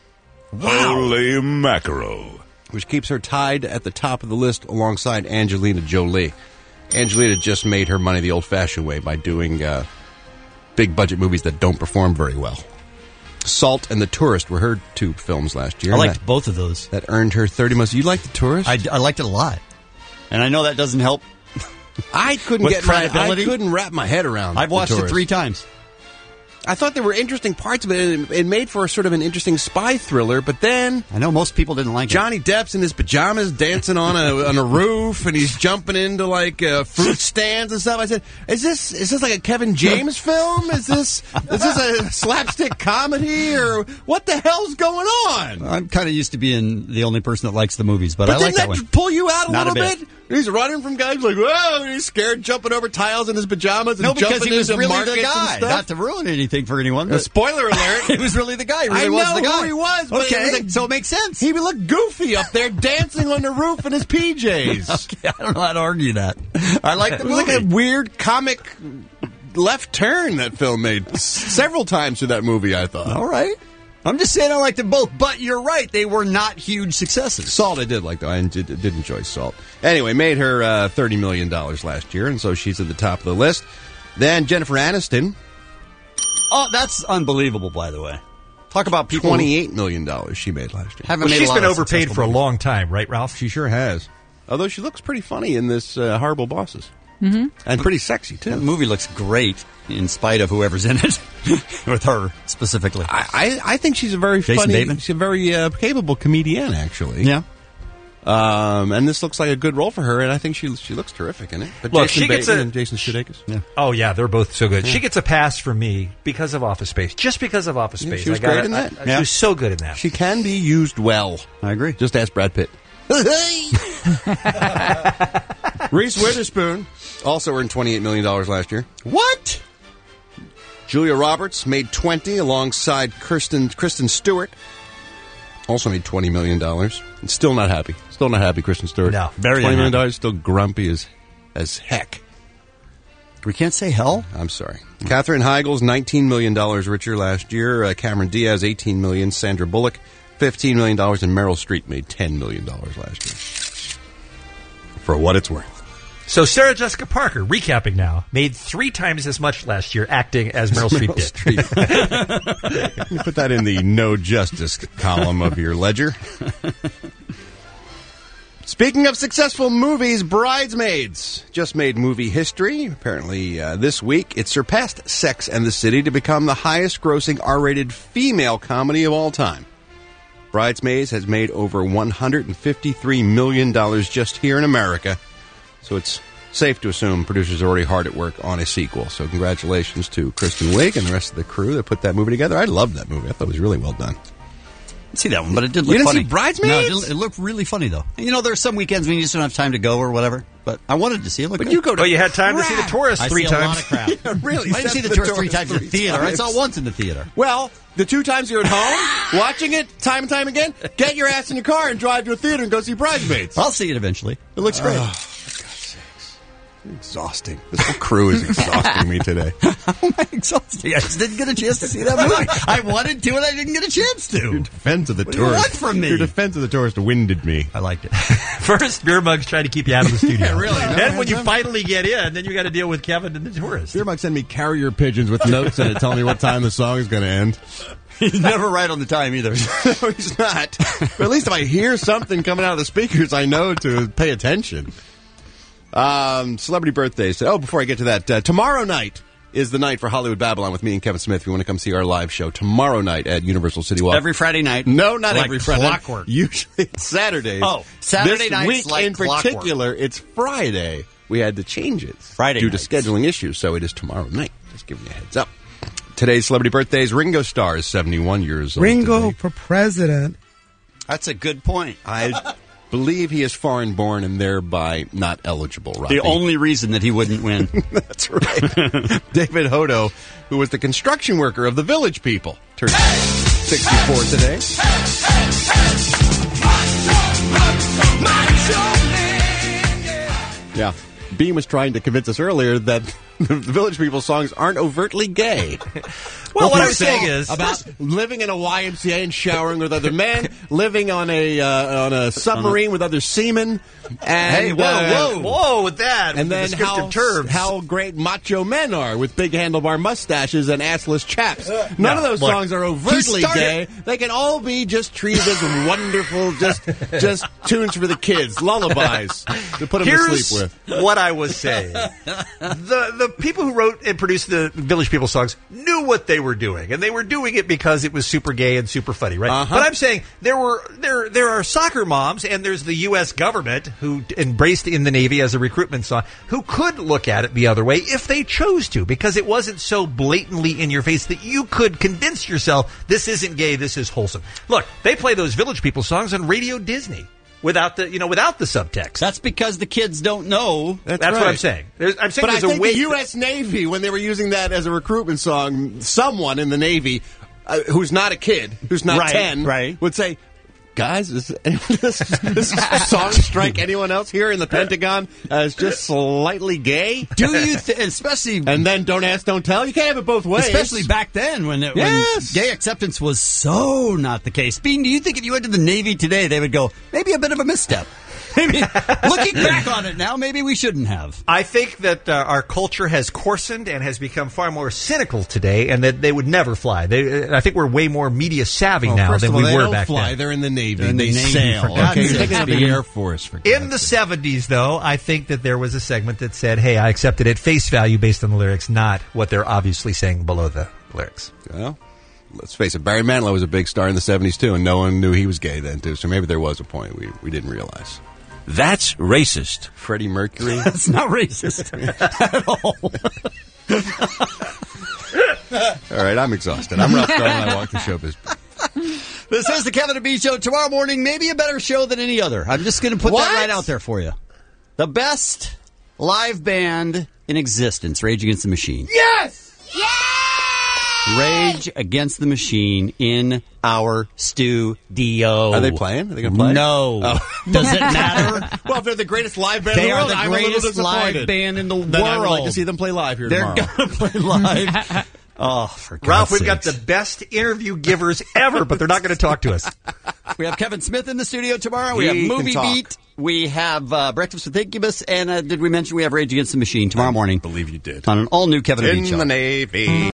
Holy mackerel. Which keeps her tied at the top of the list alongside Angelina Jolie. Angelina just made her money the old-fashioned way by doing big-budget movies that don't perform very well. Salt and The Tourist were her two films last year. I liked both of those. That earned her $30 million. You liked The Tourist? I liked it a lot. And I know that doesn't help. I couldn't With get credibility? I couldn't wrap my head around I've watched The it Tourist. 3 times. I thought there were interesting parts of it. It made for sort of an interesting spy thriller, but then I know most people didn't like Johnny Depp's in his pajamas dancing on a roof, and he's jumping into like fruit stands and stuff. I said, "Is this like a Kevin James film? Is this a slapstick comedy, or what the hell's going on?" I'm kind of used to being the only person that likes the movies, but I like didn't that that one. pull you out a Not little a bit. bit? He's running from guys like, whoa, and he's scared, jumping over tiles in his pajamas and No, because jumping he was into really markets the and guy. stuff. Not to ruin anything for anyone. But Spoiler alert. He was really the guy. He really I was know the guy. who he was. But Okay, it was like, so it makes sense. He looked goofy up there dancing on the roof in his PJs. Okay, I don't know how to argue that. I like the It was movie. like a weird comic left turn that film made several times through that movie, I thought. All right. I'm just saying I liked them both, but you're right. They were not huge successes. Salt I did like, though. I did enjoy Salt. Anyway, made her $30 million last year, and so she's at the top of the list. Then Jennifer Aniston. Oh, that's unbelievable, by the way. Talk about people. $28 million she made last year. Haven't made She's a lot been of overpaid successful for a movies. long time, right, Ralph? She sure has. Although she looks pretty funny in this Horrible Bosses. Mm-hmm. And pretty sexy, too. That movie looks great in spite of whoever's in it, with her specifically. I think she's a very Jason funny, Bateman? she's a very capable comedian, actually. Yeah. And this looks like a good role for her, and I think she looks terrific in it. But Look, Jason she gets Bateman a- and Jason Sudeikis. Yeah. Oh, yeah, they're both so good. Yeah. She gets a pass from me because of Office Space. Just because of Office Yeah, Space. she was I gotta- great in that. She was so good in that. She can be used well. I agree. Just ask Brad Pitt. Reese Witherspoon also earned $28 million last year. What? Julia Roberts made 20 alongside Kristen Stewart. Also made $20 million. And still not happy. Still not happy, Kristen Stewart. No, very $20 unhappy. million, still grumpy as heck. We can't say hell? I'm sorry. Katherine Heigl's $19 million richer last year. Cameron Diaz, $18 million. Sandra Bullock, $15 million. And Meryl Streep made $10 million last year. For what it's worth. So Sarah Jessica Parker, recapping now, made 3 times as much last year acting as Meryl Streep did. You put that in the no justice column of your ledger. Speaking of successful movies, Bridesmaids just made movie history. Apparently, this week, it surpassed Sex and the City to become the highest-grossing R-rated female comedy of all time. Bridesmaids has made over $153 million just here in America. So it's safe to assume producers are already hard at work on a sequel. So congratulations to Kristen Wiig and the rest of the crew that put that movie together. I loved that movie. I thought it was really well done. See that one, but it did look You didn't funny. see Bridesmaids? No, it looked really funny, though. You know, there's some weekends when you just don't have time to go or whatever, but I wanted to see it. Look, But you go to you had time to see The Tourist I 3 see a times. lot of crap. Really? I didn't see The Tourist 3 times in the theater. I saw it once in the theater. Well, the 2 times you're at home, watching it time and time again, get your ass in your car and drive to a theater and go see Bridesmaids. I'll see it eventually. It looks great. For God's sakes. Exhausting. This whole crew is exhausting me today. How am I exhausted? I just didn't get a chance to see that movie. I wanted to, and I didn't get a chance to. Your defense of the What do you tourist. want from me? Your defense of the tourist winded me. I liked it. First, Beer Mug's trying to keep you out of the studio. Yeah, really. Then when you finally get in, then you got to deal with Kevin and The Tourist. Beer Mug send me carrier pigeons with notes in it telling me what time the song is going to end. He's never right on the time either. No, he's not. But at least if I hear something coming out of the speakers, I know to pay attention. Celebrity birthdays. Oh, before I get to that, tomorrow night is the night for Hollywood Babylon with me and Kevin Smith. If you want to come see our live show tomorrow night at Universal City Walk. Every Friday night. No, not Like every Friday. clockwork. Usually it's Saturdays. Oh, Saturday this nights week like in clockwork. particular, it's Friday. We had to change it Friday due nights. to scheduling issues, so it is tomorrow night. Just giving you a heads up. Today's celebrity birthdays: Ringo Starr is 71 years old. Ringo today. for president. That's a good point. I believe he is foreign born and thereby not eligible, Robbie. The only reason that he wouldn't win. That's right. David Hodo, who was the construction worker of the Village People, turned 64 today. Yeah. Bean was trying to convince us earlier that the Village People songs aren't overtly gay. Well, what I was saying is about living in a YMCA and showering with other men, living on a submarine with other seamen. And, hey, whoa, with that. And then how great macho men are with big handlebar mustaches and assless chaps. None of those songs are overtly gay. They can all be just treated as wonderful, just tunes for the kids, lullabies to put them to sleep with. Here's what I was saying. The people who wrote and produced the Village People songs knew what they were doing, and they were doing it because it was super gay and super funny, right? But I'm saying there are soccer moms, and there's the U.S. government who embraced in the Navy as a recruitment song, who could look at it the other way if they chose to, because it wasn't so blatantly in your face that you could convince yourself this isn't gay, this is wholesome. Look, they play those Village People songs on Radio Disney without the subtext. That's because the kids don't know. That's what I'm saying. I'm saying but there's I think a way. The U.S. Navy, when they were using that as a recruitment song, someone in the Navy who's not a kid, who's not 10, would say, guys, does this song strike anyone else here in the Pentagon as just slightly gay? Do you, especially... And then don't ask, don't tell? You can't have it both ways. Especially back then when gay acceptance was so not the case. Bean, do you think if you went to the Navy today, they would go, maybe a bit of a misstep? Maybe, looking back on it now, maybe we shouldn't have. I think that our culture has coarsened and has become far more cynical today, and that they would never fly. I think we're way more media savvy now than we were back then. They're in the Navy. They sail. Okay, you're thinking of the Air Force. In the 70s, though, I think that there was a segment that said, hey, I accept it at face value based on the lyrics, not what they're obviously saying below the lyrics. Well, let's face it, Barry Manilow was a big star in the 70s, too, and no one knew he was gay then, too, so maybe there was a point we didn't realize. That's racist. Freddie Mercury. That's not racist at all. All right, I'm exhausted. I'm Ralph Garland. I walk the showbiz. This is the Kevin and Bean Show. Tomorrow morning, maybe a better show than any other. I'm just going to put that right out there for you. The best live band in existence, Rage Against the Machine. Yes! Yeah! Rage Against the Machine in our studio. Are they playing? Are they going to play? No. Oh. Does it matter? Well, if they're the greatest live band in the world, I'm a little disappointed. They are the greatest live band in the world. Then I would like to see them play live here tomorrow. They're going to play live. Oh, for God's Ralph, we've sakes. got the best interview givers ever, but they're not going to talk to us. We have Kevin Smith in the studio tomorrow. We have Movie Beat. We have Breakfast with Incubus. And did we mention we have Rage Against the Machine tomorrow morning? I believe you did. On an all-new Kevin and Bean Show. In the Navy.